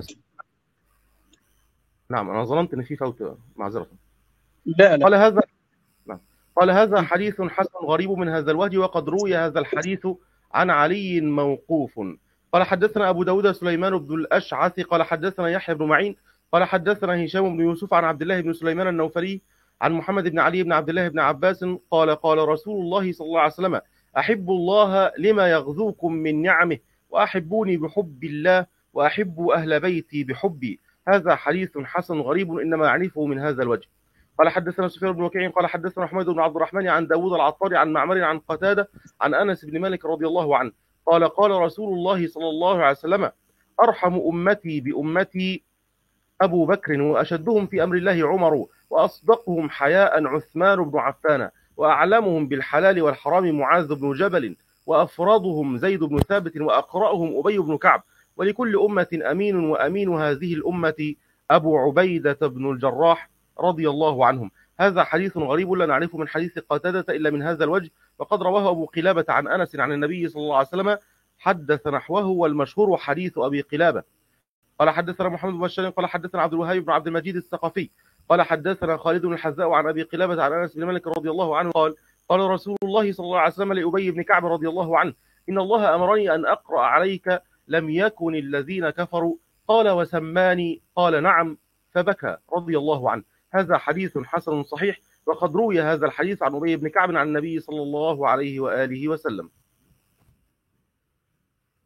نعم، أنا ظننت إن في فوت، معذرة. لا قال: هذا حديث حسن غريب من هذا الوجه، وقد روي هذا الحديث عن علي موقوف. قال حدثنا أبو داود سليمان بن الأشعث قال حدثنا يحيى بن معين قال حدثنا هشام بن يوسف عن عبد الله بن سليمان النوفلي عن محمد بن علي بن عبد الله بن عباس قال: قال رسول الله صلى الله عليه وسلم: أحبوا الله لما يغذوكم من نعمه، وأحبوني بحب الله، وأحبوا أهل بيتي بحبي. هذا حديث حسن غريب إنما نعرفه من هذا الوجه. قال حدثنا سفيان بن وكيع قال حدثنا حميد بن عبد الرحمن عن داود العطار عن معمر عن قتادة عن أنس بن مالك رضي الله عنه قال: قال رسول الله صلى الله عليه وسلم: أرحم أمتي بأمتي أبو بكر، وأشدهم في أمر الله عمر، وأصدقهم حياء عثمان بن عفان، وأعلمهم بالحلال والحرام معاذ بن جبل، وأفرضهم زيد بن ثابت، وأقرأهم أبي بن كعب، ولكل أمة أمين، وأمين هذه الأمة أبو عبيدة بن الجراح رضي الله عنهم. هذا حديث غريب لا نعرفه من حديث قتادة إلا من هذا الوجه، وقد رواه أبو قلابة عن أنس عن النبي صلى الله عليه وسلم حدث نحوه، والمشهور حديث أبي قلابة. قال حدثنا محمد بن بشار قال حدثنا عبد الوهاب بن عبد المجيد الثقفي قال حدثنا خالد بن الحذاء عن أبي قلابة عن أنس بن مالك رضي الله عنه قال: قال رسول الله صلى الله عليه وسلم لأبي بن كعب رضي الله عنه: إن الله أمرني أن أقرأ عليك لم يكن الذين كفروا. قال: وسماني؟ قال: نعم. فبكى رضي الله عنه. هذا حديث حسن صحيح، وقد روي هذا الحديث عن أبي بن كعب عن النبي صلى الله عليه وآله وسلم.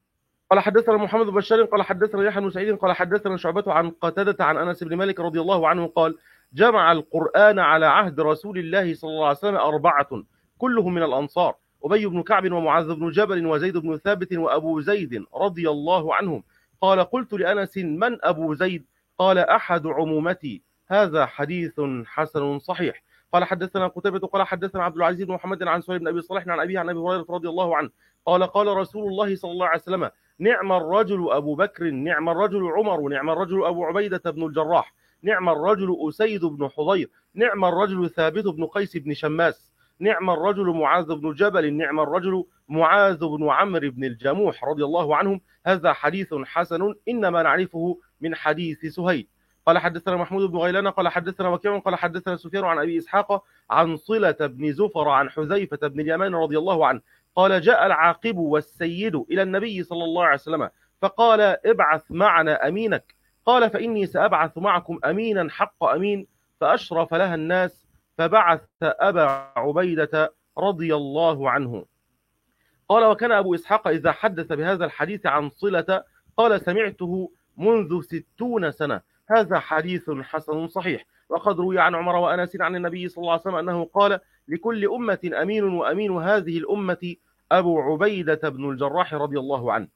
قال حدثنا محمد بن بشار قال حدثنا يحيى بن سعيد قال حدثنا شعبة عن قتادة عن أنس بن مالك رضي الله عنه قال جمع القرآن على عهد رسول الله صلى الله عليه وسلم 4 كلهم من الأنصار: أبي بن كعب ومعاذ بن جبل وزيد بن ثابت وأبو زيد رضي الله عنهم. قال قلت لأنس: من أبو زيد؟ قال: أحد عمومتي. هذا حديث حسن صحيح. قال حدثنا قتيبة قال حدثنا عبد العزيز بن محمد عن سهيل بن أبي صالح عن أبيه عن أبي هريرة رضي الله عنه قال قال رسول الله صلى الله عليه وسلم: نعم الرجل أبو بكر، نعم الرجل عمر، نعم الرجل أبو عبيدة بن الجراح، نعم الرجل أسيد بن حضير، نعم الرجل ثابت بن قيس بن شماس، نعم الرجل معاذ بن جبل، نعم الرجل معاذ بن عمرو بن الجموح رضي الله عنهم. هذا حديث حسن إنما نعرفه من حديث سهيل. قال حدثنا محمود بن غيلان قال حدثنا وكيع قال حدثنا سفيان عن أبي إسحاق عن صلة بن زفر عن حذيفة بن اليمان رضي الله عنه قال: جاء العاقب والسيد إلى النبي صلى الله عليه وسلم فقال: ابعث معنا أمينك. قال: فإني سأبعث معكم أمينا حق أمين. فأشرف لها الناس فبعث أبا عبيدة رضي الله عنه. قال: وكان أبو إسحاق إذا حدث بهذا الحديث عن صلة قال: سمعته منذ 60 سنة. هذا حديث حسن صحيح. وقد روي عن عمر وأنس عن النبي صلى الله عليه وسلم أنه قال: لكل أمة أمين، وأمين هذه الأمة أبو عبيدة بن الجراح رضي الله عنه.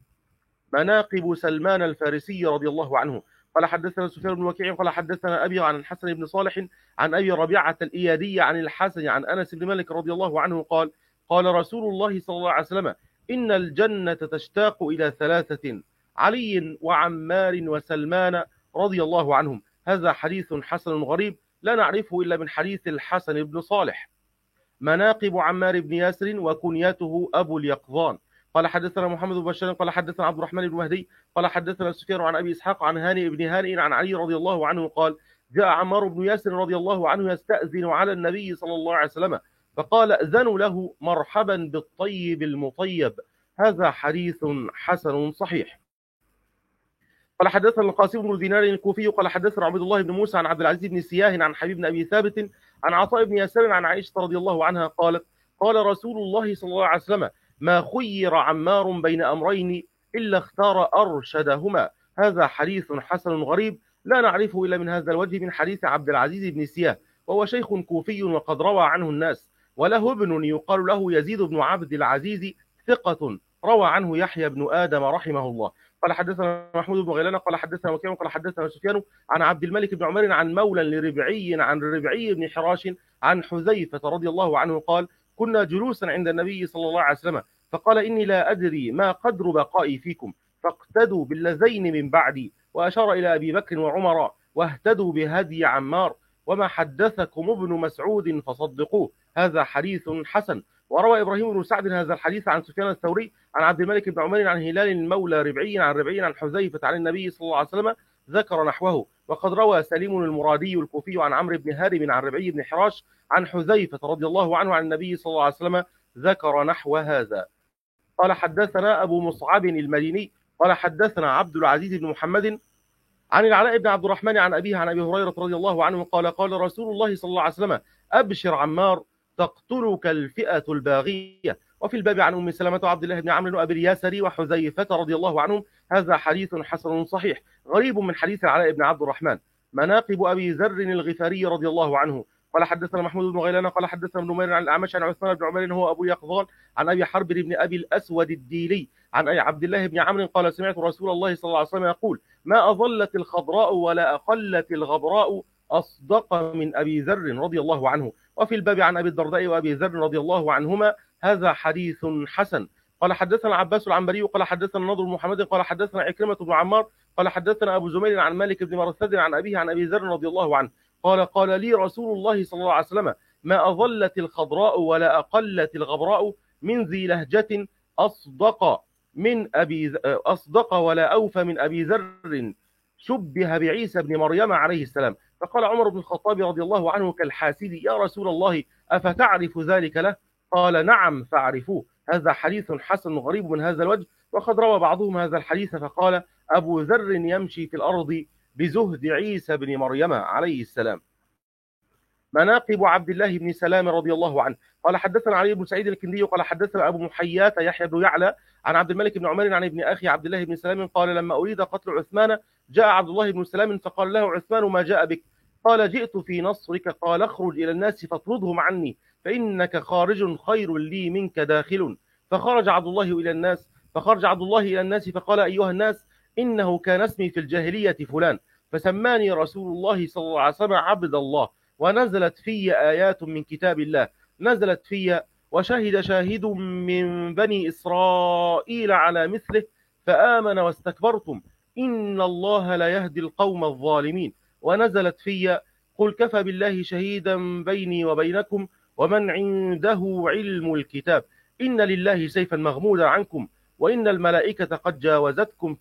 مناقب سلمان الفارسي رضي الله عنه. قال حدثنا سفيان بن وكيع قال حدثنا أبي عن الحسن بن صالح عن أبي ربيعة الإيادي عن الحسن عن أنس بن مالك رضي الله عنه قال: قال رسول الله صلى الله عليه وسلم: إن الجنة تشتاق إلى 3: علي وعمار وسلمان رضي الله عنهم. هذا حديث حسن غريب لا نعرفه إلا من حديث الحسن بن صالح. مناقب عمار بن ياسر وكنيته أبو اليقظان. قال حدثنا محمد بن بشار قال حدثنا عبد الرحمن بن مهدي قال حدثنا سفيان عن أبي إسحاق عن هانئ بن هانئ عن علي رضي الله عنه قال: جاء عمار بن ياسر رضي الله عنه يستأذن على النبي صلى الله عليه وسلم فقال: أذنوا له مرحبا بالطيب المطيب. هذا حديث حسن صحيح. قال حدثنا القاسم بن دينار الكوفي قال حدثنا عبد الله بن موسى عن عبد العزيز بن سياه عن حبيب بن أبي ثابت عن عطاء بن يسار عن عائشة رضي الله عنها قالت: قال رسول الله صلى الله عليه وسلم: ما خير عمار بين أمرين إلا اختار أرشدهما. هذا حديث حسن غريب لا نعرفه إلا من هذا الوجه من حديث عبد العزيز بن سياه، وهو شيخ كوفي وقد روى عنه الناس، وله ابن يقال له يزيد بن عبد العزيز ثقة روى عنه يحيى بن آدم رحمه الله. قال حدثنا محمود بن غيلان قال حدثنا وكيع قال حدثنا سفيان عن عبد الملك بن عمر عن مولى لربعي عن ربعي بن حراش عن حذيفة رضي الله عنه قال: كنا جلوسا عند النبي صلى الله عليه وسلم فقال: إني لا أدري ما قدر بقائي فيكم، فاقتدوا باللذين من بعدي، وأشار إلى أبي بكر وعمر، واهتدوا بهدي عمار، وما حدثكم ابن مسعود فصدقوه. هذا حديث حسن. وروى إبراهيم بن سعد هذا الحديث عن سفيان الثوري عن عبد الملك بن عمر عن هلال المولى ربعي عن ربعي عن حذيفة عن النبي صلى الله عليه وسلم ذكر نحوه. وقد روى سليم المرادي الكوفي عن عمرو بن هارب عن ربعي بن حراش عن حذيفة رضي الله عنه عن النبي صلى الله عليه وسلم ذكر نحو هذا. قال حدثنا أبو مصعب المديني قال حدثنا عبد العزيز بن محمد عن العلاء بن عبد الرحمن عن أبيه عن أبي هريرة رضي الله عنه قال: قال رسول الله صلى الله عليه وسلم: أبشر عمار تقتلك الفئة الباغية. وفي الباب عن أم سلمة وعبد الله بن عمرو وأبي الياسري وحذيفة رضي الله عنهم. هذا حديث حسن صحيح غريب من حديث العلاء بن عبد الرحمن. مناقب أبي ذر الغفاري رضي الله عنه. قال حدثنا محمود بن غيلان قال حدثنا ابن نمير عن الأعمش عن عثمان بن عمر هو أبو يقظان عن أبي حرب بن أبي الأسود الديلي عن عبد الله بن عمرو قال: سمعت رسول الله صلى الله عليه وسلم يقول: ما أظلت الخضراء ولا أقلت الغبراء أصدق من أبي ذر رضي الله عنه. وفي الباب عن أبي الدرداء وأبي ذر رضي الله عنهما. هذا حديث حسن. قال حدثنا عباس العنبري قال حدثنا النضر بن محمد قال حدثنا عكرمة بن عمار قال حدثنا أبو زميل عن مالك بن مرثد عن أبيه عن أبي ذر رضي الله عنه قال: قال لي رسول الله صلى الله عليه وسلم: ما أظلت الخضراء ولا أقلت الغبراء من ذي لهجة أصدق ولا أوفى من أبي ذر شبه بعيسى بن مريم عليه السلام. فقال عمر بن الخطاب رضي الله عنه كالحاسد: يا رسول الله أفتعرف ذلك له؟ قال: نعم فاعرفوه. هذا حديث حسن غريب من هذا الوجه. وقد روى بعضهم هذا الحديث فقال: أبو ذر يمشي في الأرض بزهد عيسى بن مريم عليه السلام. مناقب عبد الله بن سلام رضي الله عنه. قال حدثنا علي بن سعيد الكندي قال حدثنا أبو محيات يحيى بن يعلى عن عبد الملك بن عمر عن ابن أخي عبد الله بن سلام قال لما أريد قتل عثمان جاء عبد الله بن سلام فقال له عثمان ما جاء بك؟ قال جئت في نصرك. قال اخرج إلى الناس فاطردهم عني فإنك خارج خير لي منك داخل. فخرج عبد الله إلى الناس فقال أيها الناس إنه كان اسمي في الجاهلية فلان فسماني رسول الله صلى الله عليه وسلم عبد الله ونزلت في آيات من كتاب الله نزلت في وشهد شاهد من بني إسرائيل على مثله فآمن واستكبرتم إن الله لا يهدي القوم الظالمين ونزلت في قل كفى بالله شهيدا بيني وبينكم ومن عنده علم الكتاب إن لله سيفا مغمودا عنكم وإن الملائكة قد جاورتكم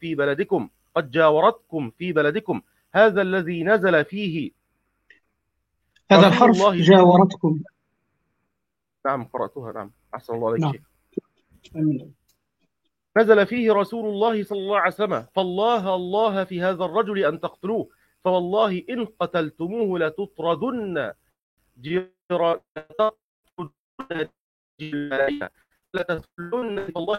في بلدكم هذا الذي نزل فيه هذا رسول الحرف الله جاورتكم. نعم قرأتها. نعم أحسن الله عليك نعم. شيخ. آمين. نزل فيه رسول الله صلى الله عليه وسلم فالله في هذا الرجل أن تقتلوه فوالله إن قتلتموه لتطردن لتدخلن الله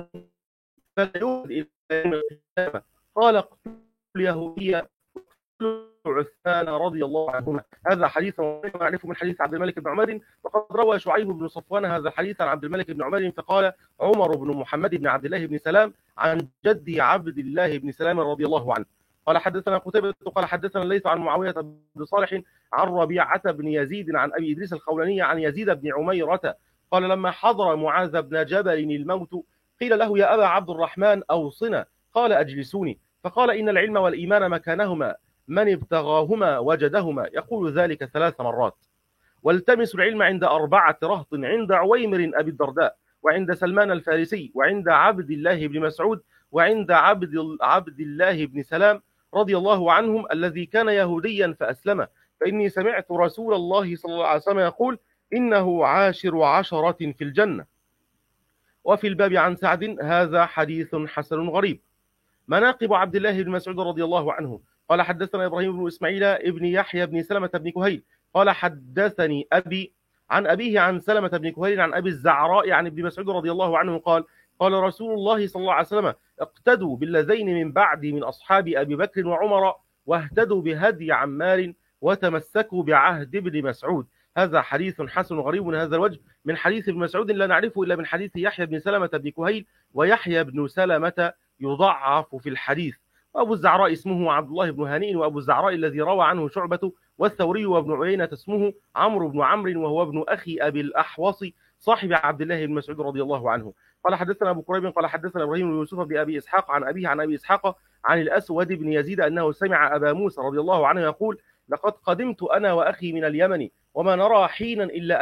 فلا يوجد إلى يوم القيامة. قال اقتلوا اليهودية عثمان رضي الله عنهما. هذا حديث نعرفه من حديث عبد الملك بن عمر وقد روى شعيب بن صفوان هذا الحديث عن عبد الملك بن عمر فقال عمر بن محمد بن عبد الله بن سلام عن جده عبد الله بن سلام رضي الله عنه. قال حدثنا قتيبة قال حدثنا الليث عن معاوية بن صالح عن ربيعة بن يزيد عن أبي إدريس الخولاني عن يزيد بن عميرة قال لما حضر معاذ بن جبل الموت قيل له يا أبا عبد الرحمن أوصنا قال أجلسوني فقال إن العلم والإيمان مكانهما من ابتغاهما وجدهما يقول ذلك 3 مرات. والتمسوا العلم عند 4 رهط عند عويمر أبي الدرداء وعند سلمان الفارسي وعند عبد الله بن مسعود وعند عبد الله بن سلام رضي الله عنهم الذي كان يهوديا فأسلم فإني سمعت رسول الله صلى الله عليه وسلم يقول إنه عاشر 10 في الجنة. وفي الباب عن سعد هذا حديث حسن غريب. مناقب عبد الله بن مسعود رضي الله عنه قال حدثنا إبراهيم بن إسماعيل ابن يحيى بن سلمة بن كهيل قال حدثني أبي عن أبيه عن سلمة بن كهيل عن أبي الزعراء عن ابن مسعود رضي الله عنه قال قال رسول الله صلى الله عليه وسلم اقتدوا بالذين من بعدي من أصحاب أبي بكر وعمر واهتدوا بهدي عمار وتمسكوا بعهد ابن مسعود. هذا حديث حسن غريب من هذا الوجه من حديث ابن مسعود لا نعرفه إلا من حديث يحيى بن سلمة بن كهيل ويحيى بن سلمة يضعف في الحديث. وأبو الزعراء اسمه عبد الله بن هانئ وأبو الزعراء الذي روى عنه شعبة والثوري وابن عيينة اسمه عمرو بن عمرو وهو ابن أخي أبي الأحوص صاحب عبد الله بن مسعود رضي الله عنه. قال حدثنا أبو كريب قال حدثنا إبراهيم بن يوسف بأبي إسحاق عن أبيه عن أبي إسحاق عن الأسود بن يزيد أنه سمع أبا موسى رضي الله عنه يقول لقد قدمت أنا وأخي من اليمن وما نرى حينا إلا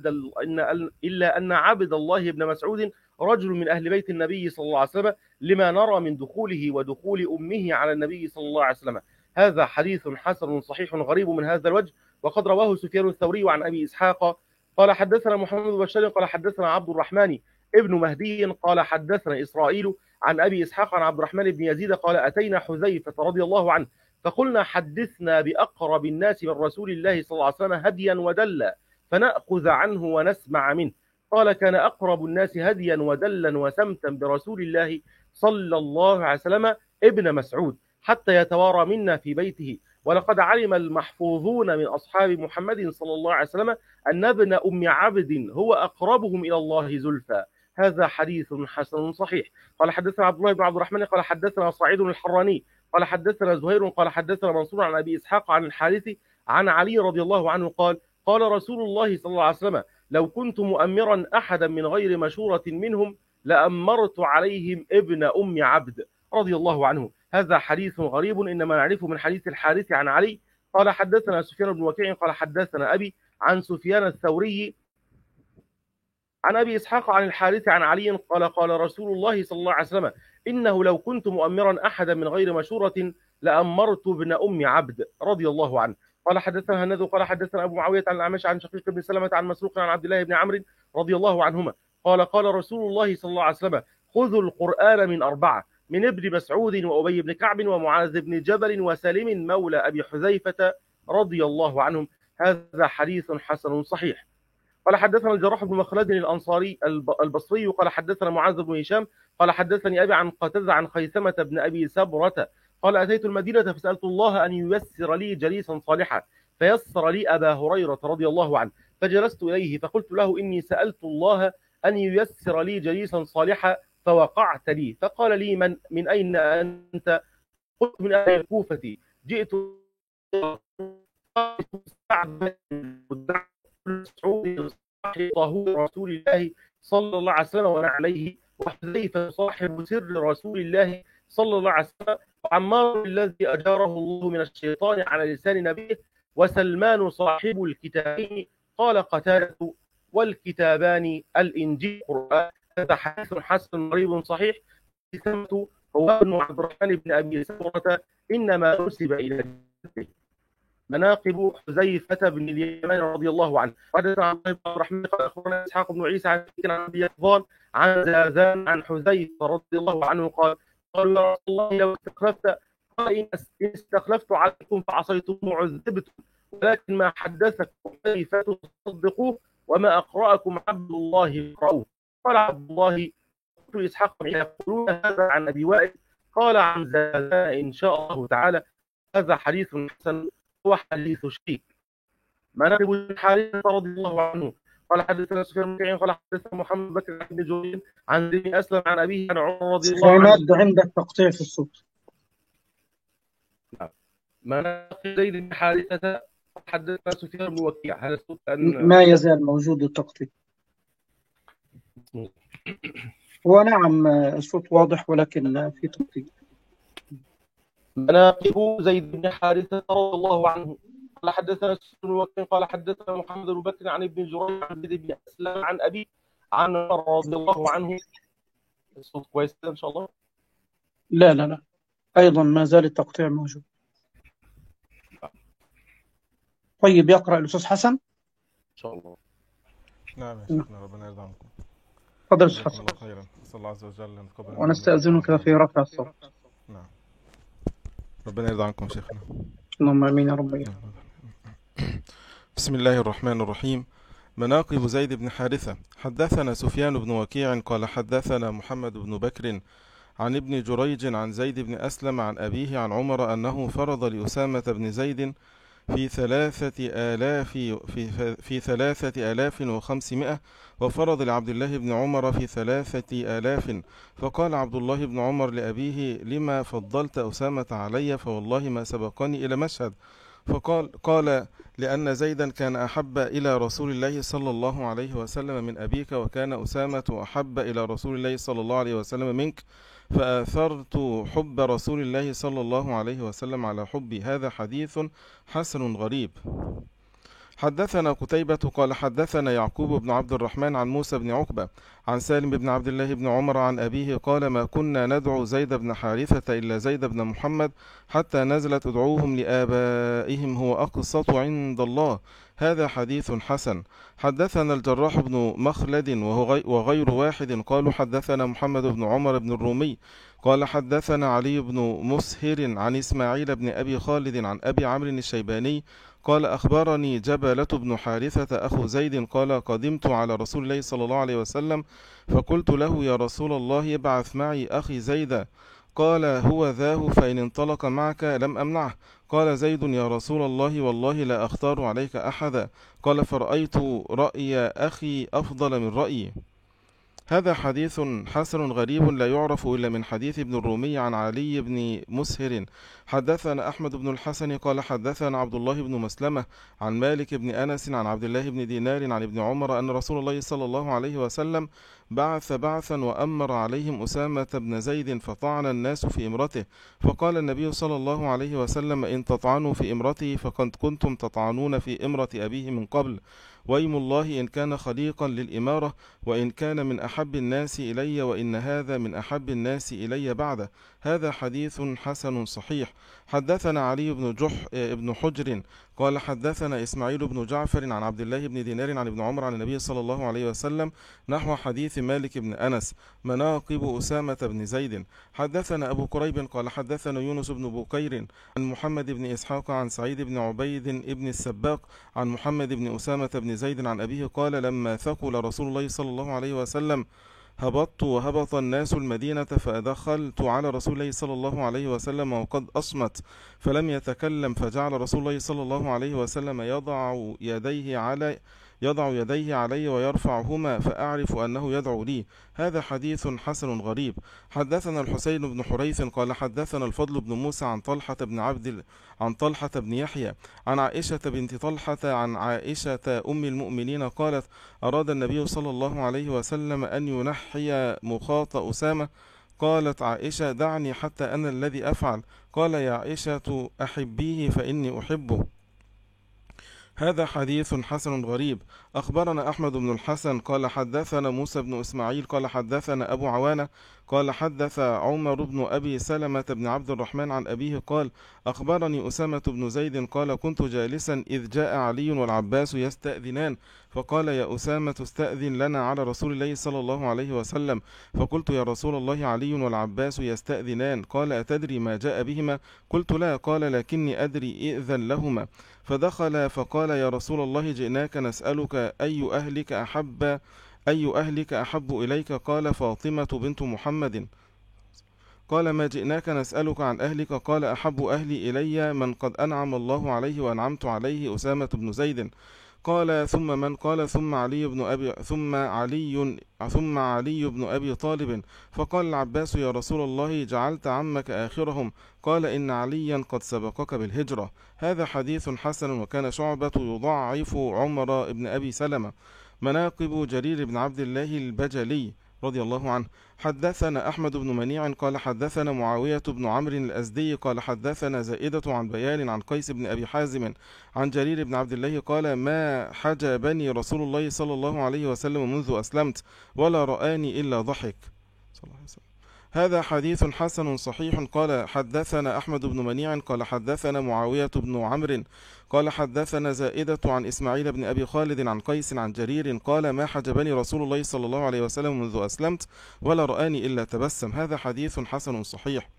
أن عبد الله بن مسعود رجل من أهل بيت النبي صلى الله عليه وسلم لما نرى من دخوله ودخول أمه على النبي صلى الله عليه وسلم. هذا حديث حسن صحيح غريب من هذا الوجه وقد رواه سفيان الثوري عن أبي إسحاق قال حدثنا محمد بن بشار قال حدثنا عبد الرحمن ابن مهدي قال حدثنا إسرائيل عن أبي إسحاق عن عبد الرحمن بن يزيد قال أتينا حذيفة رضي الله عنه فقلنا حدثنا بأقرب الناس من رسول الله صلى الله عليه وسلم هديا ودلا فنأخذ عنه ونسمع منه. قال كان أقرب الناس هديا ودلا وسمتا برسول الله صلى الله عليه وسلم ابن مسعود حتى يتوارى منا في بيته ولقد علم المحفوظون من أصحاب محمد صلى الله عليه وسلم أن ابن أم عبد هو أقربهم إلى الله زلفى. هذا حديث حسن صحيح. قال حدثنا عبد الله بن عبد الرحمن قال حدثنا صعيد الحراني قال حدثنا زهير قال حدثنا منصور عن أبي إسحاق عن الحارث عن علي رضي الله عنه قال قال رسول الله صلى الله عليه وسلم لو كنت مؤمرا أحدا من غير مشورة منهم لأمرت عليهم ابن أم عبد رضي الله عنه. هذا حديث غريب إنما نعرفه من حديث الحارث عن علي قال حدثنا سفيان بن وكيع قال حدثنا أبي عن سفيان الثوري عن أبي إسحاق عن الحارث عن علي قال قال رسول الله صلى الله عليه وسلم إنه لو كنت مؤمرا أحدا من غير مشورة لأمرت ابن أم عبد رضي الله عنه. قال حدثنا هنذ قال حدثنا أبو معاوية عن الأعمش عن شقيق بن سلمة عن مسروق عن عبد الله بن عمرو رضي الله عنهما قال قال رسول الله صلى الله عليه وسلم خذوا القرآن من 4 من ابن مسعود وأبي بن كعب ومعاذ بن جبل وسالم مولى أبي حذيفة رضي الله عنهم. هذا حديث حسن صحيح. قال حدثنا الجراح بن مخلد الأنصاري البصري قال حدثنا معاذ بن هشام قال حدثني أبي عن قتادة عن خيثمة بن أبي سبرة قال أتيت المدينة فسألت الله أن ييسر لي جليسا صالحا فيسر لي أبا هريرة رضي الله عنه فجلست إليه فقلت له إني سألت الله أن ييسر لي جليسا صالحا فوقعت لي. فقال لي من أين أنت؟ قلت من أهل الكوفة جئت طهور رسول الله صلى الله عليه وسلم ونعليه وحذيفة صاحب سر رسول الله صلى الله عليه وسلم وعمار الذي أجاره الله من الشيطان على لسان نبيه وسلمان صاحب الكتابين. قال قتادة والكتابان الإنجيل والقرآن. هذا حديث حسن غريب صحيح. ثمة هو ابن عبد الرحمن بن أبي سبرة إنما نسب إلى جده. مناقب حذيفة بن اليمان رضي الله عنه. حدثنا عن عبد الرحمن قال أخبرنا إسحاق بن عيسى عن أبي يقظان عن زازان عن حذيفة رضي الله عنه قال قالوا يا رسول الله لو استخلفت قال إن استخلفت عليكم فعصيتم وعذبتم ولكن ما حدثكم حذيفة تصدقوه وما أقرأكم عبد الله اقرأوه. قال عبد الله قلت إسحاق يقولون هذا عن أبي وائل قال عن زازان إن شاء الله تعالى. هذا حديث حسن هو حديث شيك. مناقب الحارثة رضي الله عنه قال حدثنا سفيان بن قال حدثنا محمد بكر بن جرير عن زيد بن أسلم عن أبيه عن عمر رضي الله عنه. سيماد عندك تقطيع في الصوت. مناقب زيد بن حارثة حدثنا سفيان بن وكيع. هذا الصوت ما يزال موجود التقطيع. ونعم الصوت واضح ولكن في تقطيع. مناقب زيد بن حارثة رضي الله عنه قال حدثنا سفيان بن وكيع قال حدثنا محمد بن بكر عن ابن جرير عن زيد بن أسلم عن أبي عن عمر رضي الله عنه. الصوت كويس إن شاء الله؟ لا أيضا ما زال التقطيع موجود. طيب يقرأ الأستاذ حسن إن شاء الله. نعم يا شيخنا ربنا يرضى عنكم. تفضل أستاذ حسن. الله خيرا. نسأل الله عز وجل أن يتقبل منا. ونستأذنك في رفع الصوت. نعم. ربنا يرضى عنكم شيخنا. اللهم آمين يا رب. بسم الله الرحمن الرحيم. مناقب زيد بن حارثة. حدثنا سفيان بن وكيع قال حدثنا محمد بن بكر عن ابن جريج عن زيد بن أسلم عن أبيه عن عمر أنه فرض لأسامة بن زيد في 3500 وفرض لعبد الله بن عمر في 3000. فقال عبد الله بن عمر لأبيه لما فضلت أسامة علي فوالله ما سبقني إلى مشهد. قال لأن زيدا كان أحب إلى رسول الله صلى الله عليه وسلم من أبيك وكان أسامة أحب إلى رسول الله صلى الله عليه وسلم منك فآثرت حب رسول الله صلى الله عليه وسلم على حبي. هذا حديث حسن غريب. حدثنا قتيبة قال حدثنا يعقوب بن عبد الرحمن عن موسى بن عقبة عن سالم بن عبد الله بن عمر عن أبيه قال ما كنا ندعو زيد بن حارثة إلا زيد بن محمد حتى نزلت ادعوهم لآبائهم هو أقسط عند الله. هذا حديث حسن. حدثنا الجراح بن مخلد وغير واحد قالوا حدثنا محمد بن عمر بن الرومي قال حدثنا علي بن مسهر عن إسماعيل بن أبي خالد عن أبي عمرو الشيباني قال أخبرني جبلة بن حارثة أخو زيد قال قدمت على رسول الله صلى الله عليه وسلم فقلت له يا رسول الله ابعث معي أخي زيد قال هو ذاه فإن انطلق معك لم أمنعه. قال زيد يا رسول الله والله لا أختار عليك أحدا. قال فرأيت رأي أخي أفضل من رأيي. هذا حديث حسن غريب لا يعرف إلا من حديث ابن الرومي عن علي بن مسهر. حدثنا أحمد بن الحسن قال حدثنا عبد الله بن مسلمة عن مالك بن أنس عن عبد الله بن دينار عن ابن عمر أن رسول الله صلى الله عليه وسلم بعث بعثا وأمر عليهم أسامة بن زيد فطعن الناس في إمرته. فقال النبي صلى الله عليه وسلم إن تطعنوا في إمرته فقد كنتم تطعنون في إمرة أبيه من قبل. ويم الله إن كان خليقا للإمارة وإن كان من أحب الناس إلي وإن هذا من أحب الناس إلي بعده. هذا حديث حسن صحيح. حدثنا علي بن حجر قال حدثنا إسماعيل بن جعفر عن عبد الله بن دينار عن ابن عمر عن النبي صلى الله عليه وسلم نحو حديث مالك بن أنس. مناقب أسامة بن زيد. حدثنا أبو كريب قال حدثنا يونس بن بكير عن محمد بن إسحاق عن سعيد بن عبيد بن السباق عن محمد بن أسامة بن زيد عن أبيه قال لما ثقل رسول الله صلى الله عليه وسلم هبطت وهبط الناس المدينة فدخلت على رسول الله صلى الله عليه وسلم وقد أصمت فلم يتكلم، فجعل رسول الله صلى الله عليه وسلم يضع يديه علي ويرفعهما فأعرف أنه يدعو لي. هذا حديث حسن غريب. حدثنا الحسين بن حريث قال حدثنا الفضل بن موسى عن طلحة بن يحيى عن عائشة بنت طلحة عن عائشة أم المؤمنين قالت أراد النبي صلى الله عليه وسلم أن ينحي مخاط أسامة. قالت عائشة دعني حتى أنا الذي أفعل. قال يا عائشة أحبيه فإني أحبه. هذا حديث حسن غريب. أخبرنا أحمد بن الحسن قال حدثنا موسى بن إسماعيل قال حدثنا أبو عوانة قال حدث عمر بن أبي سلمة بن عبد الرحمن عن أبيه قال أخبرني أسامة بن زيد قال كنت جالسا إذ جاء علي والعباس يستأذنان فقال يا أسامة استأذن لنا على رسول الله صلى الله عليه وسلم. فقلت يا رسول الله علي والعباس يستأذنان. قال أتدري ما جاء بهما؟ قلت لا. قال لكني أدري إئذن لهما. فدخل فقال يا رسول الله جئناك نسألك أي أهلك أحب إليك؟ قال فاطمة بنت محمد. قال ما جئناك نسألك عن أهلك؟ قال أحب أهلي إلي من قد أنعم الله عليه وأنعمت عليه أسامة بن زيد. قال ثم من؟ قال ثم علي بن أبي طالب. فقال العباس يا رسول الله جعلت عمك آخرهم. قال إن عليا قد سبقك بالهجرة. هذا حديث حسن. وكان شعبة يضعف عمر بن أبي سلمة. مناقب جرير بن عبد الله البجلي رضي الله عنه. حدثنا أحمد بن منيع قال حدثنا معاوية بن عمرو الأزدي قال حدثنا زائدة عن بيان عن قيس بن أبي حازم عن جرير بن عبد الله قال ما حجبني رسول الله صلى الله عليه وسلم منذ أسلمت ولا رآني إلا ضحك صلى الله عليه وسلم. هذا حديث حسن صحيح. قال حدثنا أحمد بن منيع قال حدثنا معاوية بن عمرو قال حدثنا زائدة عن إسماعيل بن أبي خالد عن قيس عن جرير قال ما حجبني رسول الله صلى الله عليه وسلم منذ أسلمت ولا رآني إلا تبسم. هذا حديث حسن صحيح.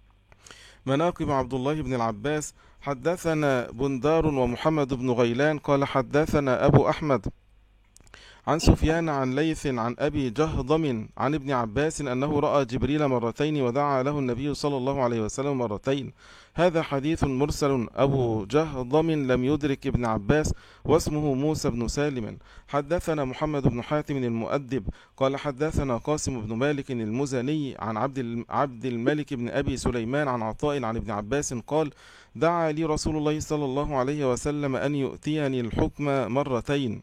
مناقب عبد الله بن العباس. حدثنا بندار ومحمد بن غيلان قال حدثنا أبو أحمد عن سفيان عن ليث عن أبي جهضم عن ابن عباس أنه رأى جبريل مرتين ودعا له النبي صلى الله عليه وسلم مرتين. هذا حديث مرسل. أبو جهضم لم يدرك ابن عباس واسمه موسى بن سالم. حدثنا محمد بن حاتم المؤدب قال حدثنا قاسم بن مالك المزني عن عبد الملك بن أبي سليمان عن عطاء عن ابن عباس قال دعا لي رسول الله صلى الله عليه وسلم أن يؤتيني الحكم مرتين.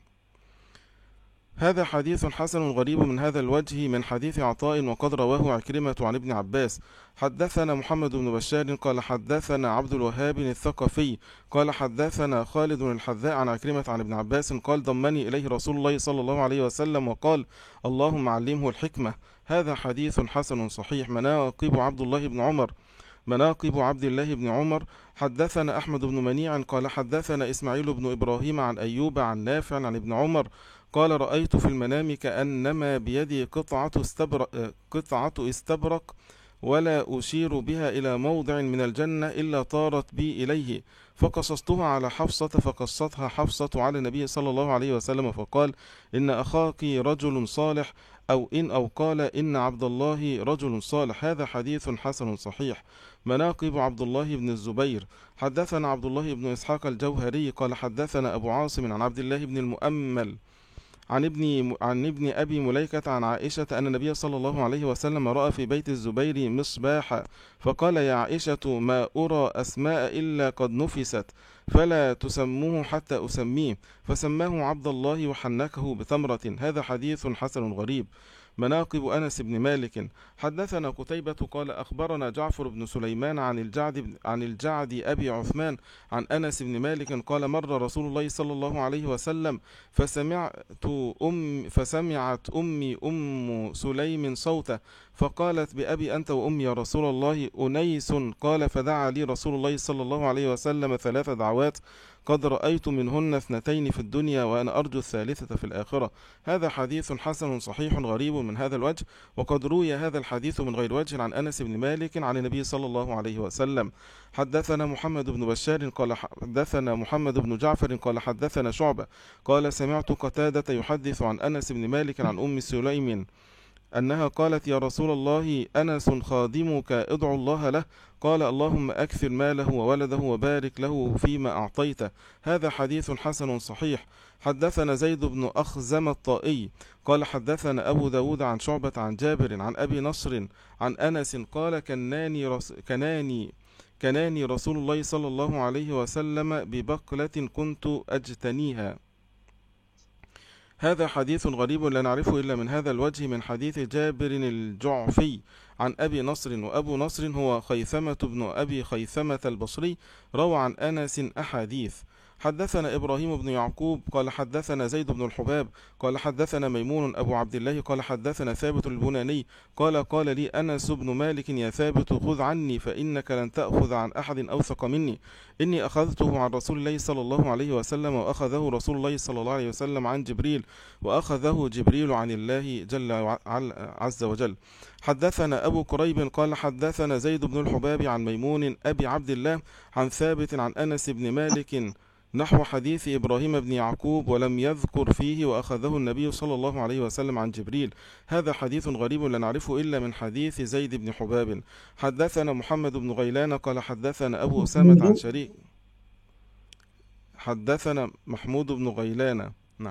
هذا حديث حسن غريب من هذا الوجه من حديث عطاء وقد رواه عكرمة عن ابن عباس. حدثنا محمد بن بشار قال حدثنا عبد الوهاب الثقفي قال حدثنا خالد الحذاء عن عكرمة عن ابن عباس قال ضمني إليه رسول الله صلى الله عليه وسلم وقال اللهم علمه الحكمة. هذا حديث حسن صحيح. مناقب عبد الله بن عمر. مناقب عبد الله بن عمر. حدثنا أحمد بن منيع قال حدثنا إسماعيل بن إبراهيم عن أيوب عن نافع عن ابن عمر قال رأيت في المنام كأنما بيدي قطعة استبرق ولا أشير بها إلى موضع من الجنة إلا طارت بي إليه فقصصتها على حفصة فقصتها حفصة على النبي صلى الله عليه وسلم فقال إن أخاك رجل صالح أو قال إن عبد الله رجل صالح. هذا حديث حسن صحيح. مناقب عبد الله بن الزبير. حدثنا عبد الله بن إسحاق الجوهري قال حدثنا أبو عاصم عن عبد الله بن المؤمل عن ابن أبي مليكة عن عائشة أن النبي صلى الله عليه وسلم رأى في بيت الزبير مصباحا فقال يا عائشة ما أرى أسماء إلا قد نفست فلا تسموه حتى أسميه فسماه عبد الله وحنكه بتمرة. هذا حديث حسن غريب. مناقب أنس بن مالك. حدثنا قتيبة قال أخبرنا جعفر بن سليمان عن الجعد أبي عثمان عن أنس بن مالك قال مر رسول الله صلى الله عليه وسلم فسمعت أمي أم سليم صوته فقالت بأبي أنت وأمي يا رسول الله أنيس. قال فدعا لي رسول الله صلى الله عليه وسلم 3 دعوات دعوات قد رأيت منهن 2 في الدنيا وأنا أرجو الثالثة في الآخرة. هذا حديث حسن صحيح غريب من هذا الوجه. وقد روي هذا الحديث من غير وجه عن أنس بن مالك عن النبي صلى الله عليه وسلم. حدثنا محمد بن بشار قال حدثنا محمد بن جعفر قال حدثنا شعبة قال سمعت قتادة يحدث عن أنس بن مالك عن أم سليم أنها قالت يا رسول الله أنس خادمك ادعو الله له. قال اللهم أكثر ماله وولده وبارك له فيما أعطيته. هذا حديث حسن صحيح. حدثنا زيد بن أخزم الطائي قال حدثنا أبو داود عن شعبة عن جابر عن أبي نصر عن أنس قال كناني رسول الله صلى الله عليه وسلم ببقلة كنت أجتنيها. هذا حديث غريب لا نعرفه إلا من هذا الوجه من حديث جابر الجعفي عن أبي نصر. وأبو نصر هو خيثمة بن أبي خيثمة البصري روى عن أنس أحاديث. حدثنا إبراهيم بن يعقوب قال حدثنا زيد بن الحباب قال حدثنا ميمون أبو عبد الله قال حدثنا ثابت البناني قال لي أنس بن مالك يا ثابت خذ عني فإنك لن تأخذ عن أحد أوثق مني. إني أخذته عن رسول الله صلى الله عليه وسلم وأخذه رسول الله صلى الله عليه وسلم عن جبريل وأخذه جبريل عن الله جل عز وجل. حدثنا أبو كريب قال حدثنا زيد بن الحباب عن ميمون أبي عبد الله عن ثابت عن أنس بن مالك نحو حديث إبراهيم بن يعقوب ولم يذكر فيه وأخذه النبي صلى الله عليه وسلم عن جبريل. هذا حديث غريب لا نعرفه إلا من حديث زيد بن حباب. حدثنا محمد بن غيلان قال حدثنا أبو أسامة عن شريك حدثنا محمود بن غيلان نعم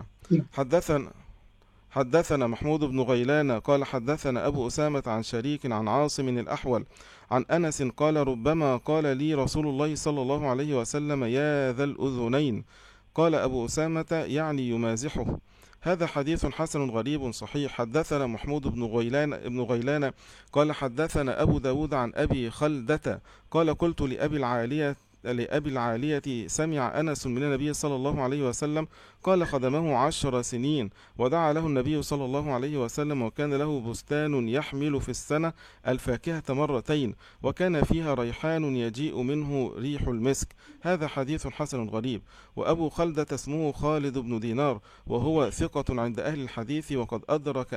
حدثنا محمود بن غيلان قال حدثنا أبو أسامة عن شريك عن عاصم الأحول عن أنس قال ربما قال لي رسول الله صلى الله عليه وسلم يا ذا الأذنين. قال أبو أسامة يعني يمازحه. هذا حديث حسن غريب صحيح. حدثنا محمود بن غيلان قال حدثنا أبو داود عن أبي خلدة قال قلت لأبي العالية سمع أنس من النبي صلى الله عليه وسلم قال خدمه 10 سنين ودعا له النبي صلى الله عليه وسلم وكان له بستان يحمل في السنة الفاكهة 2 مرات وكان فيها ريحان يجيء منه ريح المسك. هذا حديث حسن غريب. وأبو خلدة اسمه خالد بن دينار وهو ثقة عند أهل الحديث وقد أدرك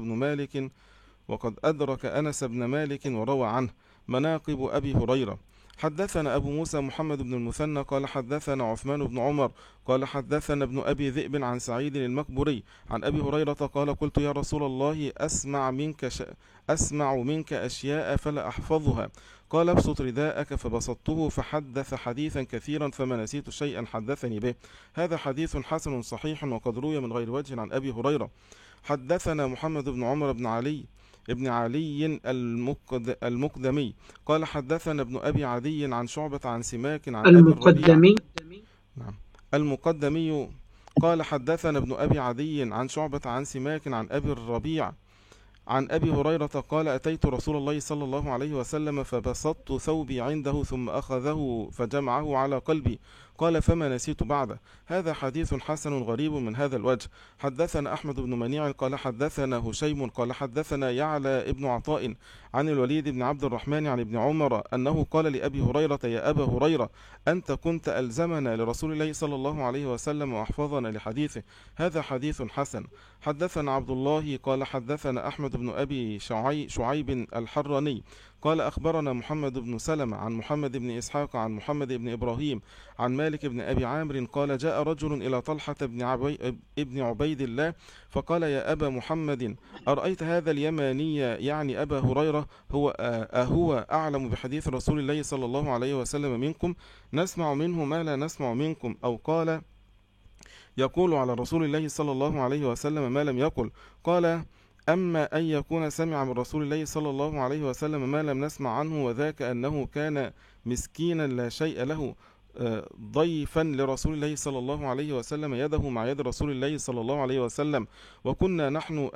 أنس بن مالك وروى عنه. مناقب أبي هريرة. حدثنا أبو موسى محمد بن المثنى قال حدثنا عثمان بن عمر قال حدثنا ابن أبي ذئب عن سعيد المقبري عن أبي هريرة قال قلت يا رسول الله أسمع منك أشياء فلا أحفظها. قال ابسط رداءك فبسطته فحدث حديثا كثيرا فما نسيت شيئا حدثني به. هذا حديث حسن صحيح وقد روي من غير وجه عن أبي هريرة. حدثنا محمد بن عمر بن علي المقدمي قال حدثنا ابن أبي عدي عن شعبة عن سماك عن أبي الربيع نعم المقدمي قال حدثنا ابن أبي عدي عن شعبة عن سماك عن أبي الربيع عن أبي هريرة قال أتيت رسول الله صلى الله عليه وسلم فبسطت ثوبي عنده ثم أخذه فجمعه على قلبي قال فما نسيت بعده. هذا حديث حسن غريب من هذا الوجه. حدثنا أحمد بن منيع قال حدثنا هشيم قال حدثنا يعلى ابن عطاء عن الوليد بن عبد الرحمن عن ابن عمر أنه قال لأبي هريرة يا أبا هريرة أنت كنت ألزمنا لرسول الله صلى الله عليه وسلم وأحفظنا لحديثه. هذا حديث حسن. حدثنا عبد الله قال حدثنا أحمد بن أبي شعيب الحراني قال أخبرنا محمد بن سلمة عن محمد بن إسحاق عن محمد بن إبراهيم عن مالك بن أبي عامر قال جاء رجل إلى طلحة بن عبيد الله فقال يا أبا محمد أرأيت هذا اليماني يعني أبا هريرة هو أعلم بحديث رسول الله صلى الله عليه وسلم منكم نسمع منه ما لا نسمع منكم أو قال يقول على رسول الله صلى الله عليه وسلم ما لم يقل. قال أما أن يكون سمع من رسول الله صلى الله عليه وسلم ما لم نسمع عنه وذاك أنه كان مسكينا لا شيء له ضيفا لرسول الله صلى الله عليه وسلم يده مع يد رسول الله صلى الله عليه وسلم وكنا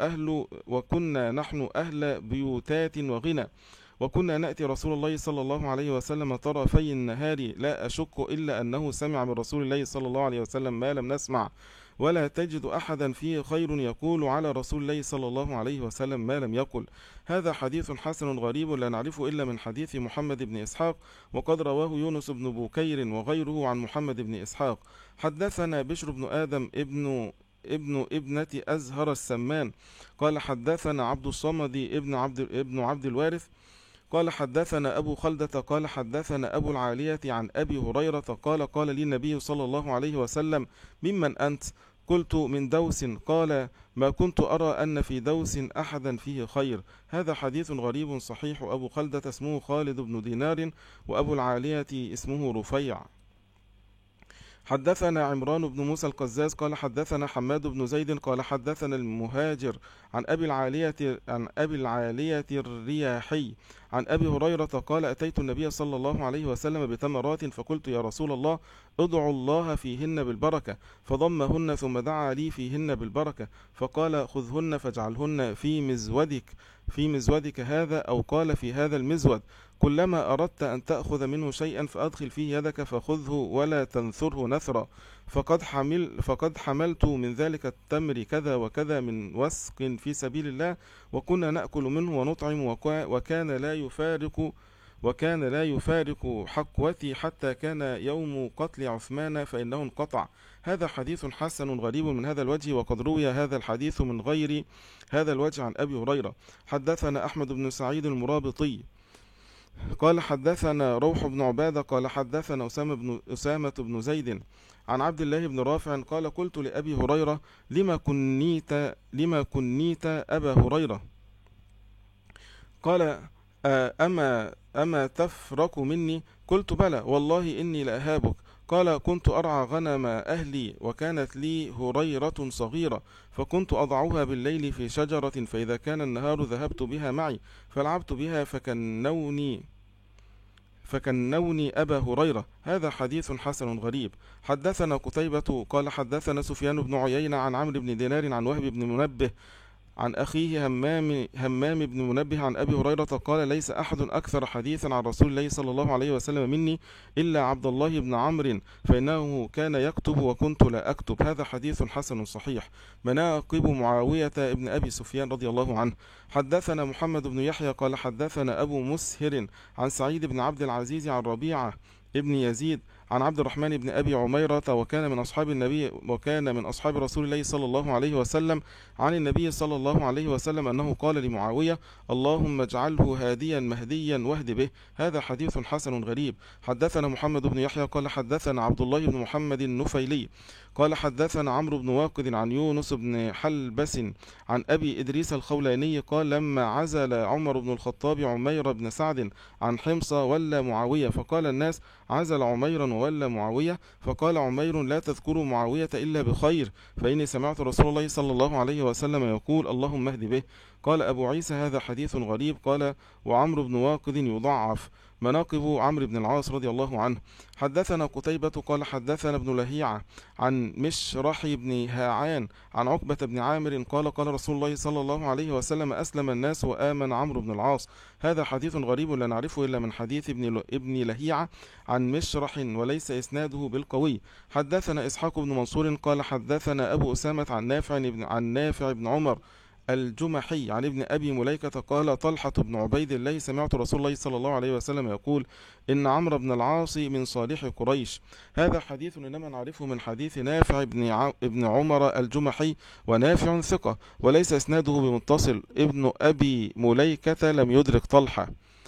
نحن أهل بيوتات وغنى وكنا نأتي رسول الله صلى الله عليه وسلم طرفي النهار لا أشك إلا أنه سمع من رسول الله صلى الله عليه وسلم ما لم نسمع ولا تجد أحدا فيه خير يقول على رسول الله صلى الله عليه وسلم ما لم يقل. هذا حديث حسن غريب لا نعرفه إلا من حديث محمد بن إسحاق، وقد رواه يونس بن بكير وغيره عن محمد بن إسحاق. حدثنا بشر بن آدم ابن ابنة أزهر السمان قال حدثنا عبد الصمد ابن عبد الوارث قال حدثنا أبو خلدة قال حدثنا أبو العالية عن أبي هريرة قال قال لي النبي صلى الله عليه وسلم ممن أنت؟ قلت من دوس. قال ما كنت أرى أن في دوس أحدا فيه خير. هذا حديث غريب صحيح. أبو خلدة اسمه خالد بن دينار، وأبو العالية اسمه رفيع. حدثنا عمران بن موسى القزاز قال حدثنا حماد بن زيد قال حدثنا المهاجر عن أبي العالية الرياحي عن أبي هريرة قال أتيت النبي صلى الله عليه وسلم بتمرات فقلت يا رسول الله ادعوا الله فيهن بالبركة، فضمهن ثم دعا لي فيهن بالبركة، فقال خذهن فاجعلهن في مزودك هذا، أو قال في هذا المزود، كلما أردت أن تأخذ منه شيئا فأدخل فيه يدك فخذه ولا تنثره نثرا. فقد حملت من ذلك التمر كذا وكذا من وسق في سبيل الله، وكنا نأكل منه ونطعم، وكان لا يفارق حقوتي حتى كان يوم قتل عثمان فإنه انقطع. هذا حديث حسن غريب من هذا الوجه، وقد روي هذا الحديث من غير هذا الوجه عن أبي هريرة. حدثنا أحمد بن سعيد المرابطي قال حدثنا روح بن عبادة قال حدثنا أسامة بن زيد عن عبد الله بن رافع قال قلت لأبي هريرة لما كنيت أبا هريرة؟ قال أما تفرق مني؟ قلت بلى والله إني لأهابك. قال كنت أرعى غنم أهلي، وكانت لي هريرة صغيرة، فكنت أضعها بالليل في شجرة، فإذا كان النهار ذهبت بها معي فلعبت بها فكنوني أبا هريرة. هذا حديث حسن غريب. حدثنا قتيبة قال حدثنا سفيان بن عيينة عن عمرو بن دينار عن وهب بن منبه عن أخيه همام بن منبه عن أبي هريرة قال ليس أحد أكثر حديثا عن رسول الله صلى الله عليه وسلم مني إلا عبد الله بن عمرو، فإنه كان يكتب وكنت لا أكتب. هذا حديث حسن صحيح. مناقب معاوية ابن أبي سفيان رضي الله عنه. حدثنا محمد بن يحيى قال حدثنا أبو مسهر عن سعيد بن عبد العزيز عن ربيعة ابن يزيد عن عبد الرحمن بن أبي عميرة وكان من أصحاب رسول الله صلى الله عليه وسلم عن النبي صلى الله عليه وسلم أنه قال لمعاوية اللهم اجعله هاديا مهديا واهد به. هذا حديث حسن غريب. حدثنا محمد بن يحيى قال حدثنا عبد الله بن محمد النفيلي قال حدثنا عمرو بن واقد عن يونس بن حلبس عن أبي إدريس الخولاني قال لما عزل عمر بن الخطاب عمير بن سعد عن حمص ولا معاوية، فقال الناس عزل عميرا ولا معاوية، فقال عمير لا تذكروا معاوية إلا بخير، فإني سمعت رسول الله صلى الله عليه وسلم يقول اللهم اهد به. قال أبو عيسى هذا حديث غريب. قال وعمرو بن واقد يضعف. مناقب عمرو بن العاص رضي الله عنه. حدثنا قتيبة قال حدثنا ابن لهيعة عن مشرح بن هاعان عن عقبة بن عامر قال قال رسول الله صلى الله عليه وسلم أسلم الناس وآمن عمرو بن العاص. هذا حديث غريب لا نعرفه إلا من حديث ابن لهيعة عن مشرح وليس إسناده بالقوي. حدثنا إسحاق بن منصور قال حدثنا أبو أسامة عن نافع بن عمر الجمحي عن ابن أبي مليكة قال طلحة بن عبيد الله سمعت رسول الله صلى الله عليه وسلم يقول إن عمرو بن العاص من صالح قريش. هذا حديث إنما نعرفه من حديث نافع ابن عمر الجمحي، ونافع ثقة وليس إسناده بمتصل. ابن أبي مليكة لم يدرك طلحة.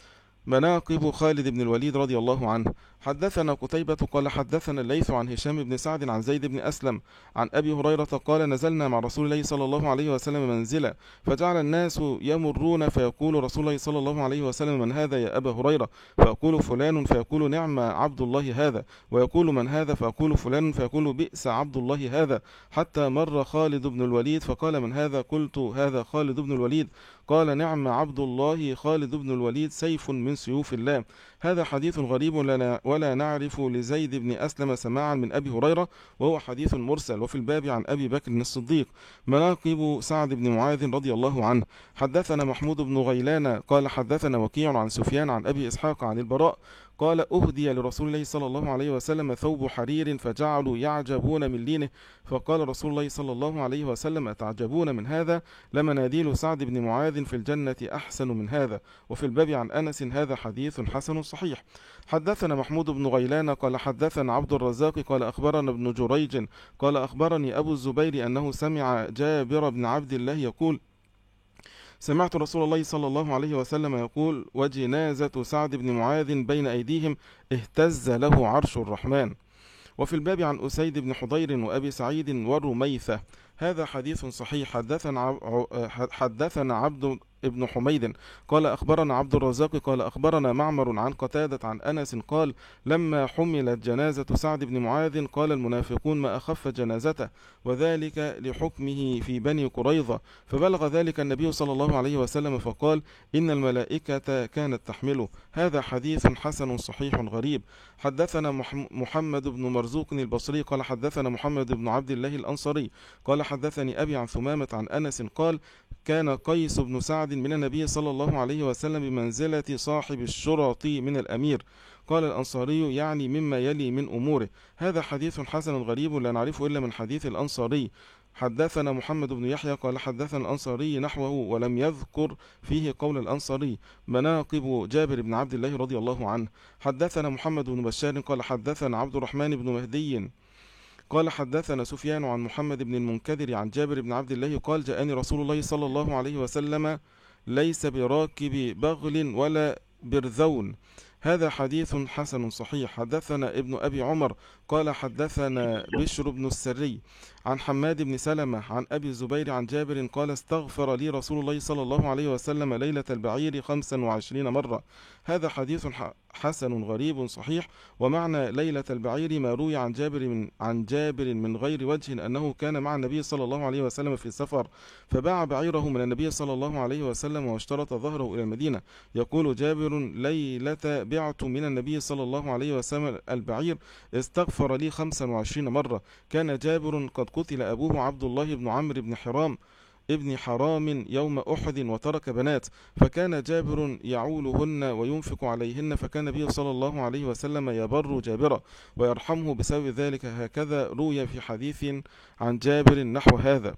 مناقب خالد بن الوليد رضي الله عنه. حدثنا قتيبة قال حدثنا الليث عن هشام بن سعد عن زيد بن أسلم عن أبي هريرة قال نزلنا مع رسول الله صلى الله عليه وسلم منزلا، فجعل الناس يمرون فيقول رسول الله صلى الله عليه وسلم من هذا يا أبا هريرة؟ فيقول فلان، فيقول نعم عبد الله هذا، ويقول من هذا؟ فيقول فلان، فيقول بئس عبد الله هذا، حتى مر خالد بن الوليد فقال من هذا؟ قلت هذا خالد بن الوليد. قال نعم عبد الله خالد بن الوليد سيف من سيوف الله. هذا حديث غريب ولا نعرف لزيد بن أسلم سماعا من أبي هريرة، وهو حديث مرسل. وفي الباب عن أبي بكر الصديق. مناقب سعد بن معاذ رضي الله عنه. حدثنا محمود بن غيلان قال حدثنا وكيع عن سفيان عن أبي إسحاق عن البراء قال أهدي لرسول الله صلى الله عليه وسلم ثوب حرير فجعلوا يعجبون من لينه، فقال رسول الله صلى الله عليه وسلم أتعجبون من هذا؟ لمناديل سعد بن معاذ في الجنة أحسن من هذا. وفي الباب عن أنس. هذا حديث حسن صحيح. حدثنا محمود بن غيلان قال حدثنا عبد الرزاق قال أخبرنا ابن جريج قال أخبرني أبو الزبير أنه سمع جابر بن عبد الله يقول سمعت رسول الله صلى الله عليه وسلم يقول وجنازة سعد بن معاذ بين أيديهم اهتز له عرش الرحمن. وفي الباب عن أسيد بن حضير وأبي سعيد ورميثة. هذا حديث صحيح. حدثنا عبد ابن حميد قال أخبرنا عبد الرزاق قال أخبرنا معمر عن قتادة عن أنس قال لما حملت جنازة سعد بن معاذ قال المنافقون ما أخف جنازته، وذلك لحكمه في بني قريظة، فبلغ ذلك النبي صلى الله عليه وسلم فقال إن الملائكة كانت تحمله. هذا حديث حسن صحيح غريب. حدثنا محمد بن مرزوق البصري قال حدثنا محمد بن عبد الله الأنصاري قال حدثني أبي عن ثمامة عن أنس قال كان قيس بن سعد من النبي صلى الله عليه وسلم بمنزلة صاحب الشرط من الأمير. قال الأنصاري يعني مما يلي من أموره. هذا حديث حسن غريب لا نعرفه إلا من حديث الأنصاري. حدثنا محمد بن يحيى قال حدثنا الأنصاري نحوه ولم يذكر فيه قول الأنصاري. مناقب جابر بن عبد الله رضي الله عنه. حدثنا محمد بن بشار قال حدثنا عبد الرحمن بن مهدي قال حدثنا سفيان عن محمد بن المنكدر عن جابر بن عبد الله قال جاءني رسول الله صلى الله عليه وسلم ليس براكب بغل ولا برذون. هذا حديث حسن صحيح. حدثنا ابن أبي عمر قال حدثنا بشر بن السري عن حماد بن سلمة عن أبي الزبير عن جابر قال استغفر لي رسول الله صلى الله عليه وسلم ليلة البعير 25 مرة. هذا حديث حسن غريب صحيح. ومعنى ليلة البعير ما روي عن جابر من غير وجه أنه كان مع النبي صلى الله عليه وسلم في سفر فباع بعيره من النبي صلى الله عليه وسلم واشترط ظهره إلى المدينة. يقول جابر ليلة بعت من النبي صلى الله عليه وسلم البعير استغفر لي 25 مرة. كان جابر قد قتل أبوه عبد الله بن عمرو بن حرام ابن حرام يوم أحد وترك بنات، فكان جابر يعولهن وينفق عليهن، فكان النبي صلى الله عليه وسلم يبر جابرا ويرحمه بسبب ذلك. هكذا روي في حديث عن جابر نحو هذا.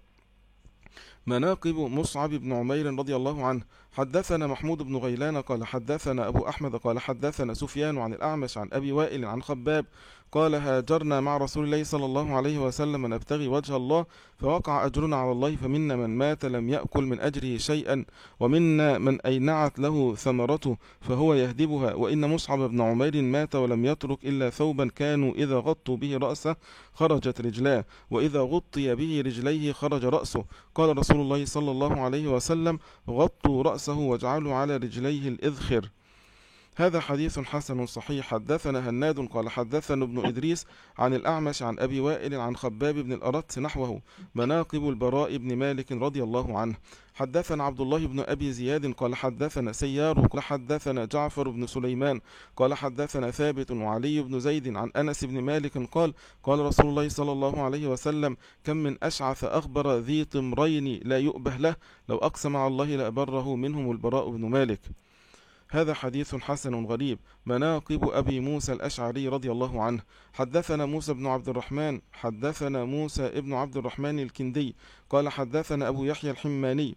مناقب مصعب بن عمير رضي الله عنه. حدثنا محمود بن غيلان قال حدثنا أبو أحمد قال حدثنا سفيان عن الأعمش عن أبي وائل عن خباب قال هاجرنا مع رسول الله صلى الله عليه وسلم نبتغي وجه الله فوقع أجرنا على الله، فمنا من مات لم يأكل من أجره شيئا ومنا من أينعت له ثمرته فهو يهدبها، وإن مصعب بن عمير مات ولم يترك إلا ثوبا كانوا إذا غطوا به رأسه خرجت رجلاه وإذا غطي به رجليه خرج رأسه. قال رسول الله صلى الله عليه وسلم غطوا رأسه واجعلوا على رجليه الإذخر. هذا حديث حسن صحيح. حدثنا هناد قال حدثنا ابن إدريس عن الأعمش عن أبي وائل عن خباب بن الأرت نحوه. مناقب البراء بن مالك رضي الله عنه. حدثنا عبد الله بن أبي زياد قال حدثنا سيار قال حدثنا جعفر بن سليمان قال حدثنا ثابت وعلي بن زيد عن أنس بن مالك قال قال رسول الله صلى الله عليه وسلم كم من أشعث أخبر ذي طمرين لا يؤبه له لو أقسم على الله لأبره منهم البراء بن مالك. هذا حديث حسن غريب. مناقب أبي موسى الأشعري رضي الله عنه. حدثنا موسى بن عبد الرحمن حدثنا موسى ابن عبد الرحمن الكندي قال حدثنا أبو يحيى الحماني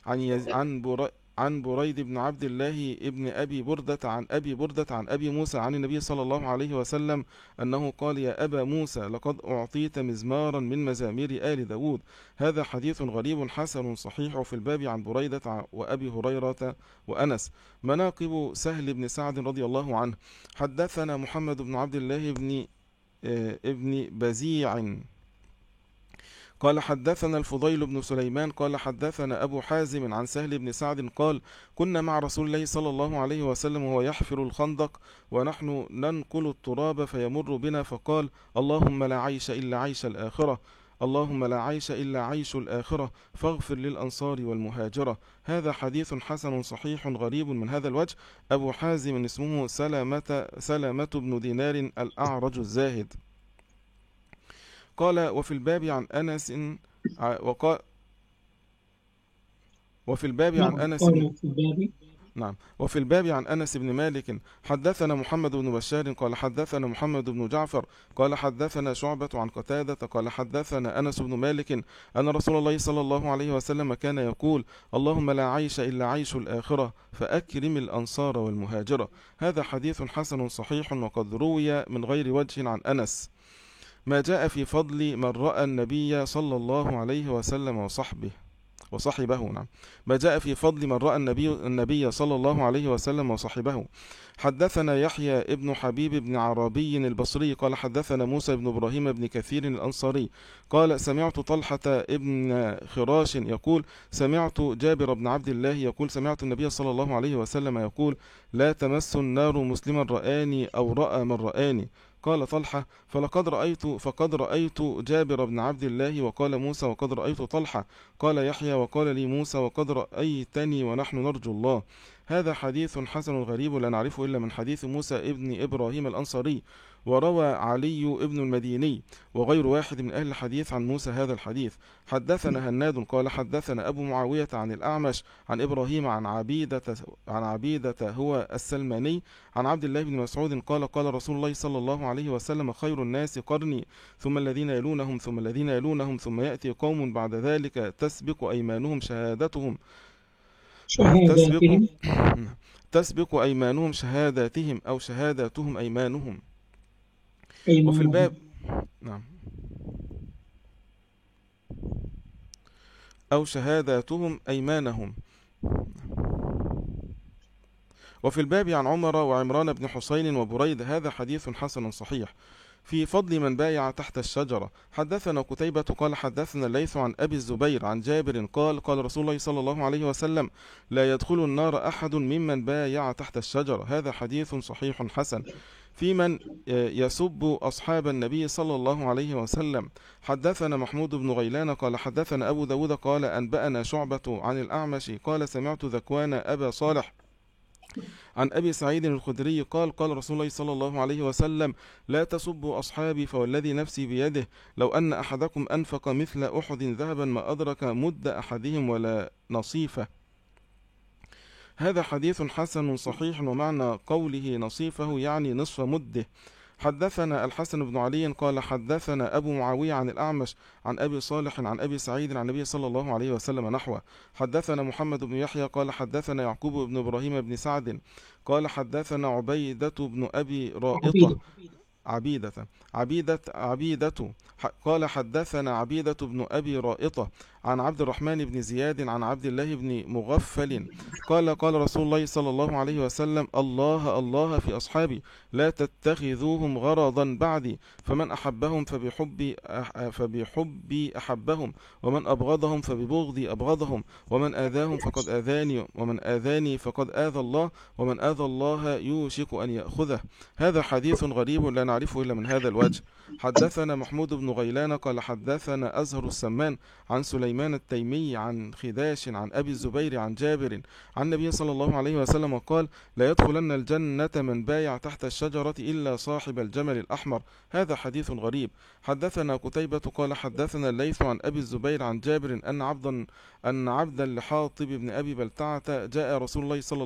عن بريد بن عبد الله ابن أبي بردة عن أبي موسى عن النبي صلى الله عليه وسلم أنه قال يا أبا موسى لقد أعطيت مزمارا من مزامير آل داود. هذا حديث غريب حسن صحيح. في الباب عن بريدة وأبي هريرة وأنس. مناقب سهل بن سعد رضي الله عنه. حدثنا محمد بن عبد الله ابن بزيع قال حدثنا الفضيل بن سليمان قال حدثنا أبو حازم عن سهل بن سعد قال كنا مع رسول الله صلى الله عليه وسلم وهو يحفر الخندق ونحن ننقل التراب فيمر بنا فقال اللهم لا عيش إلا عيش الآخرة اللهم لا عيش إلا عيش الآخرة فاغفر للأنصار والمهاجرة. هذا حديث حسن صحيح غريب من هذا الوجه. أبو حازم اسمه سلامة بن دينار الأعرج الزاهد. قال وفي الباب عن أنس نعم. وفي الباب عن أنس بن مالك حدثنا محمد بن بشار قال حدثنا محمد بن جعفر قال حدثنا شعبة عن قتادة قال حدثنا أنس بن مالك أن رسول الله صلى الله عليه وسلم كان يقول اللهم لا عيش إلا عيش الآخرة فأكرم الأنصار والمهاجرة. هذا حديث حسن صحيح وقد روي من غير وجه عن أنس. ما جاء في فضل من رأى النبي صلى الله عليه وسلم وصحبه. نعم. ما جاء في فضل من رأى النبي صلى الله عليه وسلم وصحبه. حدثنا يحيى ابن حبيب بن عربي البصري قال حدثنا موسى بن إبراهيم بن كثير الأنصاري قال سمعت طلحة ابن خراش يقول سمعت جابر بن عبد الله يقول سمعت النبي صلى الله عليه وسلم يقول لا تمس النار مسلما رآني أو رأى من رآني. قال طلحة فقد رأيت جابر بن عبد الله. وقال موسى وقد رأيت طلحة. قال يحيى وقال لي موسى وقد رأيتني ونحن نرجو الله. هذا حديث حسن غريب لا نعرفه إلا من حديث موسى ابن إبراهيم الأنصاري. وروى علي ابن المديني وغير واحد من أهل الحديث عن موسى هذا الحديث. حدثنا هناد قال حدثنا أبو معاوية عن الأعمش عن إبراهيم عن عبيدة هو السلماني عن عبد الله بن مسعود قال قال رسول الله صلى الله عليه وسلم خير الناس قرني ثم الذين يلونهم ثم الذين يلونهم ثم يأتي قوم بعد ذلك تسبق أيمانهم شهادتهم تسبق أيمانهم شهاداتهم أو شهاداتهم أيمانهم. وفي الباب نعم أو شهاداتهم أيمانهم. وفي الباب عن عمر وعمران بن حسين وبريد. هذا حديث حسن صحيح. في فضل من بايع تحت الشجرة. حدثنا قتيبة قال حدثنا الليث عن أبي الزبير عن جابر قال قال رسول الله صلى الله عليه وسلم لا يدخل النار أحد ممن بايع تحت الشجرة. هذا حديث صحيح حسن. في من يسب أصحاب النبي صلى الله عليه وسلم. حدثنا محمود بن غيلان قال حدثنا أبو داود قال أنبأنا شعبة عن الأعمش قال سمعت ذكوان أبا صالح عن أبي سعيد الخدري قال قال رسول الله صلى الله عليه وسلم لا تسبوا أصحابي فوالذي نفسي بيده لو أن أحدكم أنفق مثل أحد ذهبا ما أدرك مد أحدهم ولا نصيفه. هذا حديث حسن صحيح ومعنى قوله نصيفه يعني نصف مده. حدثنا الحسن بن علي قال حدثنا أبو معاوية عن الأعمش عن أبي صالح عن أبي سعيد عن النبي صلى الله عليه وسلم نحوه. حدثنا محمد بن يحيى قال حدثنا يعقوب بن إبراهيم بن سعد قال حدثنا عبيدة بن أبي رائطة عبيدة قال حدثنا عبيدة بن أبي رائطة عن عبد الرحمن بن زياد عن عبد الله بن مغفل قال قال رسول الله صلى الله عليه وسلم الله الله في أصحابي لا تتخذوهم غرضا بعدي فمن أحبهم فبحبي أحبهم ومن أبغضهم فببغضي أبغضهم ومن آذاهم فقد آذاني ومن آذاني فقد آذى الله ومن آذى الله يوشك أن يأخذه. هذا حديث غريب لا نعرفه إلا من هذا الوجه. حدثنا محمود بن غيلان قال حدثنا أزهر السمان عن سليمان التيمي عن خداش عن أبي الزبير عن جابر عن النبي صلى الله عليه وسلم قال لا يدخلن الجنة من بايع تحت الشجرة إلا صاحب الجمل الأحمر. هذا حديث غريب. حدثنا قتيبة قال حدثنا الليث عن أبي الزبير عن جابر أن عبدا لحاطب بن أبي بلتعة جاء رسول الله صلى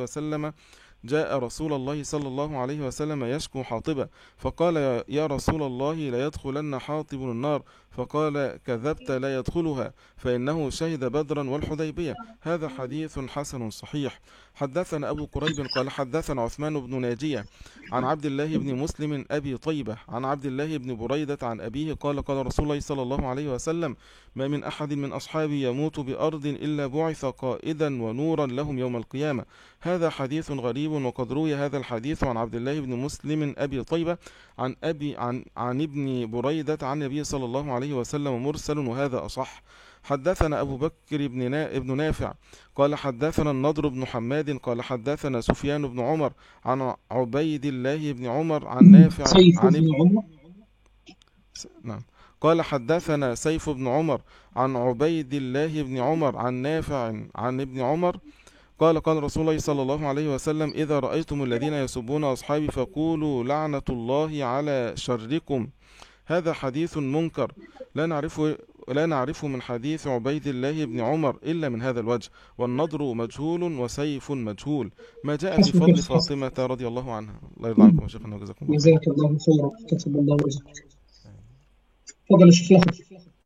الله عليه وسلم يشكو حاطبا فقال يا رسول الله لا يدخلن حاطب النار فقال كذبت لا يدخلها فإنه شهد بدرا والحديبية. هذا حديث حسن صحيح. حدثنا أبو قريب قال حدثنا عثمان بن ناجية عن عبد الله بن مسلم أبي طيبة عن عبد الله بن بريدة عن أبيه قال قال رسول الله صلى الله عليه وسلم ما من أحد من أصحابي يموت بأرض إلا بعث قائدا ونورا لهم يوم القيامة. هذا حديث غريب وقد روي هذا الحديث عن عبد الله بن مسلم أبي طيبة عن ابن بريدة عن النبي صلى الله عليه وسلم مرسل وهذا أصح. حدثنا أبو بكر بن نافع قال حدثنا النضر بن حماد قال حدثنا سفيان بن عمر عن عبيد الله بن عمر عن نافع عن ابن عمر نعم قال حدثنا سيف بن عمر عن عبيد الله بن عمر عن نافع عن ابن عمر قال قال رسول الله صلى الله عليه وسلم إذا رأيتم الذين يسبون أصحابي فقولوا لعنة الله على شركم. هذا حديث منكر لا نعرفه لا نعرفه من حديث عبيد الله بن عمر إلا من هذا الوجه، والنضر مجهول وسيف مجهول. ما جاء في حسبك فضل يا أستاذ. فاطمة رضي الله عنها. الله يرضى عنكم يا شيخنا وجزاكم الله خير. جزاك الله خيرا، كتب الله رزقك. تفضل يا شيخ لخبط.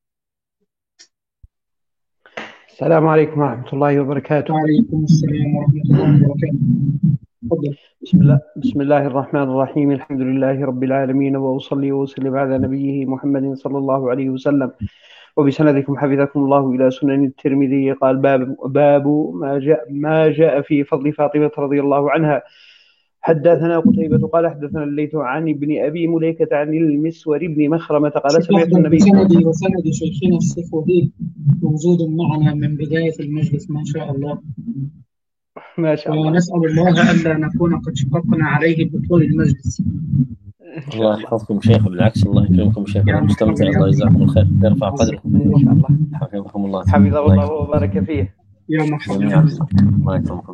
السلام عليكم ورحمة الله وبركاته. وعليكم السلام ورحمة الله وبركاته. تفضل. بسم الله الرحمن الرحيم. الحمد لله رب العالمين، وأصلي وأسلم على نبيه محمد صلى الله عليه وسلم. وبسندكم حفظكم الله إلى سنن الترمذي. قال باب ما جاء في فضل فاطمة رضي الله عنها. حدثنا قتيبة قال حدثنا الليث عن ابن أبي مليكة عن المسور بن مخرمة قال سمعت النبي وسند شيخنا الشيخ وهيب موجود معنا من بداية المجلس ما شاء الله. ما شاء الله. ونسأل الله ألا نكون قد شققنا عليه بطول المجلس. الله يحفظكم شيخ، بالعكس الله يكرمكم شيخ، أنا مستمتع. الله يجزاكم الخير، يرفع قدركم إن شاء الله. حفظكم الله. حفظه الله وبارك فيه. يا مرحبا. الله يكرمكم.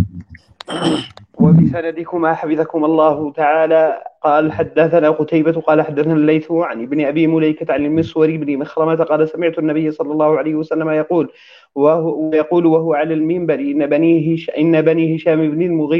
وبسندكما حفظكم الله تعالى. قال حدثنا قتيبة قال حدثنا الليث عن ابن أبي مليكة عن المسور بن مخرمة قال سمعت النبي صلى الله عليه وسلم يقول وهو على المنبر إن بني هشام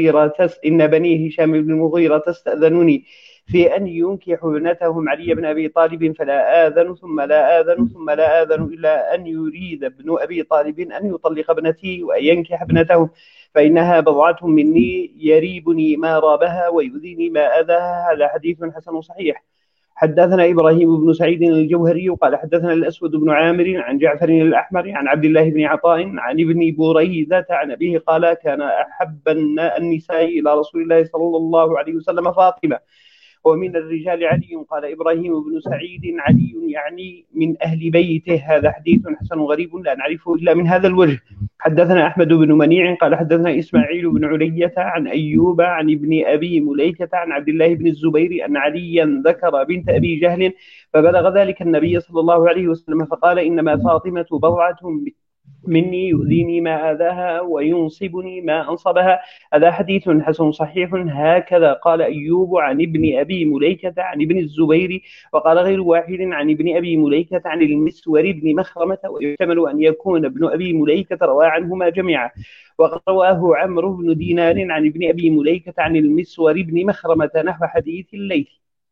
بن المغيرة تستأذنني في أن ينكحوا ابنتهم علي بن أبي طالب، فلا آذن ثم لا آذن ثم لا آذن إلا أن يريد ابن أبي طالب أن يطلق ابنتي وأن ينكح ابنتهم، فإنها بضعة مني يريبني ما رابها ويؤذيني ما أذاها. هذا حديث حسن صحيح. حدثنا إبراهيم بن سعيد الجوهري قال حدثنا الأسود بن عامر عن جعفر الأحمر عن عبد الله بن عطاء عن ابن بريدة عن أبيه قال كان أحب النساء إلى رسول الله صلى الله عليه وسلم فاطمة، ومن الرجال علي. قال إبراهيم بن سعيد علي يعني من أهل بيته. هذا حديث حسن غريب لا نعرفه إلا من هذا الوجه. حدثنا أحمد بن منيع قال حدثنا إسماعيل بن علية عن أيوب عن ابن أبي مليكة عن عبد الله بن الزبير أن عليا ذكر بنت أبي جهل فبلغ ذلك النبي صلى الله عليه وسلم فقال إنما فاطمة بضعة مني يؤذيني ما آذاها وينصبني ما أنصبها. هذا حديث حسن صحيح. هكذا قال أيوب عن ابن أبي مليكة عن ابن الزبير، وقال غير واحد عن ابن أبي مليكة عن المسور بن مخرمة، ويحتمل أن يكون ابن أبي مليكة روى عنهما جميعا. وقد رواه عمرو بن دينار عن ابن أبي مليكة عن المسور بن مخرمة نحو حديث الليث.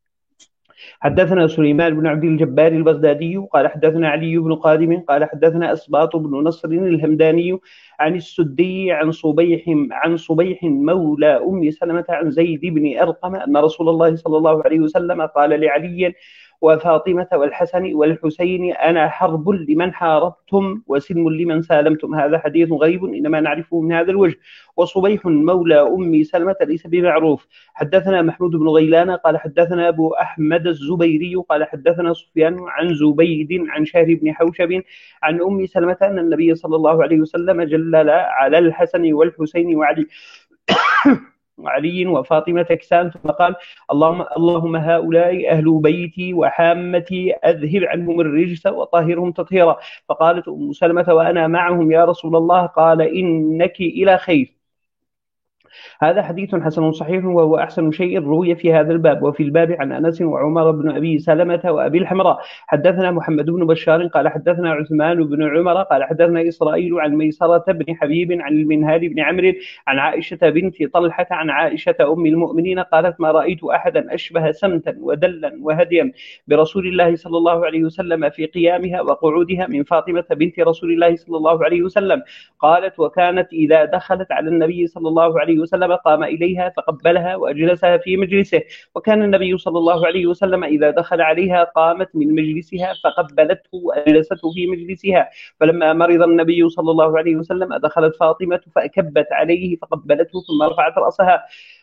حدثنا سليمان بن عبد الجبار البغدادي قال حدثنا علي بن قادم قال حدثنا أسباط بن نصر الهمداني عن السدي عن صبيح مولى أم سلمة عن زيد بن أرقم أن رسول الله صلى الله عليه وسلم قال لعلي وفاطمة والحسن والحسين أنا حرب لمن حاربتم وسلم لمن سالمتم. هذا حديث غريب إنما نعرفه من هذا الوجه. وصبيح مولى أم سلمة ليس بمعروف. حدثنا محمود بن غيلان قال حدثنا أبو أحمد الزبيري قال حدثنا سفيان عن زبيد عن شهر بن حوشب عن أم سلمة أن النبي صلى الله عليه وسلم جلل على الحسن والحسين وعلي وفاطمة كسان ثم قال اللهم هؤلاء أهل بيتي وحامتي أذهب عنهم الرجس وطهرهم تطهيرا. فقالت أم سلمة وأنا معهم يا رسول الله قال إنك إلى خير. هذا حديث حسن صحيح وهو أحسن شيء روي في هذا الباب. وفي الباب عن أنس وعمر بن أبي سلمة وأبي الحمراء. حدثنا محمد بن بشار قال حدثنا عثمان بن عمر قال حدثنا إسرائيل عن ميسرة بن حبيب عن المنهال بن عمرو عن عائشة بنت طلحة عن عائشة أم المؤمنين قالت ما رأيت أحدا أشبه سمتا ودلا وهديا برسول الله صلى الله عليه وسلم في قيامها وقعودها من فاطمة بنت رسول الله صلى الله عليه وسلم. قالت وكانت إذا دخلت على النبي صلى الله عليه وسلم قام إليها فقبلها وأجلسها في مجلسه، وكان النبي صلى الله عليه وسلم إذا دخل عليها قامت من مجلسها فقبلته وأجلسته في مجلسها. فلما مرض النبي صلى الله عليه وسلم دخلت فاطمة فأكبت عليه فقبلته ثم رفعت رأسها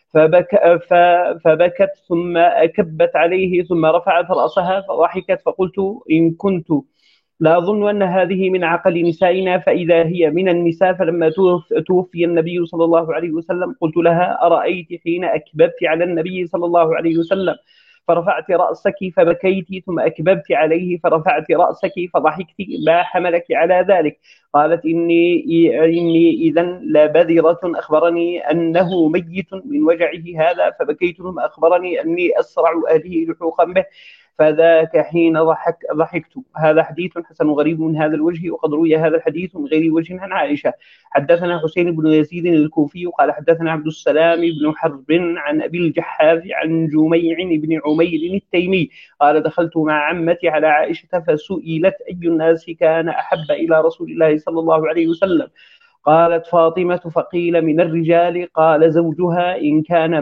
فبكت ثم أكبت عليه ثم رفعت رأسها فضحكت. فقلت إن كنت لا أظن أن هذه من عقل نسائنا فإذا هي من النساء. فلما توفي النبي صلى الله عليه وسلم قلت لها أرأيت حين أكببت على النبي صلى الله عليه وسلم فرفعت رأسك فبكيت ثم أكببت عليه فرفعت رأسك فضحكت ما حملك على ذلك؟ قالت إني إذا لبذرة أخبرني أنه ميت من وجعه هذا فبكيت ثم أخبرني أني أسرع أهله لحوقا به فذاك حين ضحكت. هذا حديث حسن غريب من هذا الوجه، وقد روي هذا الحديث من غير وجه عن عائشة. حدثنا حسين بن يزيد الكوفي قال حدثنا عبد السلام بن حرب عن أبي الجحاف عن جميع بن عمير التيمي قال دخلت مع عمتي على عائشة فسئلت أي الناس كان أحب إلى رسول الله صلى الله عليه وسلم، قالت فاطمة، فقيل من الرجال قال زوجها إن كان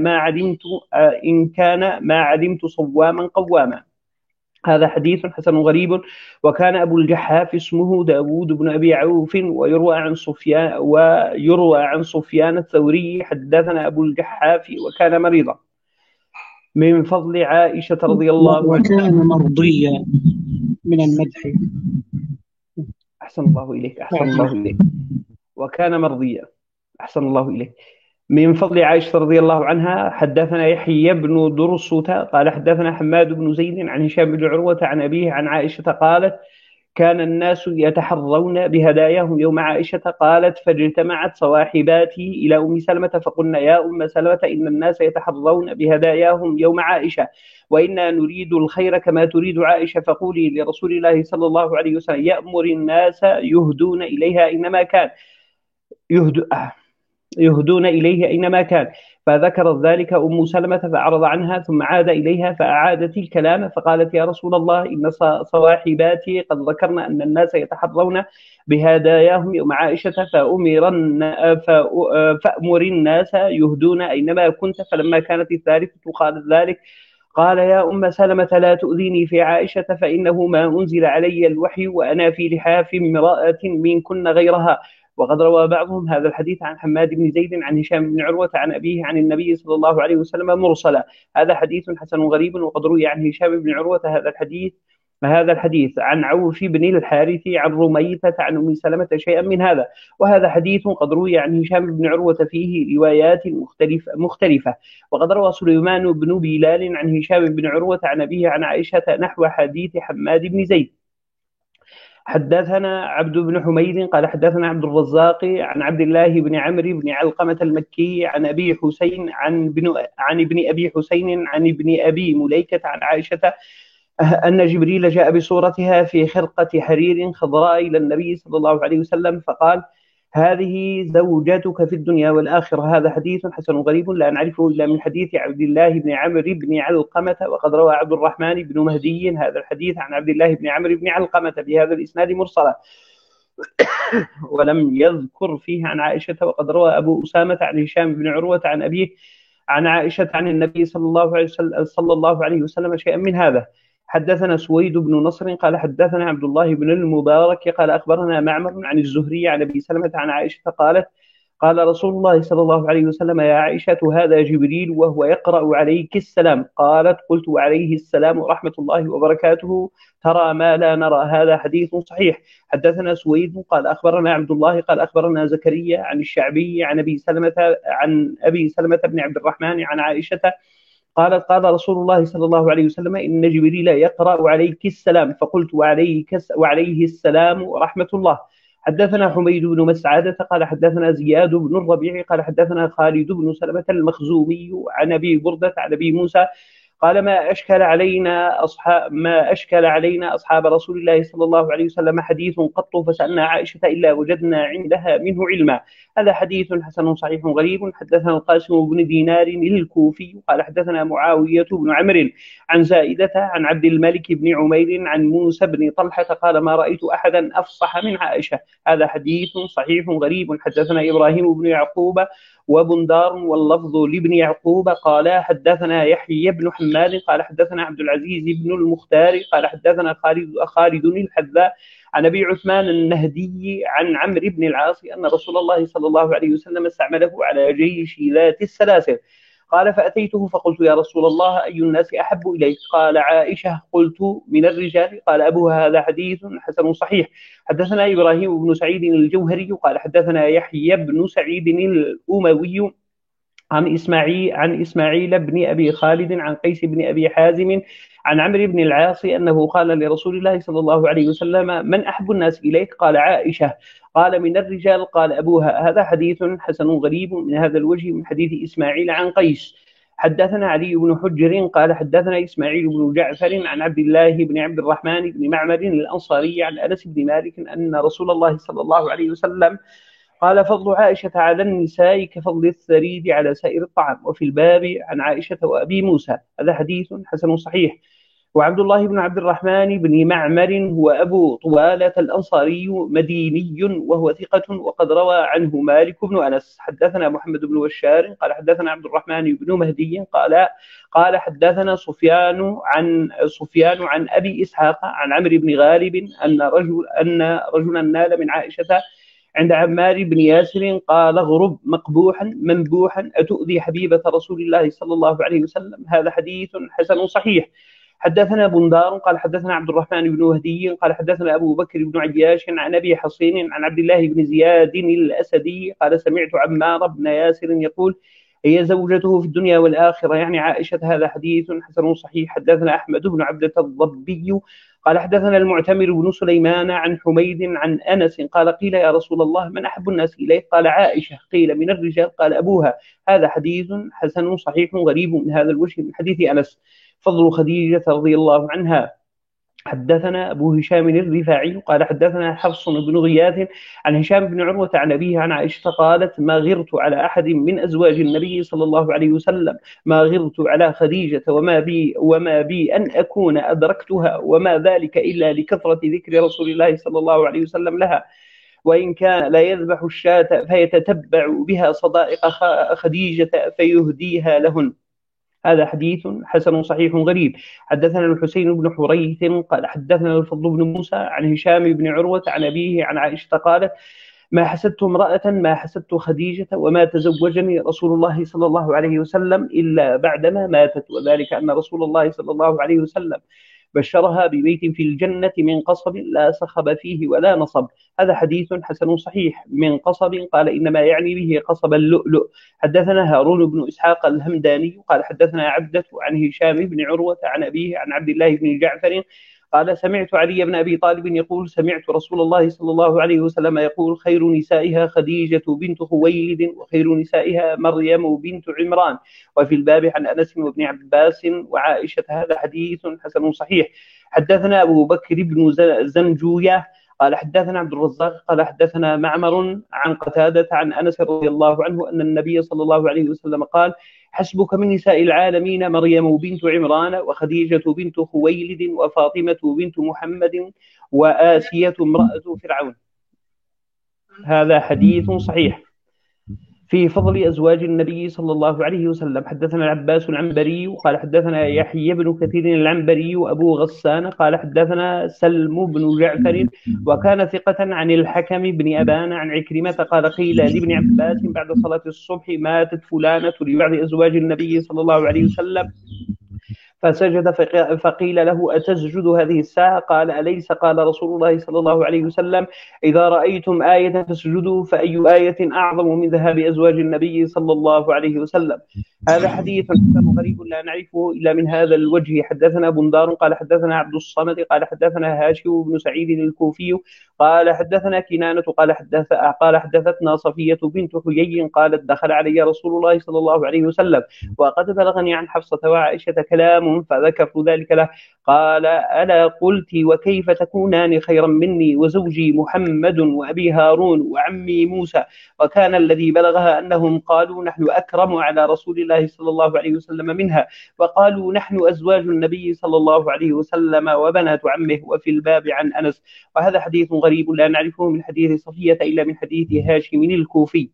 ما علمت صواما قواما. هذا حديث حسن غريب. وكان أبو الجحاف اسمه داود بن أبي عوف، ويروى عن سفيان الثوري حدثنا أبو الجحاف وكان مريضا. من فضل عائشة رضي الله عنها وكان مرضيا من المدح. أحسن الله إليك. وكان مرضيا. أحسن الله إليك. من فضل عائشة رضي الله عنها حدثنا يحيى بن درسوت قال حدثنا حماد بن زيد عن هشام بن عروة عن أبيه عن عائشة قالت كان الناس يتحرون بهداياهم يوم عائشة قالت فاجتمعت صواحباتي إلى أم سلمة فقلنا يا أم سلمة إن الناس يتحرون بهداياهم يوم عائشة وإنا نريد الخير كما تريد عائشة، فقولي لرسول الله صلى الله عليه وسلم يأمر الناس يهدون إليها أينما كان. فذكرت ذلك أم سلمة فأعرض عنها ثم عاد إليها فأعادت الكلام فقالت يا رسول الله إن صواحباتي قد ذكرن أن الناس يتحرون بهداياهم يوم عائشة فأمر الناس يهدون أينما كنت. فلما كانت الثالثة قالت ذلك قال يا أم سلمة لا تؤذيني في عائشة فإنه ما أنزل علي الوحي وأنا في لحاف امرأة منكن غيرها. وقد روى بعضهم هذا الحديث عن حماد بن زيد عن هشام بن عروة عن أبيه عن النبي صلى الله عليه وسلم مرسلا. هذا حديث حسن غريب. وقد روي عن هشام بن عروة هذا الحديث عن عوف بن الحارث عن رميثة عن أم سلمة شيئا من هذا. وهذا حديث قد روي عن هشام بن عروة فيه روايات مختلفة. وقد روى سليمان بن بلال عن هشام بن عروة عن أبيه عن عائشة نحو حديث حماد بن زيد. حدثنا عبد بن حميد قال حدثنا عبد الرزاق عن عبد الله بن عمرو بن علقمة المكي عن أبي حسين عن ابن أبي حسين عن ابن أبي مليكة عن عائشة أن جبريل جاء بصورتها في خرقة حرير خضراء إلى النبي صلى الله عليه وسلم فقال هذه زوجتك في الدنيا والآخرة. هذا حديث حسن غريب لا نعرفه إلا من حديث عبد الله بن عمرو بن علقمة. وقد روى عبد الرحمن بن مهدي هذا الحديث عن عبد الله بن عمرو بن علقمة بهذا الإسناد مرسلا ولم يذكر فيه عن عائشة. وقد روى أبو أسامة عن هشام بن عروة عن أبيه عن عائشة عن النبي صلى الله عليه وسلم شيئا من هذا. حدثنا سويد بن نصر قال حدثنا عبد الله بن المبارك قال أخبرنا معمر عن الزهري عن أبي سلمة عن عائشة قالت قال رسول الله صلى الله عليه وسلم يا عائشة هذا جبريل وهو يقرأ عليك السلام. قالت قلت وعليه السلام ورحمة الله وبركاته ترى ما لا نرى. هذا حديث صحيح. حدثنا سويد قال أخبرنا عبد الله قال أخبرنا زكريا عن الشعبي عن أبي سلمة بن عبد الرحمن عن عائشة قالت قال رسول الله صلى الله عليه وسلم إن جبريل يقرأ عليك السلام. فقلت وعليه السلام ورحمة الله. حدثنا حميد بن مسعدة قال حدثنا زياد بن الربيع قال حدثنا خالد بن سلمة المخزومي عن أبي بردة عن أبي موسى قال ما أشكل علينا أصحاب رسول الله صلى الله عليه وسلم حديث قط فسألنا عائشة إلا وجدنا عندها منه علما. هذا حديث حسن صحيح غريب. حدثنا القاسم بن دينار الكوفي قال حدثنا معاوية بن عمرو عن زائدة عن عبد الملك بن عمير عن موسى بن طلحة قال ما رأيت أحدا أفصح من عائشة. هذا حديث صحيح غريب. حدثنا إبراهيم بن يعقوب وبندار واللفظ لابن يعقوب قال حدثنا يحيى بن حماد قال حدثنا عبد العزيز بن المختار قال حدثنا خالد الحذاء عن أبي عثمان النهدي عن عمرو بن العاص أن رسول الله صلى الله عليه وسلم استعمله على جيش ذات السلاسل. قال فأتيته فقلت يا رسول الله أي الناس أحب إليك؟ قال عائشة. قلت من الرجال؟ قال أبوها. هذا حديث حسن صحيح. حدثنا إبراهيم بن سعيد الجوهري قال حدثنا يحيى بن سعيد الأموي عن إسماعيل بن أبي خالد عن قيس بن أبي حازم عن عمرو بن العاص أنه قال لرسول الله صلى الله عليه وسلم من أحب الناس إليك؟ قال عائشة. قال من الرجال؟ قال أبوها. هذا حديث حسن غريب من هذا الوجه من حديث إسماعيل عن قيس. حدثنا علي بن حجر قال حدثنا إسماعيل بن جعفر عن عبد الله بن عبد الرحمن بن معمر الأنصاري عن أنس بن مالك أن رسول الله صلى الله عليه وسلم قال فضل عائشة على النساء كفضل الثريد على سائر الطعام. وفي الباب عن عائشة وأبي موسى. هذا حديث حسن صحيح. وعبد الله بن عبد الرحمن بن معمر هو أبو طوالة الأنصاري مديني وهو ثقة وقد روى عنه مالك بن أنس. حدثنا محمد بن بشار قال حدثنا عبد الرحمن بن مهدي قال حدثنا سفيان عن أبي إسحاق عن عمرو بن غالب أن رجلا نال من عائشة عند عمار بن ياسر قال اغرب مقبوحا منبوحا أتؤذي حبيبة رسول الله صلى الله عليه وسلم. هذا حديث حسن صحيح. حدثنا بندار قال حدثنا عبد الرحمن بن مهدي قال حدثنا أبو بكر بن عياش عن أبي حصين عن عبد الله بن زياد الأسدي قال سمعت عمار بن ياسر يقول هي زوجته في الدنيا والآخرة يعني عائشة. هذا حديث حسن صحيح. حدثنا أحمد بن عبدة الضبي قال حدثنا المعتمر بن سليمان عن حميد عن أنس قال قيل يا رسول الله من أحب الناس إليه؟ قال عائشة. قيل من الرجال؟ قال أبوها. هذا حديث حسن صحيح غريب من هذا الوجه من حديث أنس. فضل خديجة رضي الله عنها. حدثنا أبو هشام الرفاعي قال حدثنا حفص بن غياث عن هشام بن عروة عن أبيه عن عائشة قالت ما غرت على أحد من أزواج النبي صلى الله عليه وسلم ما غرت على خديجة وما بي أن أكون أدركتها وما ذلك إلا لكثرة ذكر رسول الله صلى الله عليه وسلم لها وإن كان لا يذبح الشاة فيتتبع بها صدائق خديجة فيهديها لهن. هذا حديث حسن صحيح غريب. حدثنا الحسين بن حريث قال حدثنا الفضل بن موسى عن هشام بن عروة عن أبيه عن عائشة قالت ما حسدت امرأة ما حسدت خديجة وما تزوجني رسول الله صلى الله عليه وسلم إلا بعدما ماتت وذلك أن رسول الله صلى الله عليه وسلم بشرها ببيت في الجنة من قصب لا صخب فيه ولا نصب. هذا حديث حسن صحيح. من قصب قال إنما يعني به قصب اللؤلؤ. حدثنا هارون بن إسحاق الهمداني قال حدثنا عبدة عن هشام بن عروة عن أبيه عن عبد الله بن جعفر قال سمعت علي بن أبي طالب يقول سمعت رسول الله صلى الله عليه وسلم يقول خير نسائها خديجة بنت خويلد وخير نسائها مريم بنت عمران. وفي الباب عن أنس وابن عباس وعائشة. هذا حديث حسن صحيح. حدثنا أبو بكر بن زنجوية قال حدثنا عبد الرزاق قال حدثنا معمر عن قتادة عن أنس رضي الله عنه أن النبي صلى الله عليه وسلم قال حسبك من نساء العالمين مريم بنت عمران وخديجة بنت خويلد وفاطمة بنت محمد وآسية امرأة فرعون. هذا حديث صحيح في فضل أزواج النبي صلى الله عليه وسلم. حدثنا العباس العنبري قال حدثنا يحيى بن كثير العنبري وأبو غسان قال حدثنا سلم بن جعفر وكان ثقة عن الحكم بن أبان عن عكرمة قال قيل لابن عباس بعد صلاة الصبح ماتت فلانة لبعض أزواج النبي صلى الله عليه وسلم فسجد فقيل له أتسجد هذه الساعة؟ قال أليس قال رسول الله صلى الله عليه وسلم إذا رأيتم آية فاسجدوا فأي آية أعظم من ذهاب أزواج النبي صلى الله عليه وسلم. هذا حديث حسن غريب لا نعرفه إلا من هذا الوجه. حدثنا بندار قال حدثنا عبد الصمد قال حدثنا هاشم بن سعيد الكوفي قال حدثنا كنانة قال حدثتنا صفية بنت حيي قالت دخل علي رسول الله صلى الله عليه وسلم وقد بلغني عن حفصة وعائشة كلام فذكرت ذلك له قال ألا قلت وكيف تكونان خيرا مني وزوجي محمد وأبي هارون وعمي موسى وكان الذي بلغها أنهم قالوا نحن أكرم على رسول الله صلى الله عليه وسلم منها وقالوا نحن أزواج النبي صلى الله عليه وسلم وبنات عمه. وفي الباب عن أنس. وهذا حديث غريب لا نعرفه من حديث صفية إلا من حديث هاشم الكوفي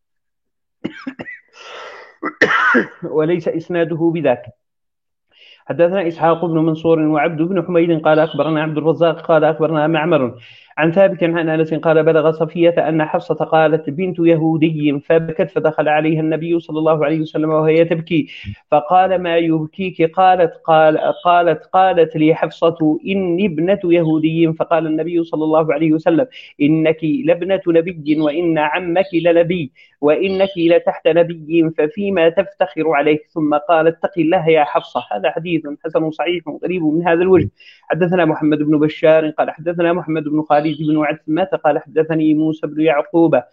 وليس إسناده بذاك. حدثنا إسحاق بن منصور وعبد بن حميد قال أخبرنا عبد الرزاق قال أخبرنا معمر عن ثابت عن أنس قال بلغ صفية أن حفصة قالت بنت يهودي فبكت فدخل عليها النبي صلى الله عليه وسلم وهي تبكي فقال ما يبكيك؟ قالت لي حفصة إني ابنة يهودي. فقال النبي صلى الله عليه وسلم إنك لابنة نبي وإن عمك لنبي وإنك لتحت نبي ففيما تفتخر عليه. ثم قال اتق الله يا حفصة. هذا حديث حسن صحيح غريب من هذا الوجه. حدثنا محمد بن بشار قال حدثنا محمد بن خالد بن عثمة قال حدثني موسى بن يعقوب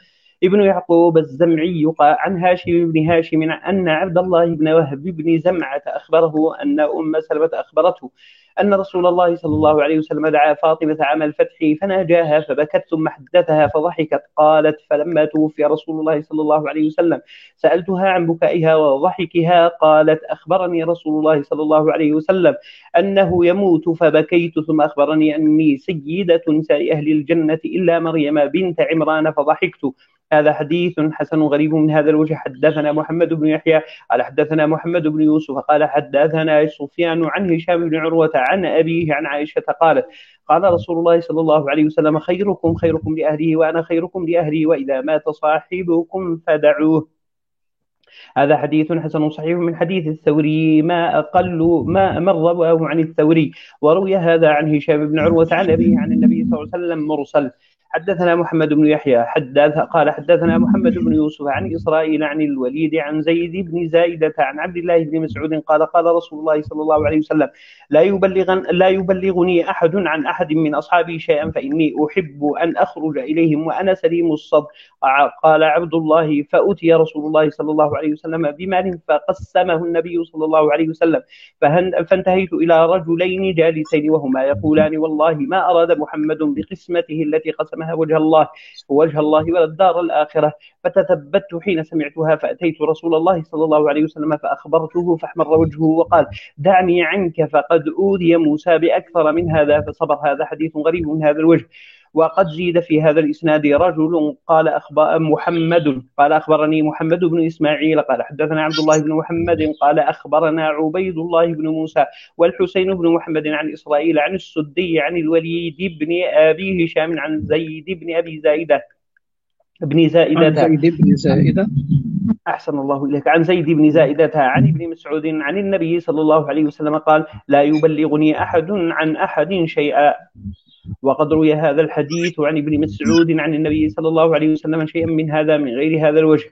ابن يعقوب الزمعي عن هاشم بن هاشم أن عبد الله بن وهب بن زمعة أخبره أن أم سلمة أخبرته أن رسول الله صلى الله عليه وسلم دعا فاطمة عام الفتح فناجاها فبكت ثم حدثها فضحكت. قالت: فلما توفي رسول الله صلى الله عليه وسلم سألتها عن بكائها وضحكها، قالت: أخبرني رسول الله صلى الله عليه وسلم أنه يموت فبكيت، ثم أخبرني أني سيدة نساء أهل الجنة إلا مريم بنت عمران فضحكت. هذا حديث حسن غريب من هذا الوجه. حدثنا محمد بن يحيى قال حدثنا محمد بن يوسف قال حدثنا سفيان عن هشام بن عروة عن أبيه عن عائشة قالت: قال رسول الله صلى الله عليه وسلم: خيركم خيركم لأهله وأنا خيركم لأهلي، وإذا مات صاحبكم فدعوه. هذا حديث حسن صحيح من حديث الثوري ما أقل ما رواه عن الثوري، وروي هذا عن هشام بن عروة عن أبيه عن النبي صلى الله عليه وسلم مرسل. حدثنا محمد بن يحيى قال حدثنا محمد بن يوسف عن إسرائيل عن الوليد عن زيد بن زائدة عن عبد الله بن مسعود قال: قال رسول الله صلى الله عليه وسلم: لا يبلغني أحد عن أحد من أصحابي شيئا فإني أحب أن أخرج إليهم وأنا سليم الصدر. قال عبد الله: فأتي رسول الله صلى الله عليه وسلم بمال فقسمه النبي صلى الله عليه وسلم، فانتهيت إلى رجلين جالسين وهما يقولان: والله ما أراد محمد بقسمته التي قسمها وجه الله ولا الدار الآخرة. فتثبت حين سمعتها فأتيت رسول الله صلى الله عليه وسلم فأخبرته فاحمر وجهه وقال: دعني عنك فقد أوذي موسى بأكثر من هذا فصبر. هذا حديث غريب من هذا الوجه. وقد زيد في هذا الإسناد رجل قال أخبرني محمد بن إسماعيل قال حدثنا عبد الله بن محمد قال أخبرنا عبيد الله بن موسى والحسين بن محمد عن إسرائيل عن السدي عن الوليد بن أبي هشام عن زيد بن أبي زائدة أحسن الله إليك عن زيد بن زائدة عن ابن مسعود عن النبي صلى الله عليه وسلم قال: لا يبلغني أحد عن أحد شيئا. وقد روي هذا الحديث عن ابن مسعود عن النبي صلى الله عليه وسلم شيئا من هذا من غير هذا الوجه.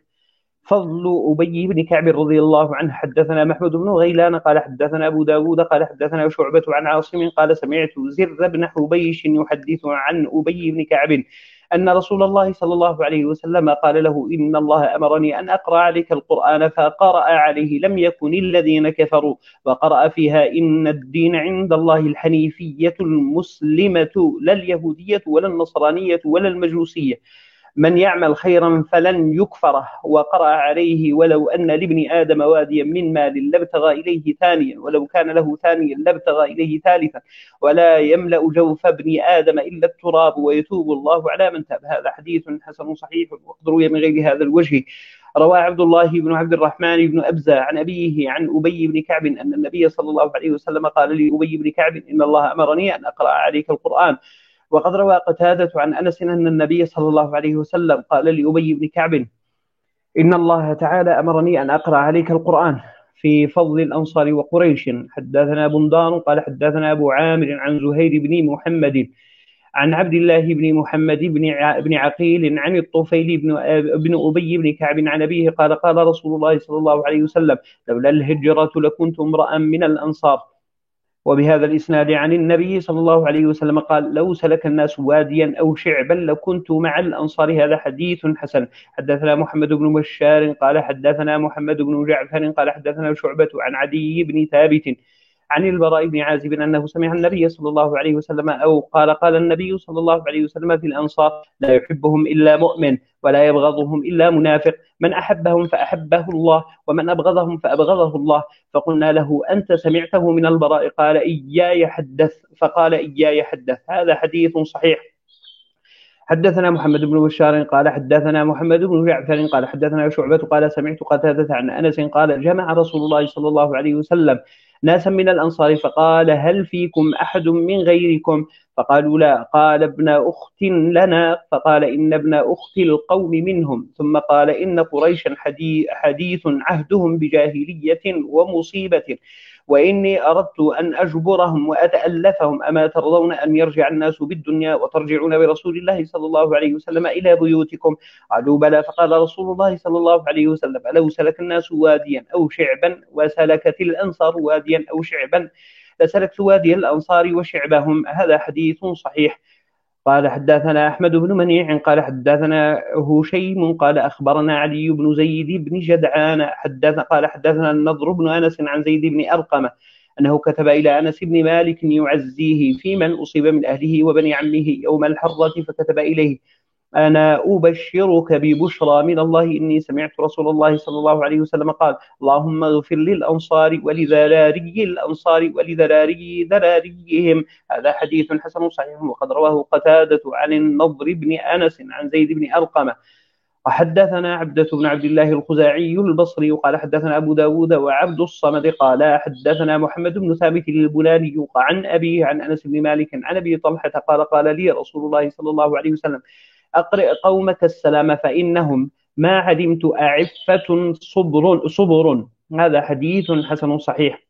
فضل أبي بن كعب رضي الله عنه. حدثنا محمود بن غيلان قال حدثنا أبو داود قال حدثنا شعبة عن عاصم قال: سمعت زر بن حبيش يحدث عن أبي بن كعب أن رسول الله صلى الله عليه وسلم قال له: إن الله أمرني أن أقرأ عليك القرآن فقرأ عليه: لم يكن الذين كفروا، وقرأ فيها: إن الدين عند الله الحنيفية المسلمة لا اليهودية ولا النصرانية ولا المجوسية، من يعمل خيرا فلن يكفره. وقرأ عليه: ولو أن لابن آدم واديا من مال لابتغى إليه ثانيا، ولو كان له ثانيا لابتغى إليه ثالثا، ولا يملأ جوف ابن آدم إلا التراب ويتوب الله على من تاب. هذا حديث حسن صحيح وقد روي من غير هذا الوجه. روى عبد الله بن عبد الرحمن بن أبزة عن أبيه عن أبي بن كعب أن النبي صلى الله عليه وسلم قال لأبي بن كعب: إن الله أمرني أن أقرأ عليك القرآن. وقد روى قتادة عن أنس أن النبي صلى الله عليه وسلم قال لأبي بن كعب: إن الله تعالى أمرني أن أقرأ عليك القرآن. في فضل الأنصار وقريش. حدثنا بندار قال حدثنا أبو عامر عن زهير بن محمد عن عبد الله بن محمد بن عقيل عن الطفيل بن أبي بن كعب عن أبيه قال: قال رسول الله صلى الله عليه وسلم: لولا الهجرة لكنت امرأ من الأنصار. وبهذا الإسناد عن النبي صلى الله عليه وسلم قال: لو سلك الناس واديا أو شعبا لكنت مع الأنصار. هذا حديث حسن. حدثنا محمد بن بشار قال حدثنا محمد بن جعفر قال حدثنا شعبة عن عدي بن ثابت عن البراء بن عازب أنه سمع النبي صلى الله عليه وسلم أو قال النبي صلى الله عليه وسلم في الأنصار: لا يحبهم إلا مؤمن ولا يبغضهم إلا منافق، من أحبهم فأحبه الله ومن أبغضهم فأبغضه الله. فقلنا له: أنت سمعته من البراء؟ قال: إياي حدث. فقال: إياي حدث. هذا حديث صحيح. حدثنا محمد بن بشار قال حدثنا محمد بن جعفر قال حدثنا شعبة قال: سمعت قتادة عن أنس قال: جمع رسول الله صلى الله عليه وسلم ناسا من الأنصار فقال: هل فيكم أحد من غيركم؟ فقالوا: لا. قال: ابن أخت لنا. فقال: إن ابن أخت القوم منهم. ثم قال: إن قريشا حديث عهدهم بجاهلية ومصيبة، وإني أردت أن أجبرهم وأتألفهم. أما ترضون أن يرجع الناس بالدنيا وترجعون برسول الله صلى الله عليه وسلم إلى بيوتكم؟ قالوا: بلى. فقال رسول الله صلى الله عليه وسلم: لو سلك الناس واديا أو شعبا وسلكت الأنصار واديا أو شعبا لسلكت وادي الأنصار وشعبهم. هذا حديث صحيح. قال حدثنا أحمد بن منيع قال حدثنا هشيم قال أخبرنا علي بن زيد بن جدعان قال حدثنا النضر بن أنس عن زيد بن أرقم أنه كتب إلى أنس بن مالك يعزيه في من أصيب من أهله وبني عمه يوم الحرة، فكتب إليه: أنا أبشرك ببشرى من الله، إني سمعت رسول الله صلى الله عليه وسلم قال: اللهم اغفر للأنصار ولذراري الأنصار ولذراري ذراريهم. هذا حديث حسن صحيح، وقد رواه قتادة عن النضر بن أنس عن زيد بن أرقم. وحدثنا عبدة بن عبد الله الخزاعي البصري قال حدثنا أبو داود وعبد الصمد قال حدثنا محمد بن ثابت البناني عن أبيه عن أنس بن مالك عن أبي طلحة قال لي رسول الله صلى الله عليه وسلم: أقرئ قومك السلام فإنهم ما علمت أعفة صبر. هذا حديث حسن صحيح.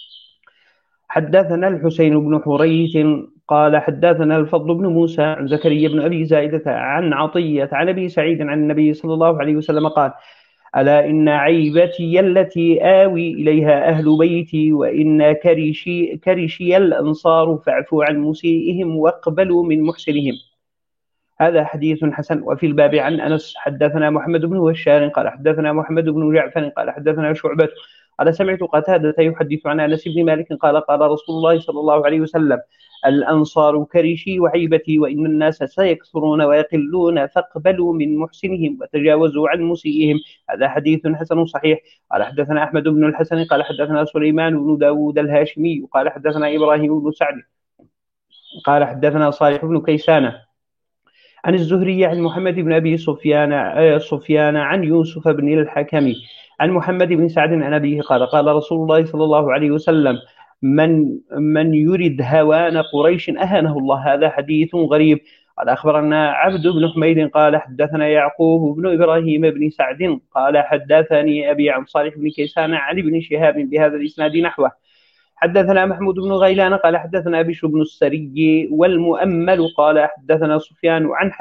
حدثنا الحسين بن حريث قال حدثنا الفضل بن موسى عن زكريا بن أبي زائدة عن عطية عن أبي سعيد عن النبي صلى الله عليه وسلم قال: ألا إن عيبتي التي آوي إليها أهل بيتي، وإن كرشي الأنصار، فاعفوا عن مسيئهم واقبلوا من محسنهم. هذا حديث حسن. وفي الباب عن أنس حدثنا محمد بن بشار قال حدثنا محمد بن جعفر قال حدثنا شعبة قال سمعت قتادة يحدث عن أنس بن مالك قال رسول الله صلى الله عليه وسلم: الأنصار كرشي وعيبتي، وإن الناس سيكثرون ويقلون، فاقبلوا من محسنهم وتجاوزوا عن مسيئهم. هذا حديث حسن صحيح. قال حدثنا أحمد بن الحسن قال حدثنا سليمان بن داود الهاشمي قال حدثنا إبراهيم بن سعد قال حدثنا صالح بن كيسان عن الزهري عن محمد بن أبي سفيان عن يوسف بن الحكم عن محمد بن سعد عن أبيه قال رسول الله صلى الله عليه وسلم: من يرد هوان قريش أهانه الله. هذا حديث غريب. قال أخبرنا عبد بن حميد قال حدثنا يعقوب بن إبراهيم بن سعد قال حدثني أبي عن صالح بن كيسان عن ابن شهاب بهذا الإسناد نحوه. حدثنا محمود بن غيلان قال حدثنا بشر بن السري والمؤمل قال حدثنا سفيان عن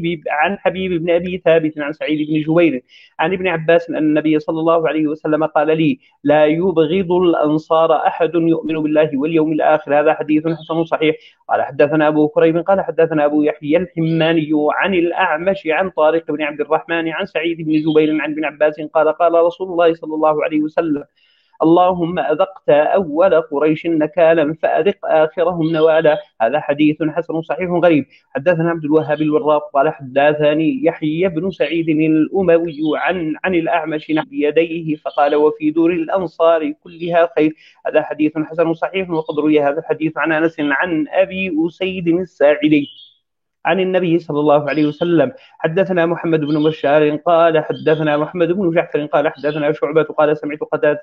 حبيب بن أبي ثابت عن سعيد بن جبير عن ابن عباس أن النبي صلى الله عليه وسلم قال لي: لا يبغض الأنصار أحد يؤمن بالله واليوم الآخر. هذا حديث حسن صحيح. قال حدثنا أبو كريب قال حدثنا أبو يحيى الحماني عن الأعمش عن طارق بن عبد الرحمن عن سعيد بن جبير عن ابن عباس قال رسول الله صلى الله عليه وسلم: اللهم أذقت أول قريش نكالا فأذق آخرهم نوالا. هذا حديث حسن صحيح غريب. حدثنا عبد الوهاب الوراق قال حدثني يحيى بن سعيد الأموي عن الأعمش بيديه فقال: وفي دور الأنصار كلها خير. هذا حديث حسن صحيح. وقد روي هذا الحديث عن أنس عن أبي أسيد الساعدي عن النبي صلى الله عليه وسلم. حدثنا محمد بن بشار قال حدثنا محمد بن جعفر قال حدثنا شعبة قال سمعت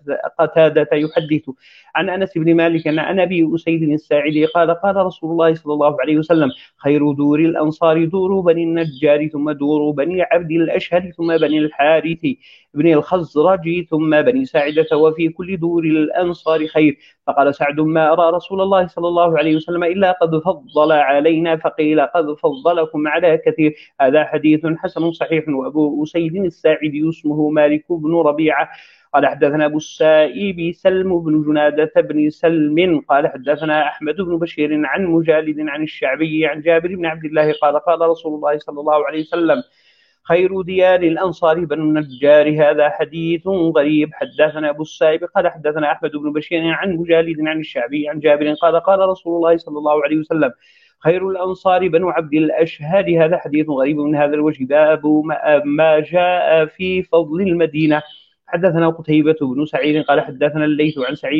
قتادة يحدث عن أنس بن مالك عن أبي أسيد الساعدي قال رسول الله صلى الله عليه وسلم: خير دور الأنصار دور بني النجار، ثم دور بني عبد الأشهر، ثم بني الحارث بن الخزرج، ثم بني ساعدة، وفي كل دور الأنصار خير. فقال سعد: ما أرى رسول الله صلى الله عليه وسلم إلا قد فضل علينا، فقيل: قد فضلكم على كثير. هذا حديث حسن صحيح. وأبو أسيد الساعدي اسمه مالك بن ربيعة قال حدثنا أبو السائب سلم بن جنادة بن سلم قال حدثنا أحمد بن بشير عن مجالد عن الشعبي عن جابر بن عبد الله قال رسول الله صلى الله عليه وسلم: خير ديار الأنصار بنو النجار. هذا حديث غريب. حدثنا أبو السائب قال حدثنا أحمد بن بشير عن مجالد عن الشعبي عن جابر قال رسول الله صلى الله عليه وسلم: خير الأنصار بنو عبد الأشهر. هذا حديث غريب من هذا الوجه. باب ما جاء في فضل المدينة. حدثنا قتيبة بن سعيد قال حدثنا الليث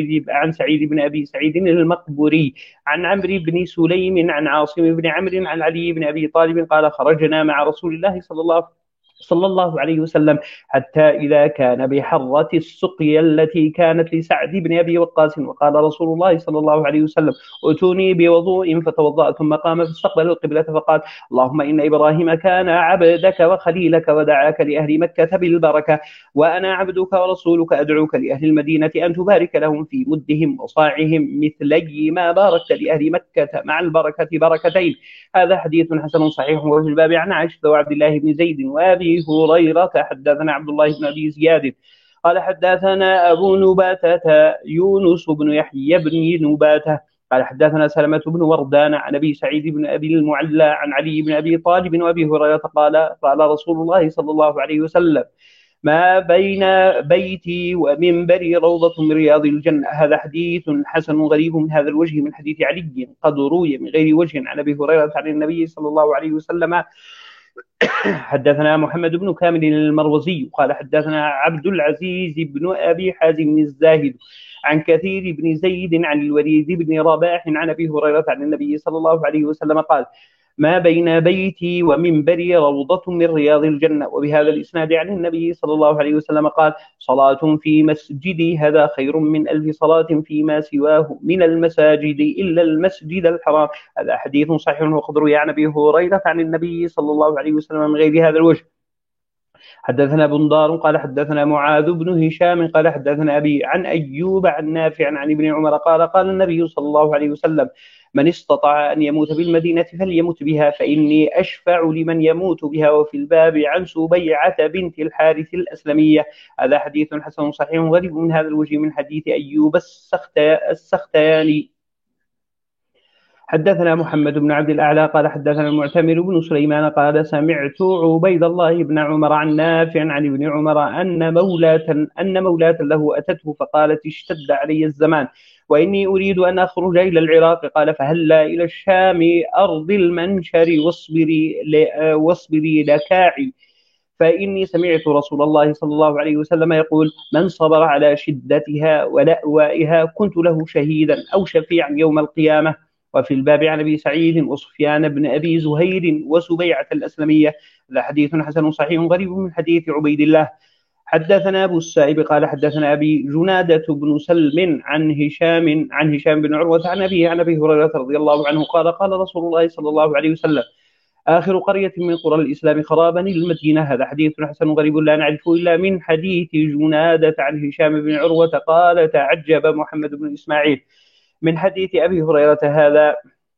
عن سعيد بن أبي سعيد المقبوري عن عمرو بن سليم عن عاصم بن عمرو عن علي بن أبي طالب قال: خرجنا مع رسول الله صلى الله عليه وسلم حتى إذا كان بحرة السقيا التي كانت لسعد بن أبي وقاص، وقال رسول الله صلى الله عليه وسلم: ائتوني بوضوء، فتوضأ ثم قام فاستقبل القبلة فقال: اللهم إن إبراهيم كان عبدك وخليلك ودعاك لأهل مكة بالبركة، وأنا عبدك ورسولك أدعوك لأهل المدينة أن تبارك لهم في مدهم وصاعهم مثلي ما باركت لأهل مكة مع البركة بركتين. هذا حديث حسن صحيح. وفي الباب عن عائشة وعبد الله بن زيد وأبي هريرة حدثنا عبد الله بن أبي زياد قال حدثنا أبو نباتة يونس بن يحيى بن نباتة قال حدثنا سلمة بن وردان عن أبي سعيد بن أبي المعلى عن علي بن أبي طالب وأبي هريرة قال رسول الله صلى الله عليه وسلم: ما بين بيتي ومنبري روضة من رياض الجنة. هذا حديث حسن غريب من هذا الوجه من حديث علي، قد روي من غير وجه عن أبي هريرة عن النبي صلى الله عليه وسلم. حدثنا محمد بن كامل المروزي قال حدثنا عبد العزيز بن أبي حازم الزاهد عن كثير بن زيد عن الوليد بن رباح عن أبي هريرة عن النبي صلى الله عليه وسلم قال: ما بين بيتي ومنبري روضة من رياض الجنة. وبهذا الإسناد عن النبي صلى الله عليه وسلم قال: صلاة في مسجدي هذا خير من 1000 صلاة فيما سواه من المساجد إلا المسجد الحرام. هذا حديث صحيح وقد روي عن أبي هريرة عن النبي صلى الله عليه وسلم من غير هذا الوجه. حدثنا بندار قال حدثنا معاذ بن هشام قال حدثنا أبي عن أيوب عن نافع عن ابن عمر قال النبي صلى الله عليه وسلم: من استطاع أن يموت بالمدينة فليمت بها فإني أشفع لمن يموت بها. وفي الباب عن سبيعة بنت الحارث الأسلمية. هذا حديث حسن صحيح غريب من هذا الوجه من حديث أيوب السختياني. حدثنا محمد بن عبد الأعلى قال حدثنا المعتمر بن سليمان قال سمعت عبيد الله بن عمر عن نافع عن ابن عمر أن مولاة له أتته فقالت: اشتد علي الزمان وإني أريد أن أخرج إلى العراق. قال: فهلا إلى الشام أرض المنشر واصبري لكاعي، فإني سمعت رسول الله صلى الله عليه وسلم يقول: من صبر على شدتها ولأوائها كنت له شهيدا أو شفيعا يوم القيامة. وفي الباب عن أبي سعيد وسفيان بن أبي زهير وسبيعة الأسلمية. هذا حديث حسن صحيح غريب من حديث عبيد الله. حدثنا أبو السائب قال حدثنا أبي جنادة بن سلم عن هشام بن عروة عن أبي هريرة رضي الله عنه قال رسول الله صلى الله عليه وسلم: آخر قرية من قرى الإسلام خرابا المدينة. هذا حديث حسن غريب لا نعرفه إلا من حديث جنادة عن هشام بن عروة قال: تعجب محمد بن إسماعيل من حديث أبي هريرة هذا.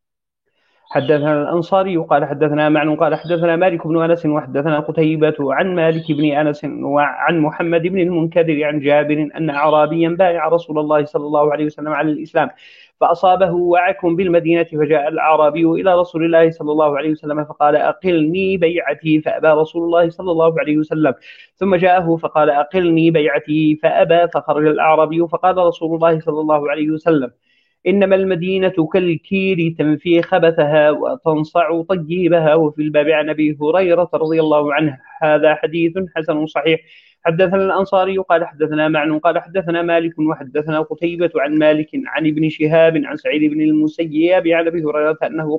حدثنا الأنصاري قال حدثنا معن قال حدثنا مالك بن أنس وحدثنا قتيبة عن مالك بن أنس وعن محمد بن المنكدر عن جابر أن أعرابيا بايع رسول الله صلى الله عليه وسلم على الإسلام فأصابه وعك بالمدينة، فجاء الأعرابي إلى رسول الله صلى الله عليه وسلم فقال: أقلني بيعتي، فأبى رسول الله صلى الله عليه وسلم. ثم جاءه فقال: أقلني بيعتي، فأبى، فخرج الأعرابي فقال رسول الله صلى الله عليه وسلم: إنما المدينة كالكير تنفي خبثها وتنصع طيبها. وفي الباب عن أبي هريرة رضي الله عنه. هذا حديث حسن صحيح. حدثنا الأنصاري قال حدثنا معن قال حدثنا مالك وحدثنا قتيبة عن مالك عن ابن شهاب عن سعيد بن المسيب عن أبي هريرة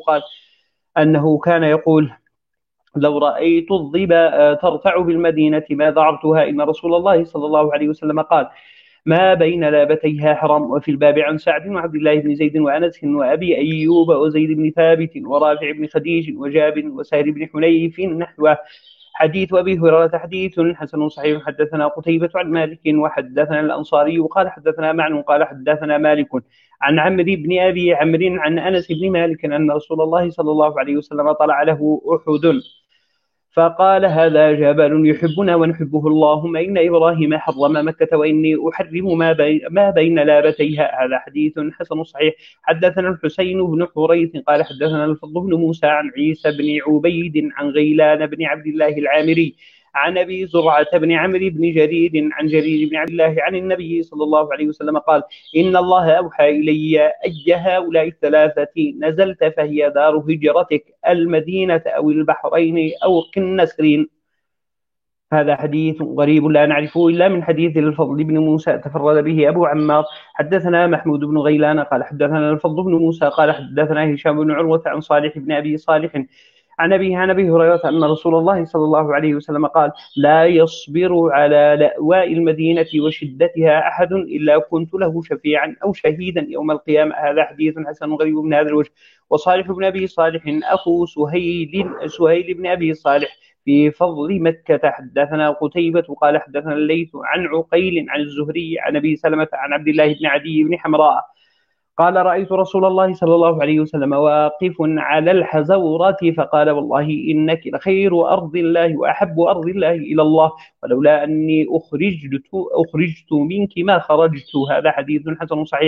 أنه كان يقول: لو رأيت الظبا ترتع بالمدينة ما ذعرتها، إن رسول الله صلى الله عليه وسلم قال: ما بين لابتيها حرام. وفي الباب عن سعد وعبد الله بن زيد وأنس وأبي أيوب وزيد بن ثابت ورافع بن خديج وجابر وسهل بن حنيف نحوه. حديث أبي هريرة حديث حسن صحيح. حدثنا قتيبة عن مالك وحدثنا الأنصاري قال حدثنا معن قال حدثنا مالك عن عمرو بن أبي عمرو عن أنس بن مالك أن رسول الله صلى الله عليه وسلم طلع له أحد فقال: هذا جبل يحبنا ونحبه، اللهم إن إبراهيم حرم مكة وإني أحرم ما بين لابتيها. هذا حديث حسن صحيح. حدثنا الحسين بن حريث قال حدثنا الفضل بن موسى عن عيسى بن عبيد عن غيلان بن عبد الله العامري عن أبي زرعة بن عمرو بن جرير عن جرير بن عبد الله عن النبي صلى الله عليه وسلم قال: إن الله أوحى إلي أي هؤلاء الثلاثة نزلت فهي دار هجرتك، المدينة أو البحرين أو قنسرين. هذا حديث غريب لا نعرفه إلا من حديث الفضل بن موسى تفرد به أبو عمار. حدثنا محمود بن غيلان قال حدثنا الفضل بن موسى قال حدثنا هشام بن عروة عن صالح بن أبي صالح عن أبي هريرة أن رسول الله صلى الله عليه وسلم قال: لا يصبر على لأواء المدينة وشدتها أحد إلا كنت له شفيعا أو شهيدا يوم القيامة. هذا حديث حسن غريب من هذا الوجه. وصالح بن أبي صالح أخو سهيل بن أبي صالح في فضل مكة. حدثنا قتيبة قال حدثنا الليث عن عقيل عن الزهري عن أبي سلمة عن عبد الله بن عدي بن حمراء قال: رأيت رسول الله صلى الله عليه وسلم واقف على الحزورة فقال: والله إنك لخير أرض الله وأحب أرض الله إلى الله، ولولا أني أخرجت منك ما خرجت. هذا حديث حسن صحيح.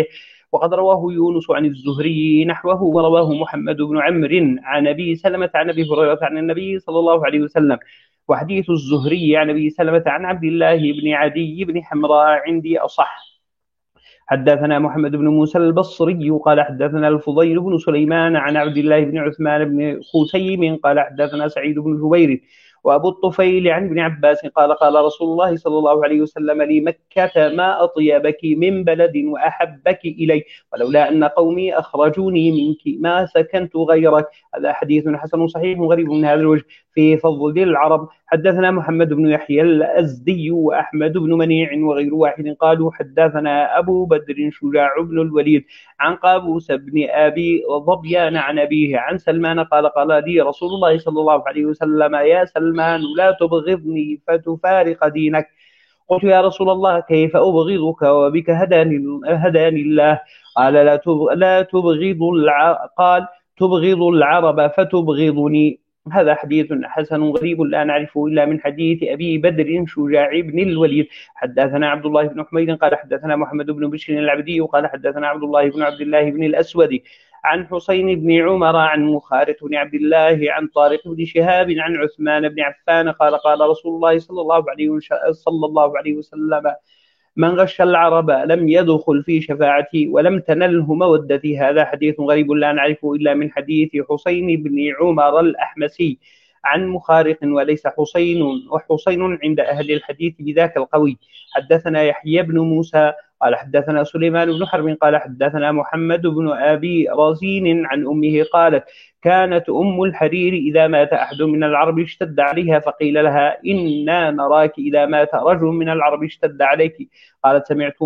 وقد رواه يونس عن الزهري نحوه، ورواه محمد بن عمرو عن أبي سلمة عن أبي هريرة عن النبي صلى الله عليه وسلم. وحديث الزهري عن أبي سلمة عن عبد الله بن عدي بن حمراء عندي أصح. حدثنا محمد بن موسى البصري قال حدثنا الفضيل بن سليمان عن عبد الله بن عثمان بن خثيم قال حدثنا سعيد بن جبير وأبو الطفيل عن ابن عباس قال قال رسول الله صلى الله عليه وسلم لمكة ما أطيبك من بلد وأحبك إلي، ولولا أن قومي أخرجوني منك ما سكنت غيرك. هذا حديث حسن صحيح غريب من هذا الوجه في فضل العرب. حدثنا محمد بن يحيى الأزدي وأحمد بن منيع وغير واحد قالوا حدثنا أبو بدر شجاع بن الوليد عن قابوس بن أبي ظبيان عن أبيه عن سلمان قال قال لي رسول الله صلى الله عليه وسلم يا سلمان لا تبغضني فتفارق دينك. قلت يا رسول الله كيف أبغضك وبك هداني الله؟ قال لا قال تبغض العرب فتبغضني. هذا حديث حسن غريب لا نعرفه إلا من حديث أبي بدر شجاع بن الوليد. حدثنا عبد الله بن حميد قال حدثنا محمد بن بشر العبدي قال حدثنا عبد الله بن الأسود عن حسين بن عمر عن مخارق بن عبد الله عن طارق بن شهاب عن عثمان بن عفان قال قال رسول الله صلى الله عليه وسلم من غش العرب لم يدخل في شفاعتي ولم تنله مودتي. هذا حديث غريب لا نعرفه إلا من حديث حسين بن عمر الأحمسي عن مخارق وليس وحسين عند أهل الحديث بذاك القوي. حدثنا يحيى بن موسى قال حدثنا سليمان بن حرب قال حدثنا محمد بن أبي رزين عن أمه قالت كانت أم الحرير إذا مات أحد من العرب اشتد عليها فقيل لها إنا نراك إذا مات رجل من العرب اشتد عليك. قالت سمعت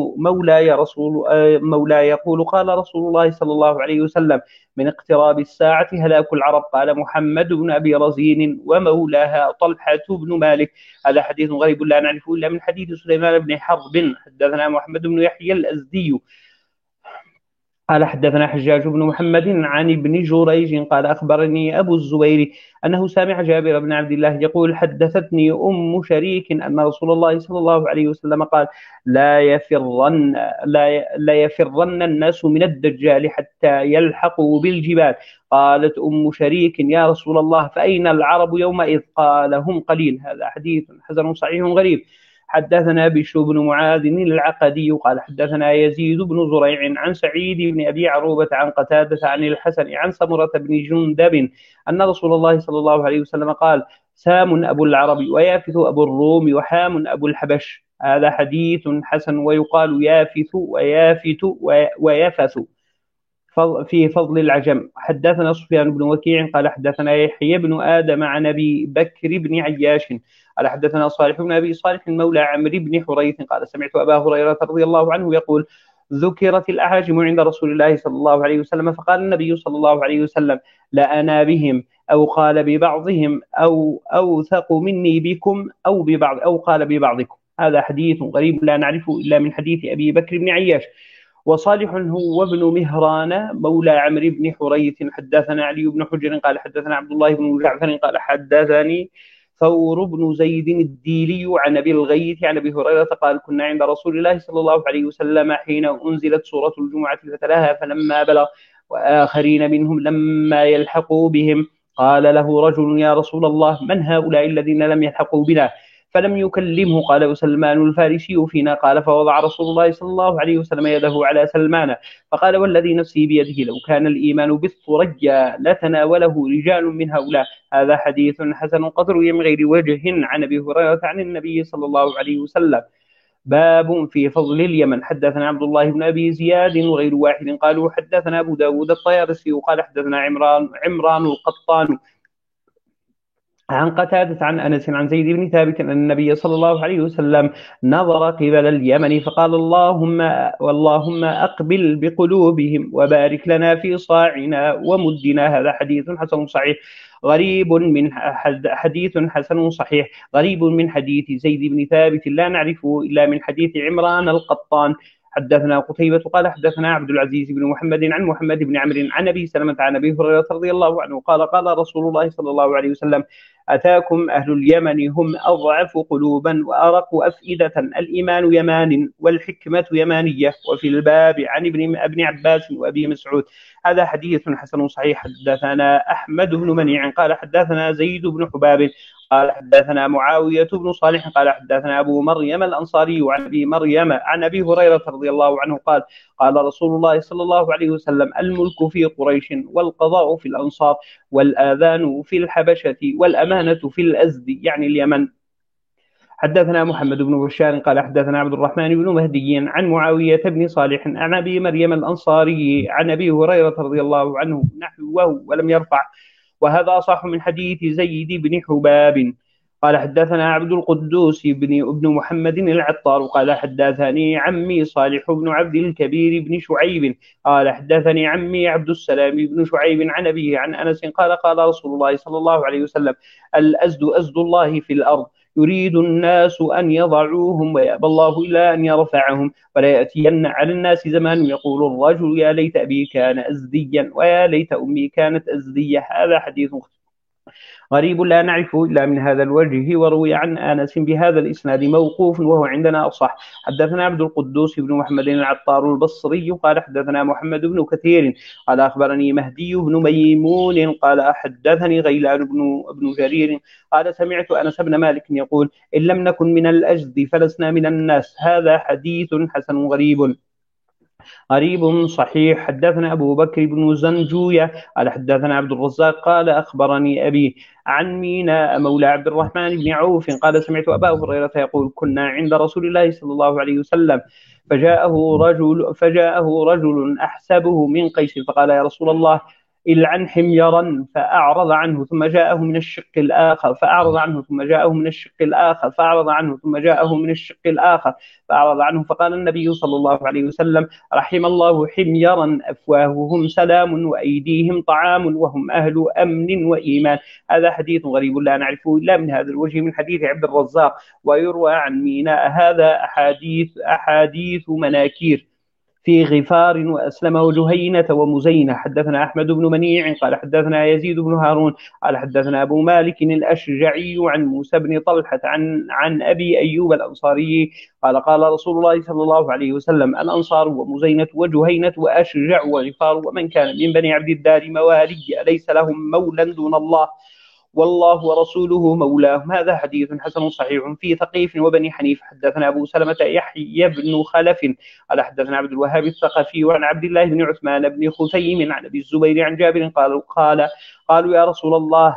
مولاي يقول قال رسول الله صلى الله عليه وسلم من اقتراب الساعة هلاك العرب. قال محمد بن أبي رزين ومولاها طلحة بن مالك. هذا حديث غريب لا نعرفه إلا من حديث سليمان بن حرب. حدثنا محمد بن يحيى الأزدي قال حدثنا حجاج بن محمد عن ابن جريج قال أخبرني أبو الزبير أنه سمع جابر بن عبد الله يقول حدثتني أم شريك أن رسول الله صلى الله عليه وسلم قال لا يفرن الناس من الدجال حتى يلحقوا بالجبال. قالت أم شريك يا رسول الله فأين العرب يومئذ؟ قال هم قليل. هذا حديث حسن صحيح غريب. حدثنا بشر بن معاذ العقدي قال حدثنا يزيد بن زريع عن سعيد بن أبي عروبة عن قتادة عن الحسن عن سمرة بن جندب أن رسول الله صلى الله عليه وسلم قال سام أبو العرب ويافث أبو الروم وحام أبو الحبش. هذا حديث حسن ويقال يافث ويفث في فضل العجم. حدثنا سفيان بن وكيع قال حدثنا يحيى بن آدم عن أبي بكر بن عياش قال حدثنا صالح بن أبي صالح مولى عمرو بن حريث قال سمعت أبا هريرة رضي الله عنه يقول ذكرت الأعاجم عند رسول الله صلى الله عليه وسلم فقال النبي صلى الله عليه وسلم لا أنا بهم أو قال ببعضهم أو أوثق مني بكم أو قال ببعضكم. هذا حديث غريب لا نعرفه إلا من حديث أبي بكر بن عياش. وصالح هو ابن مهران مولى عمرو بن حريث. حدثنا علي بن حجر قال حدثنا عبد الله بن جعفر قال حدثني ثور بن زيد الديلي عن أبي الغيث عن أبي هريرة قال كنا عند رسول الله صلى الله عليه وسلم حين أنزلت سورة الجمعة فتلاها فلما بلغ وآخرين منهم لما يلحقوا بهم قال له رجل يا رسول الله من هؤلاء الذين لم يلحقوا بنا؟ فلم يكلمه. قال سلمان الفارسي فينا. قال فوضع رسول الله صلى الله عليه وسلم يده على سلمان فقال والذي نفسي بيده لو كان الإيمان بالثريا لتناوله رجال من هؤلاء. هذا حديث حسن قد روي من غير وجه عن أبي هريرة عن النبي صلى الله عليه وسلم. باب في فضل اليمن. حدثنا عبد الله بن أبي زياد وغير واحد قالوا حدثنا أبو داود الطيارسي وقال حدثنا عمران القطان عن قتادة عن أنس عن زيد بن ثابت أن النبي صلى الله عليه وسلم نظر قبل اليمن فقال اللهم أقبل بقلوبهم وبارك لنا في صاعنا ومدنا. هذا حديث حسن صحيح غريب من حديث زيد بن ثابت لا نعرفه إلا من حديث عمران القطان. حدثنا قتيبة قال حدثنا عبد العزيز بن محمد عن محمد بن عمرو عن أبي سلمة عن أبي هريرة رضي الله عنه قال قال رسول الله صلى الله عليه وسلم أتاكم أهل اليمن هم أضعف قلوبا وأرق أفئدة، الإيمان يمان والحكمة يمانية. وفي الباب عن ابن عباس وأبي مسعود. هذا حديث حسن صحيح. حدثنا أحمد بن منيع قال حدثنا زيد بن حباب قال حدثنا معاوية بن صالح قال حدثنا أبو مريم الأنصاري عن أبي مريم عن أبي هريرة رضي الله عنه قال قال رسول الله صلى الله عليه وسلم الملك في قريش والقضاء في الأنصار والآذان في الحبشة والأمانة في الأزد يعني اليمن. حدثنا محمد بن بشار قال حدثنا عبد الرحمن بن مهدي عن معاوية بن صالح عن أبي مريم الأنصاري عن أبي هريرة رضي الله عنه نحوه ولم يرفع، وهذا أصح من حديث زيد بن حباب. قال حدثنا عبد القدوس بن محمد العطار قال حدثني عمي صالح بن عبد الكبير بن شعيب قال حدثني عمي عبد السلام بن شعيب عن أبيه عن أنس قال قال رسول الله صلى الله عليه وسلم الأزد أزد الله في الأرض يريد الناس أن يضعوهم ويأبى الله إلا أن يرفعهم، ولا يأتين على الناس زمان يقول الرجل يا ليت أبي كان أزديا ويا ليت أمي كانت أزدية. هذا حديث غريب لا نعرفه إلا من هذا الوجه، وروي عن أنس بهذا الإسناد موقوف وهو عندنا أصح. حدثنا عبد القدوس بن محمد العطار البصري قال حدثنا محمد بن كثير قال أخبرني مهدي بن ميمون قال حدثني غيلان بن جرير قال سمعت أنس بن مالك يقول إن لم نكن من الأجد فلسنا من الناس. هذا حديث حسن غريب صحيح. حدثنا أبو بكر بن زنجوية قال حدثنا عبد الرزاق قال أخبرني أبي عن ميناء مولى عبد الرحمن بن عوف قال سمعت أبا هريرة يقول كنا عند رسول الله صلى الله عليه وسلم فجاءه رجل أحسبه من قيس فقال يا رسول الله العن حميرا فأعرض عنه ثم جاءه من الشق الآخر فأعرض عنه ثم جاءه من الشق الآخر فأعرض عنه ثم جاءه من الشق الآخر فأعرض عنه فقال النبي صلى الله عليه وسلم رحم الله حميرا أفواههم سلام وأيديهم طعام وهم أهل أمن وإيمان. هذا حديث غريب لا نعرفه إلا من هذا الوجه من حديث عبد الرزاق. ويروى عن ميناء هذا أحاديث مناكير في غفار وأسلم وجهينة ومزينة. حدثنا أحمد بن منيع قال حدثنا يزيد بن هارون قال حدثنا أبو مالك الأشجعي عن موسى بن طلحة عن أبي أيوب الأنصاري قال قال رسول الله صلى الله عليه وسلم الأنصار ومزينة وجهينة وأشجع وغفار ومن كان من بني عبد الدار موالي ليس لهم مولى دون الله والله ورسوله مولاهم. هذا حديث حسن صحيح. في ثقيف وبني حنيف حدثنا أبو سلمة يحيى بن خلف قال حدثنا عبد الوهاب الثقفي وعن عبد الله بن عثمان بن خثيم عن أبي الزبير عن جابر قالوا يا رسول الله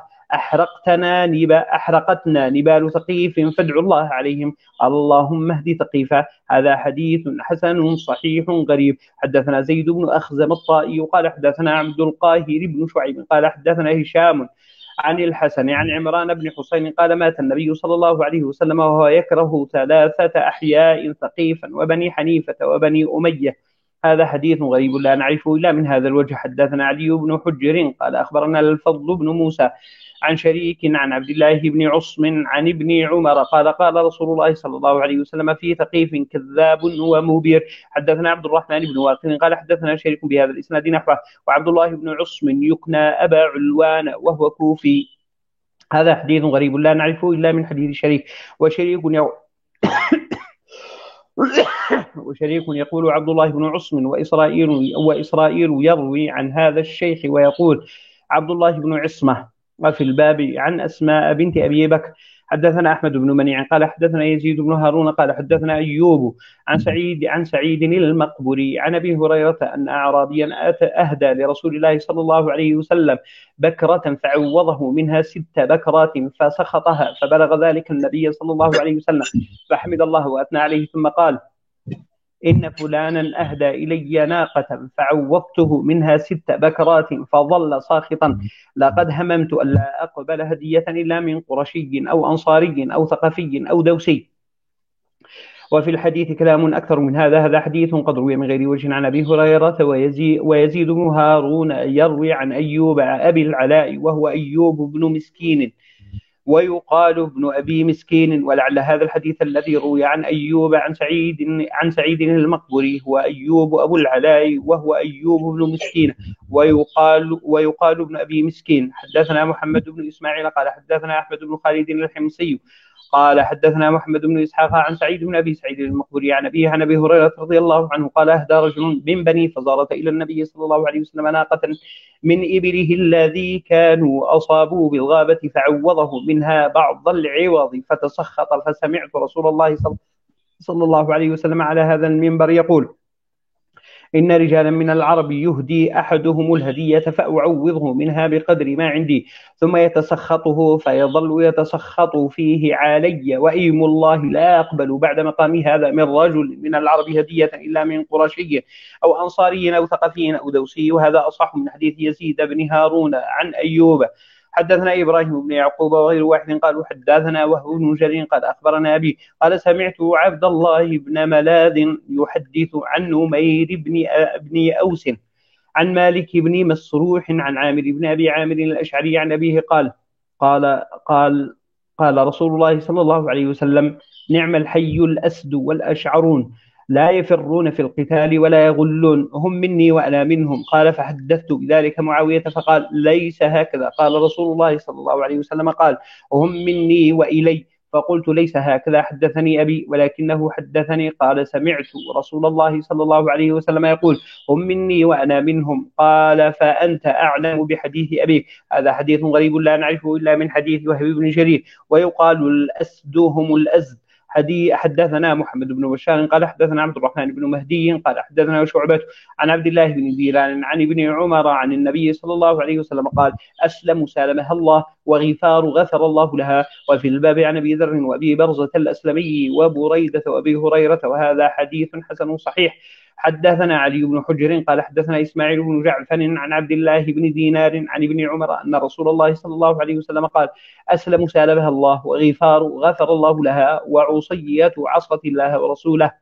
أحرقتنا نبال ثقيف فادعوا الله عليهم قال اللهم اهد ثقيفا. هذا حديث حسن صحيح غريب. حدثنا زيد بن أخزم الطائي قال حدثنا عبد القاهر بن شعيب قال حدثنا هشام عن الحسن عن عمران بن حسين قال مات النبي صلى الله عليه وسلم وهو يكره 3 أحياء ثقيفا وبني حنيفة وبني أمية. هذا حديث غريب لا نعرفه إلا من هذا الوجه. حدثنا علي بن حجر قال أخبرنا الفضل بن موسى عن شريك عن عبد الله بن عصم عن ابن عمر قال قال رسول الله صلى الله عليه وسلم في ثقيف كذاب ومبير. حدثنا عبد الرحمن بن واقد قال حدثنا شريك بهذا الإسناد نحوه وعبد الله بن عصم يكنى أبا علوان وهو كوفي. هذا حديث غريب لا نعرفه إلا من حديث شريك. وشريك يقول عبد الله بن عصم وإسرائيل يروي عن هذا الشيخ ويقول عبد الله بن عصمة. وفي الباب عن أسماء بنت أبي بكر حدثنا أحمد بن منيع قال حدثنا يزيد بن هارون قال حدثنا أيوب عن سعيد المقبري عن أبي هريرة أن أعرابيا أهدى لرسول الله صلى الله عليه وسلم بكرة فعوضه منها 6 بكرات فسخطها فبلغ ذلك النبي صلى الله عليه وسلم فحمد الله وأثنى عليه ثم قال إن فلانا أهدى إلي ناقة فعوضته منها 6 بكرات فظل ساخطا لقد هممت ألا أقبل هدية إلا من قرشي أو أنصاري أو ثقفي أو دوسي. وفي الحديث كلام أكثر من هذا. هذا حديث قد روي من غير وجه عن أبي هريرة ويزيد بن هارون يروي عن أيوب أبي العلاء وهو أيوب بن مسكين ويقال ابن أبي مسكين. ولعل هذا الحديث الذي روي عن أيوب عن سعيد المقبري هو أيوب أبو العلاء وهو أيوب بن مسكين، ويقال ابن أبي مسكين. حدثنا محمد بن إسماعيل قال حدثنا أحمد بن خالد الحمصي قال حدثنا محمد بن إسحاق عن سعيد بن أبي سعيد المقبري عن أبيه عن أبي هريرة رضي الله عنه قال أهدى رجل من بني فزارة إلى النبي صلى الله عليه وسلم ناقة من إبله الذي كانوا أصابوا بالغابة فعوضه منها بعض العوض فتسخط، فسمعت رسول الله صلى الله عليه وسلم على هذا المنبر يقول: إن رجالا من العرب يهدي أحدهم الهدية فأعوضه منها بقدر ما عندي، ثم يتسخطه فيظل يتسخط فيه علي، وأيم الله لا أقبل بعد مقامي هذا من رجل من العرب هدية إلا من قرشي أو أنصاري أو ثقفي أو دوسي. وهذا أصح من حديث يزيد بن هارون عن أيوب. حدثنا إبراهيم بن يعقوب وغير واحد قالوا حدثنا وهب بن جرير قال أخبرنا أبي قال سمعت عبد الله بن ملاذ يحدث عن نمير بن أوس عن مالك بن مسروح عن عامر بن أبي عامر الأشعري عن أبيه قال رسول الله صلى الله عليه وسلم: نعم الحي الأسد والأشعرون، لا يفرون في القتال ولا يغلون، هم مني وأنا منهم. قال فحدثت بذلك معاوية فقال: ليس هكذا. قال رسول الله صلى الله عليه وسلم: قال: هم مني وإلي. فقلت: ليس هكذا حدثني أبي ولكنه حدثني. قال: سمعت رسول الله صلى الله عليه وسلم يقول: هم مني وأنا منهم. قال: فأنت أعلم بحديث أبيك. هذا حديث غريب لا نعرفه إلا من حديث وهب بن جرير. ويقال الأسد هم الأزد. حدثنا محمد بن بشار قال حدثنا عبد الرحمن بن مهدي قال حدثنا شعبة عن عبد الله بن ديلان عن ابن عمر عن النبي صلى الله عليه وسلم قال: أسلم سالمها الله، وغفار غفر الله لها. وفي الباب عن أبي ذر وأبي برزة الأسلمي وبريدة وأبي هريرة. وهذا حديث حسن صحيح. حدثنا علي بن حجر قال حدثنا إسماعيل بن جعفر عن عبد الله بن دينار عن ابن عمر أن رسول الله صلى الله عليه وسلم قال: أسلم سالمها الله، وغفار غفر الله لها، وعصية عصت الله ورسوله.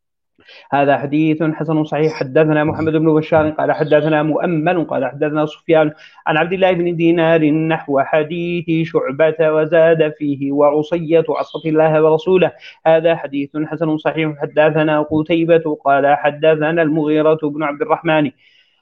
هذا حديث حسن صحيح. حدثنا محمد بن بشار قال حدثنا مؤمل قال حدثنا سفيان عن عبد الله بن دينار نحو حديث شعبة وزاد فيه: وعصية عصت الله ورسوله. هذا حديث حسن صحيح. حدثنا قتيبة قال حدثنا المغيرة بن عبد الرحمن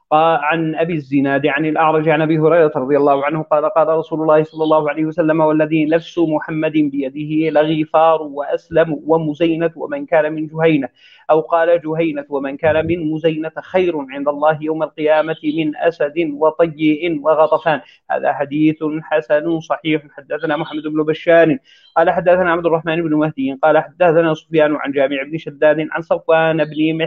عن أبي الزناد عن الأعرج عن أبي هريرة رضي الله عنه قال: قال رسول الله صلى الله عليه وسلم: والذي نفس محمد بيده لغفار وأسلم ومزينة ومن كان من جهينة، أو قال جهينة ومن كان من مزينة خير عند الله يوم القيامة من أسد وطيء وغطفان. هذا حديث حسن صحيح. حدثنا محمد بن بشار قال حدثنا عبد الرحمن بن مهدي قال حدثنا سفيان عن جامع بن شداد عن صفوان بن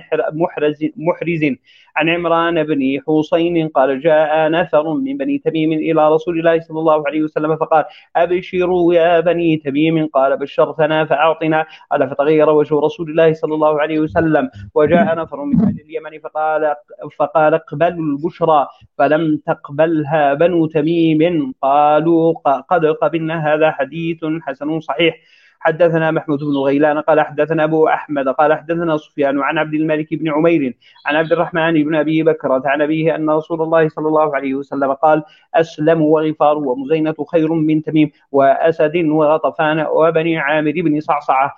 محرز عن عمران بن حسين قال: جاء نفر من بني تميم إلى رسول الله صلى الله عليه وسلم فقال: أبشروا يا بني تميم. قال: بشرتنا فأعطنا. قال: فتغير وجه رسول الله صلى الله عليه وسلم. وجاء نفر من أهل اليمن فقال: اقبلوا البشرى، فلم تقبلها بنو تميم. قالوا: قد قبلنا. هذا حديث حسن صحيح. حدثنا محمود بن غيلان قال حدثنا أبو أحمد قال حدثنا سفيان عن عبد الملك بن عمير عن عبد الرحمن بن أبي بكرة عن أبيه أن رسول الله صلى الله عليه وسلم قال: أسلم وغفار ومزينة خير من تميم وأسد وغطفان وبني عامر بن صعصعة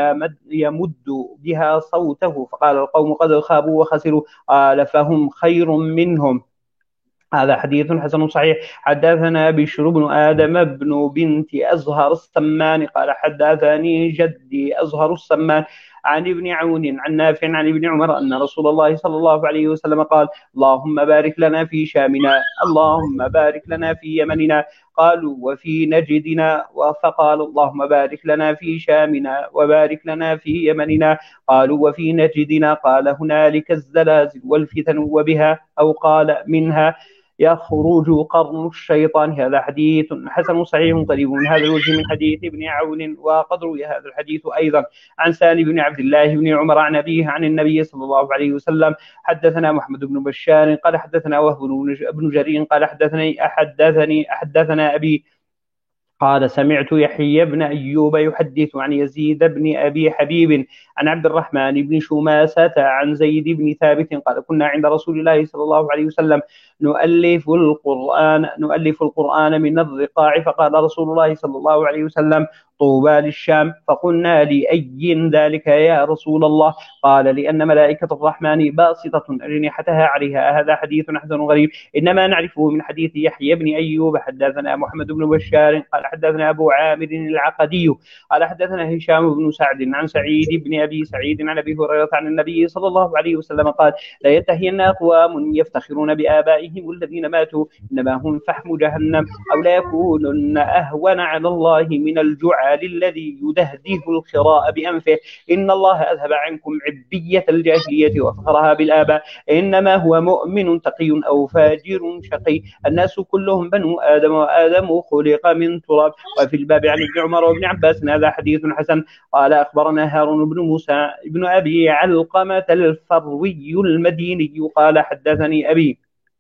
يمد بها صوته. فقال القوم: قد خابوا وخسروا. قال: فهم خير منهم. هذا حديث حسن صحيح. حدثنا بشر بن آدم بن بنت أزهر السمان قال حدثني جدي أزهر السمان عن ابن عون عن نافع عن ابن عمر أن رسول الله صلى الله عليه وسلم قال: اللهم بارك لنا في شامنا، اللهم بارك لنا في يمننا. قالوا: وفي نجدنا. فقال: اللهم بارك لنا في شامنا وبارك لنا في يمننا. قالوا: وفي نجدنا. قال: هنالك الزلازل والفتن وبها، أو قال منها، يخرج قرن الشيطان. هذا حديث حسن صحيح قريب من هذا الوجه من حديث ابن عون. وقد روي هذا الحديث أيضا عن سالم بن عبد الله بن عمر عن أبيه عن النبي صلى الله عليه وسلم. حدثنا محمد بن بشار قال حدثنا وهب بن جرير قال حدثنا أبي قال سمعت يحيى بن أيوب يحدث عن يزيد بن أبي حبيب عن عبد الرحمن بن شماسة عن زيد بن ثابت قال كنا عند رسول الله صلى الله عليه وسلم نؤلف القرآن من الرقاع فقال رسول الله صلى الله عليه وسلم طوبى للشام فقلنا لأي ذلك يا رسول الله قال لأن ملائكة الرحمن باسطة أجنحتها عليها. هذا حديث حسن غريب إنما نعرفه من حديث يحيى بن أيوب. حدثنا محمد بن بشار قال حدثنا أبو عامر العقدي قال حدثنا هشام بن سعد عن سعيد بن أبي سعيد عن أبي هريرة عن النبي صلى الله عليه وسلم قال لا ينتهين أقوام يفتخرون بآبائهم الذين ماتوا إنما هم فحم جهنم أو لا يكونن أهون على الله من الجعال الذي يدهده الخراء بأنفه إن الله أذهب عنكم عبية الجاهلية وفخرها بالآباء إنما هو مؤمن تقي أو فاجر شقي الناس كلهم بنو آدم وآدم خلق من تراب. وفي الباب عن ابن عمر وابن عباس هذا حديث حسن. قال أخبرنا هارون بن موسى بن أبي علقمة الفروي المديني قال حدثني أبي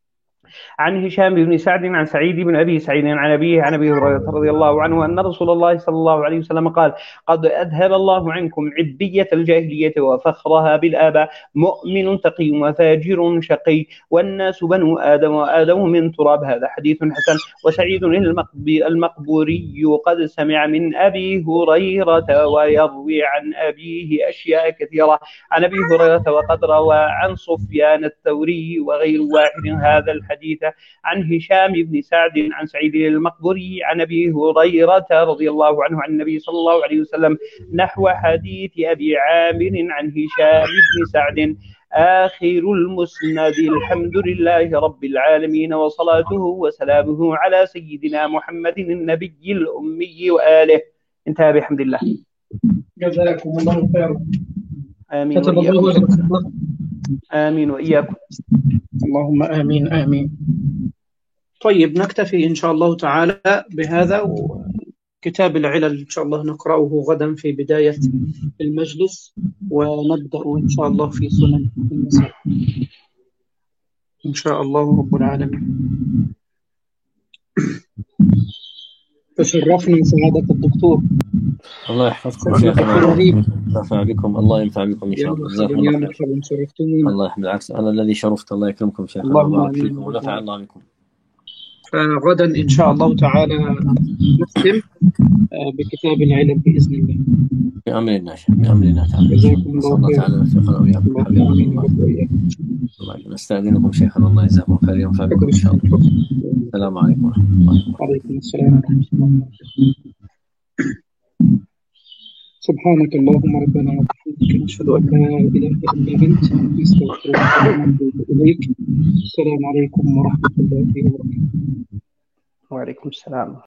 عن هشام بن سعد عن سعيد بن أبي سعيد عن أبيه عن أبي هريرة رضي الله عنه أن رسول الله صلى الله عليه وسلم قال قد أذهب الله عنكم عبية الجاهلية وفخرها بالآباء مؤمن تقي وفاجر شقي والناس بنو آدم وآدم من تراب. هذا حديث حسن. وسعيد المقبوري قد سمع من أبي هريرة ويروي عن أبيه أشياء كثيرة عن أبي هريرة وقد روى عن سفيان الثوري وغير واحد هذا الحديث عن هشام بن سعد عن سعيد المقبري عن أبي هريرة رضي الله عنه عن النبي صلى الله عليه وسلم نحو حديث أبي عامر عن هشام بن سعد. آخر المسند. الحمد لله رب العالمين وصلاته وسلامه على سيدنا محمد النبي الأمي وآله. انتهى بحمد الله. جزاكم الله خيرا. آمين كتب الله وإياكم. وجهكم. آمين وإياكم. اللهم آمين آمين. طيب نكتفي إن شاء الله تعالى بهذا، وكتاب العلل إن شاء الله نقرأه غدا في بداية المجلس، ونبدأ إن شاء الله في سنن النساء إن شاء الله رب العالمين. تشرفنا سعادة الدكتور. الله يحفظكم شيخنا، ينفع بكم، الله ينفع بكم إن شاء الله. جزاكم الله خير. الله يحمد، بالعكس أنا الذي شرفت. الله يكرمكم شيخنا ويبارك فيكم ونفع الله بكم. فغدا إن شاء الله تعالى نختم بكتاب العلل بإذن الله. بأمر الله بأمر الله تعالى. جزاكم الله خير. تعالى وفقنا وإياكم. الله نستأذنكم شيخنا، الله يجزاكم خير، ينفع بكم إن شاء الله. السلام عليكم ورحمة الله وبركاته. وعليكم السلام ورحمة الله وبركاته. سبحانك اللهم ربنا وبحمدك نشهد أن لا إله إلا أنت نستغفرك ونتوب إليك. السلام عليكم ورحمة الله وبركاته. وعليكم السلام.